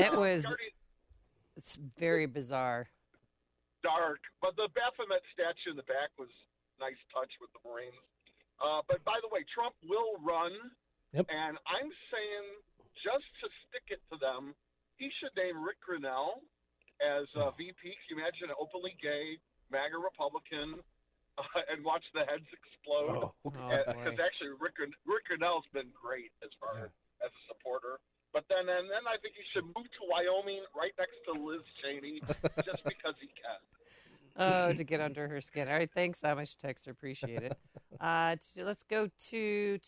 it's very bizarre. Dark, but the Baphomet statue in the back was a nice touch with the Marines. But by the way, Trump will run, and I'm saying just to stick it to them, he should name Rick Grinnell as VP. Can you imagine an openly gay MAGA Republican and watch the heads explode? Because actually, Rick Grinnell's been great as far as a supporter. But then I think he should move to Wyoming right next to Liz Cheney just because he can. Oh, to get under her skin. All right, thanks, Amish texter. Appreciate it. Let's go to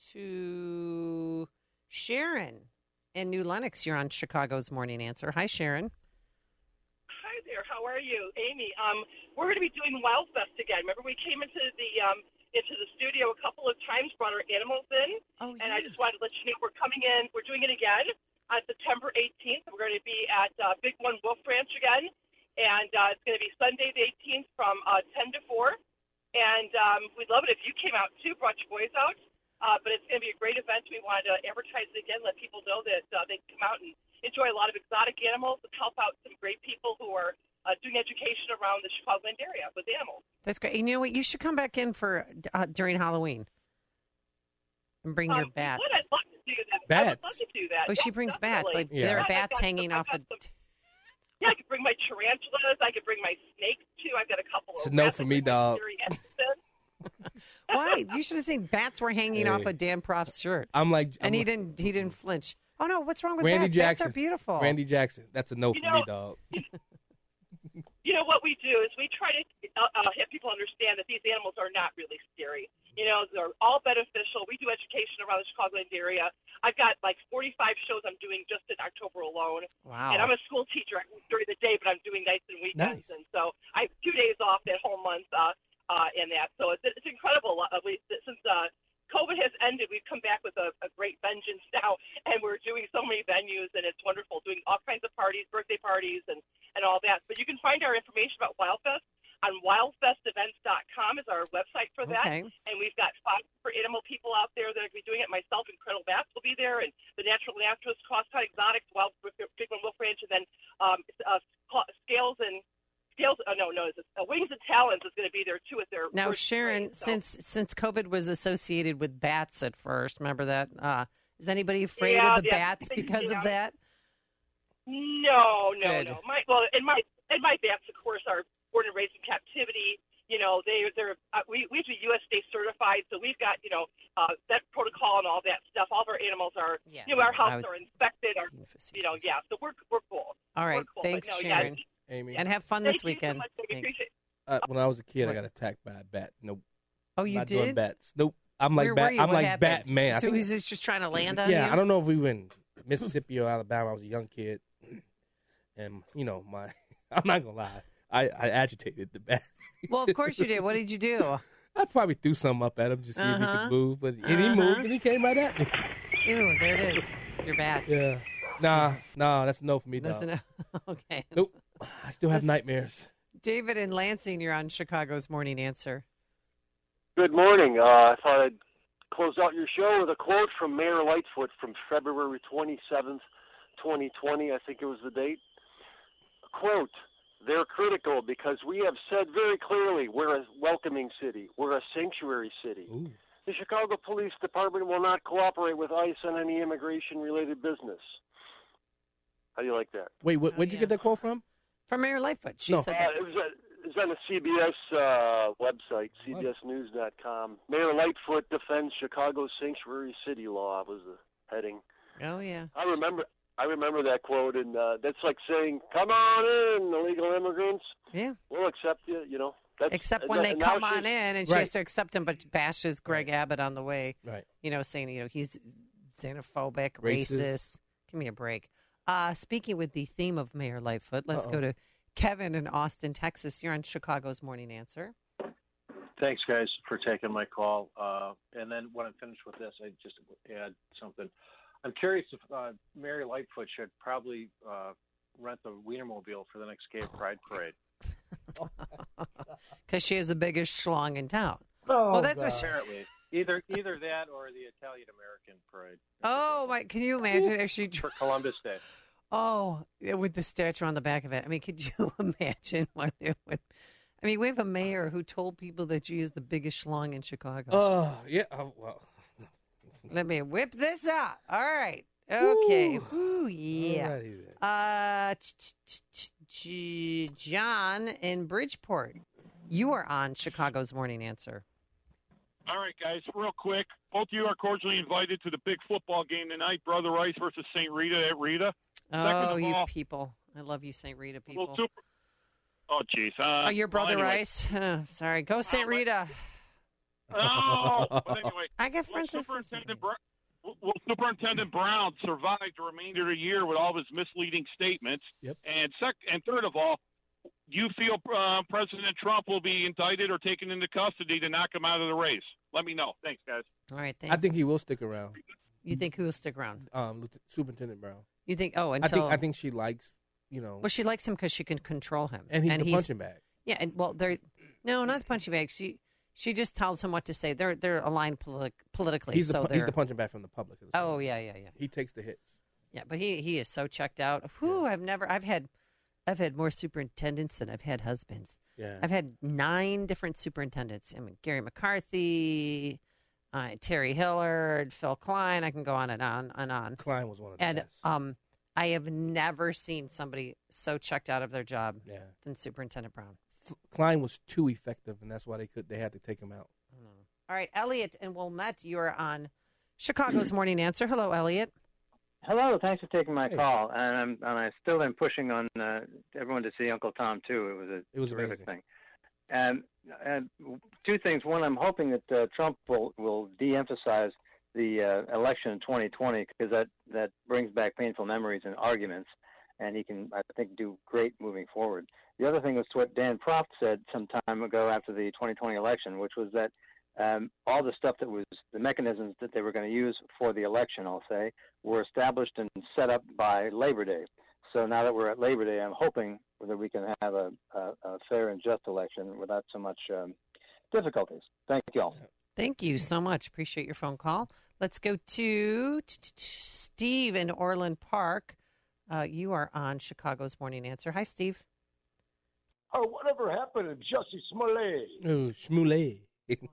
Sharon in New Lenox. You're on Chicago's Morning Answer. Hi, Sharon. Hi there. How are you, Amy? We're going to be doing Wildfest again. Remember, we came into the studio a couple of times, brought our animals in, and I just wanted to let you know we're coming in. We're doing it again on September 18th. We're going to be at Big One Wolf Ranch again, and it's going to be Sunday the 18th from 10 to 4. And we'd love it if you came out too, brought your boys out. But it's going to be a great event. We wanted to advertise it again, let people know that they can come out and enjoy a lot of exotic animals, and help out some great people who are doing education around the Chicagoland area with animals. That's great. And you know what? You should come back in for during Halloween and bring your bats. I'd love to do that. Bats. I would love to do that. Oh, she brings bats. Like there are bats hanging off a. Yeah, I could bring my tarantulas. I could bring my snakes too. I've got a couple It's of. a no rats. for me, dog. Why? You should have seen bats were hanging off of Dan Proft's shirt. He didn't flinch. Oh no, what's wrong with Randy bats? Jackson. Bats are beautiful. Randy Jackson. That's a no for me, dog. You know what we do is we try to have people understand that these animals are not really scary. You know, they're all beneficial. We do education around the Chicagoland area. I've got like 45 shows I'm doing just in October alone. Wow. And I'm a school teacher during the day, but I'm doing nights and weekends. Nice. And so I have 2 days off that whole month in that. So it's incredible. Since COVID has ended, we've come back with a great vengeance now, and we're doing so many venues, and it's wonderful, doing all kinds of parties, birthday parties, and all that. But you can find our information about WildFest on wildfestevents.com is our website for that. Okay. And we've got 5 for animal people out there that are going to be doing it. Myself and Colonel Bass will be there, and the Natural Naturalists, Crosstown Exotics, Wild Frequent Wolf Ranch, and then Wings and Talons is going to be there too with their. Now, Sharon, since COVID was associated with bats at first, remember that? Is anybody afraid of the bats because of that? No. Good. My bats, of course, are born and raised in captivity. You know, we have to be USDA certified, so we've got that protocol and all that stuff. All of our animals are, our houses are inspected. So we're cool. All right, cool. thanks, Sharon. Amy. And have fun this weekend. Thank you so much. I appreciate it. When I was a kid, I got attacked by a bat. Nope. Oh, you Not did? doing bats. Nope. I'm like Where were you? I'm What like happened? Batman. I So think he's just trying to land on you? I don't know if we were in Mississippi or Alabama. I was a young kid, and I'm not gonna lie, I agitated the bat. Well, of course you did. What did you do? I probably threw something up at him just to see if he could move, but and he moved and he came right at me. Ew, there it is. Your bats. Yeah. Nah, that's a no for me, That's dog. a no. Okay. Nope. I still have nightmares. David in Lansing, you're on Chicago's Morning Answer. Good morning. I thought I'd close out your show with a quote from Mayor Lightfoot from February 27th, 2020. I think it was the date. Quote, "They're critical because we have said very clearly we're a welcoming city. We're a sanctuary city. Ooh. The Chicago Police Department will not cooperate with ICE on any immigration-related business." How do you like that? Wait, where'd you get that quote from? From Mayor Lightfoot. She said that. It was on the CBS website, cbsnews.com. Mayor Lightfoot defends Chicago's sanctuary city law was the heading. Oh, yeah. I remember that quote, and that's like saying, "Come on in, illegal immigrants. Yeah, we'll accept you." You know, except when they come on in, and she has to accept him, but bashes Greg Abbott on the way. Right. Saying he's xenophobic, Racist. racist. Give me a break. Speaking with the theme of Mayor Lightfoot, let's go to Kevin in Austin, Texas. You're on Chicago's Morning Answer. Thanks, guys, for taking my call. And then when I'm finished with this, I just add something. I'm curious if Mary Lightfoot should probably rent the Wienermobile for the next Gay Pride Parade. Because she has the biggest schlong in town. Oh, well, that's what apparently. Either that or the Italian American Parade. Oh, my! Can you imagine if she for Columbus Day? Oh, with the statue on the back of it. I mean, could you imagine what it would? I mean, we have a mayor who told people that she is the biggest schlong in Chicago. Oh, yeah. Oh, well. Let me whip this out. All right. Okay. Ooh. Ooh, yeah. John in Bridgeport. You are on Chicago's Morning Answer. All right, guys, real quick. Both of you are cordially invited to the big football game tonight, Brother Rice versus St. Rita at Rita. Oh, you people. I love you, St. Rita people. Oh, jeez. Your Brother Rice. Sorry. Go St. Rita. Oh, but anyway. I got friends Will Superintendent Brown survive the remainder of the year with all of his misleading statements? Yep. And third of all, do you feel President Trump will be indicted or taken into custody to knock him out of the race? Let me know. Thanks, guys. All right, thanks. I think he will stick around. You think who will stick around? Superintendent Brown. You think? Oh, until I think she likes, Well, she likes him because she can control him, and he's the punching bag. Yeah, and no, not the punching bag. She just tells him what to say. They're aligned politically. He's the punching bag from the public. Oh yeah. He takes the hits. Yeah, but he is so checked out. Whew, I've had I've had more superintendents than I've had husbands. Yeah. I've had 9 different superintendents. I mean, Gary McCarthy, Terry Hillard, Phil Klein. I can go on and on and on. Klein was one of the And best. I have never seen somebody so checked out of their job Yeah. than Superintendent Brown. Klein was too effective, and that's why they had to take him out. All right, Elliot and Wilmette, you are on Chicago's Morning Answer. Hello, Elliot. Hello, thanks for taking my call. And I still am pushing on everyone to see Uncle Tom too. It was a terrific thing. And 2 things. One, I'm hoping that Trump will de-emphasize the election in 2020 because that brings back painful memories and arguments, and he can, I think, do great moving forward. The other thing was what Dan Proft said some time ago after the 2020 election, which was that all the stuff that was the mechanisms that they were going to use for the election, I'll say, were established and set up by Labor Day. So now that we're at Labor Day, I'm hoping that we can have a fair and just election without so much difficulties. Thank you all. Thank you so much. Appreciate your phone call. Let's go to Steve in Orland Park. You are on Chicago's Morning Answer. Hi, Steve. Oh, whatever happened to Jussie Smollett? Oh, Smollett.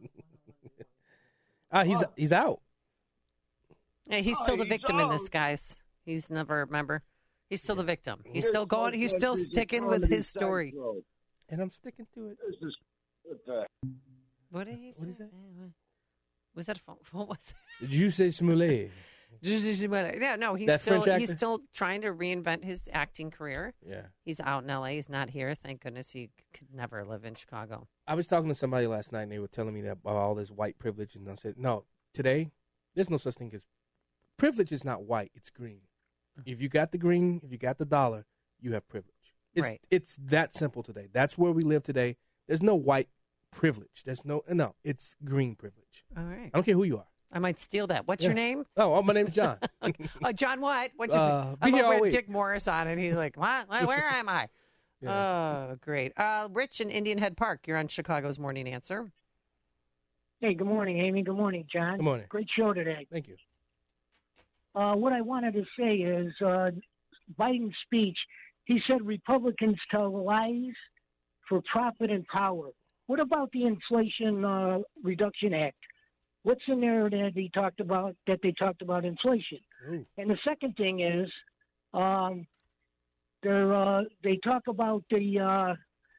He's out. Yeah, he's still the victim in this, guys. He's never, remember, he's still the victim. He's still going. He's still sticking with his story. And I'm sticking to it. What did he say? What is that? Was that a phone? What was it? Did you say Smollett? Yeah, no, he's still trying to reinvent his acting career. Yeah. He's out in L.A. He's not here. Thank goodness he could never live in Chicago. I was talking to somebody last night, and they were telling me that about all this white privilege, and I said, no, today, there's no such thing as privilege is not white, it's green. If you got the green, if you got the dollar, you have privilege. Right. It's that simple today. That's where we live today. There's no white privilege. There's no, it's green privilege. All right. I don't care who you are. I might steal that. What's your name? Oh, my name's John. John what? What's be I'm here all over at week. Dick Morris on it. He's like, what? Where am I? Yeah. Oh, great. Rich in Indian Head Park, you're on Chicago's Morning Answer. Hey, good morning, Amy. Good morning, John. Good morning. Great show today. Thank you. What I wanted to say is Biden's speech, he said Republicans tell lies for profit and power. What about the Inflation Reduction Act? What's in there that they talked about inflation? Ooh. And the second thing is they talk about the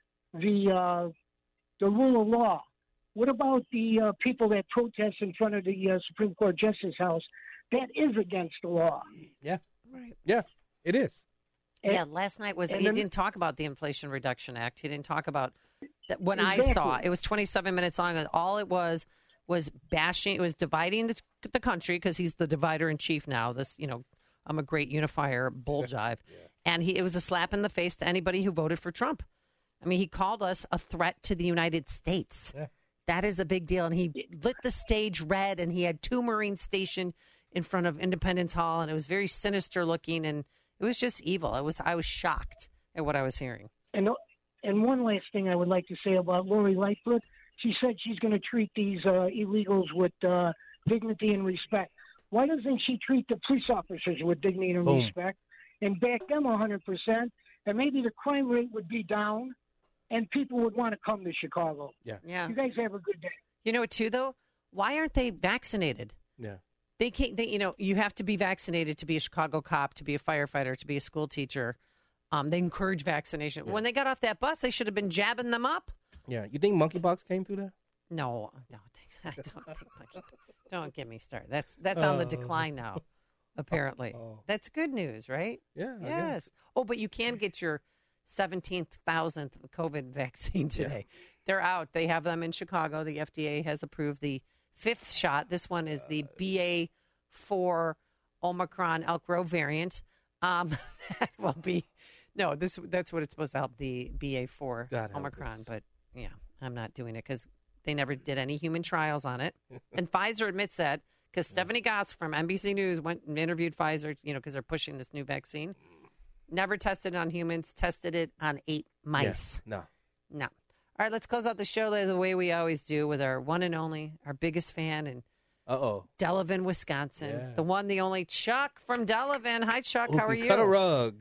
rule of law. What about the people that protest in front of the Supreme Court Justice House? That is against the law. Yeah. Right. Yeah, it is. Yeah, last night he didn't talk about the Inflation Reduction Act. He didn't talk about that. When I saw it was 27 minutes long, and all it was bashing. It was dividing the country because he's the divider in chief now. I'm a great unifier, bull jive, and it was a slap in the face to anybody who voted for Trump. I mean, he called us a threat to the United States. Yeah. That is a big deal, and he lit the stage red, and he had 2 Marines stationed in front of Independence Hall, and it was very sinister looking, and it was just evil. I was shocked at what I was hearing. And one last thing I would like to say about Lori Lightfoot. She said she's going to treat these illegals with dignity and respect. Why doesn't she treat the police officers with dignity and respect and back them 100%? And maybe the crime rate would be down, and people would want to come to Chicago. Yeah. You guys have a good day. You know what, too, though? Why aren't they vaccinated? Yeah. They can't. You have to be vaccinated to be a Chicago cop, to be a firefighter, to be a school teacher. They encourage vaccination. Yeah. When they got off that bus, they should have been jabbing them up. Yeah. You think monkeypox came through there? No, I don't think monkeypox. Don't get me started. That's on the decline now. Apparently, that's good news, right? Yeah. I Yes. guess. Oh, but you can get your 17,000th COVID vaccine today. Yeah. They're out. They have them in Chicago. The FDA has approved the 5th shot. This one is the BA4 Omicron Elk Grove variant. That will be that's what it's supposed to help, the BA4 God help Omicron. us. But yeah, I'm not doing it because they never did any human trials on it. And Pfizer admits that because Stephanie Goss from NBC News went and interviewed Pfizer, because they're pushing this new vaccine. Never tested it on humans, tested it on 8 mice. Yeah. No. All right, let's close out the show the way we always do with our one and only, our biggest fan in Delavan, Wisconsin. Yeah. The one, the only Chuck from Delavan. Hi, Chuck. How are you? Cut a rug.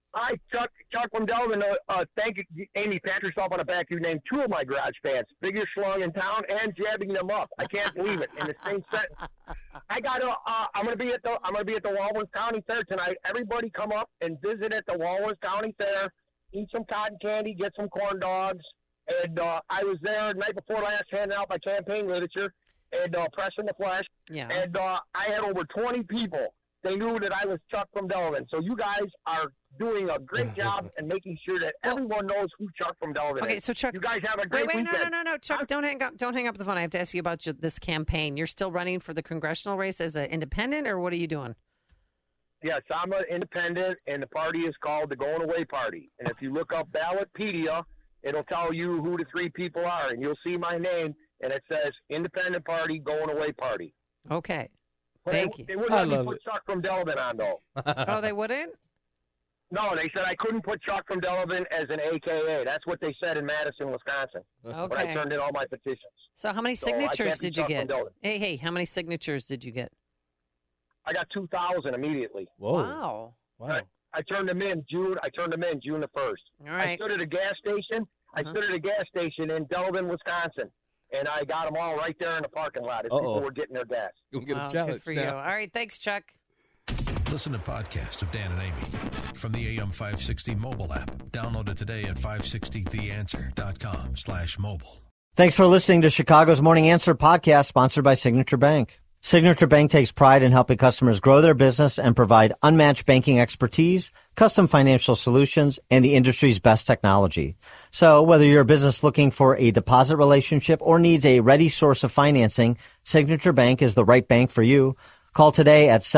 Hi, Chuck from Delvin. Thank you, Amy. Pat yourself on the back. You named 2 of my garage fans, biggest schlong in town, and jabbing them up. I can't believe it in the same sentence. I'm gonna be at the Walworth County Fair tonight. Everybody come up and visit at the Walworth County Fair. Eat some cotton candy, get some corn dogs. And I was there the night before last, handing out my campaign literature and pressing the flesh. Yeah. And I had over 20 people. They knew that I was Chuck from Delvin. So you guys are doing a great job and making sure that everyone knows who Chuck from Delvin is. Okay, so Chuck, you guys have a great weekend. No, Chuck, don't hang up the phone. I have to ask you about this campaign. You're still running for the congressional race as an independent, or what are you doing? Yes, I'm an independent, and the party is called the Going Away Party. And if you look up Ballotpedia, it'll tell you who the 3 people are, and you'll see my name, and it says Independent Party, Going Away Party. Okay. But Thank you. They wouldn't let me put Chuck from Delvin on, though. Oh, they wouldn't? No, they said I couldn't put Chuck from Delvin as an AKA. That's what they said in Madison, Wisconsin. Okay. When I turned in all my petitions. So how many So I signatures can't be did you Chuck from get? Delvin. Hey, how many signatures did you get? I got 2,000 immediately. Wow. I turned them in June. I turned them in June the 1st. All right. I stood at a gas station. I stood at a gas station in Delvin, Wisconsin, and I got them all right there in the parking lot as people were getting their gas. You'll get a challenge good for you. All right, thanks, Chuck. Listen to podcast of Dan and Amy from the AM 560 mobile app. Download it today at 560theanswer.com/mobile. Thanks for listening to Chicago's Morning Answer podcast, sponsored by Signature Bank. Signature Bank takes pride in helping customers grow their business and provide unmatched banking expertise, custom financial solutions, and the industry's best technology. So whether you're a business looking for a deposit relationship or needs a ready source of financing, Signature Bank is the right bank for you. Call today at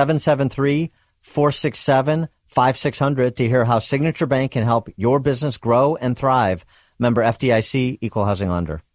773-467-5600 to hear how Signature Bank can help your business grow and thrive. Member FDIC, Equal Housing Lender.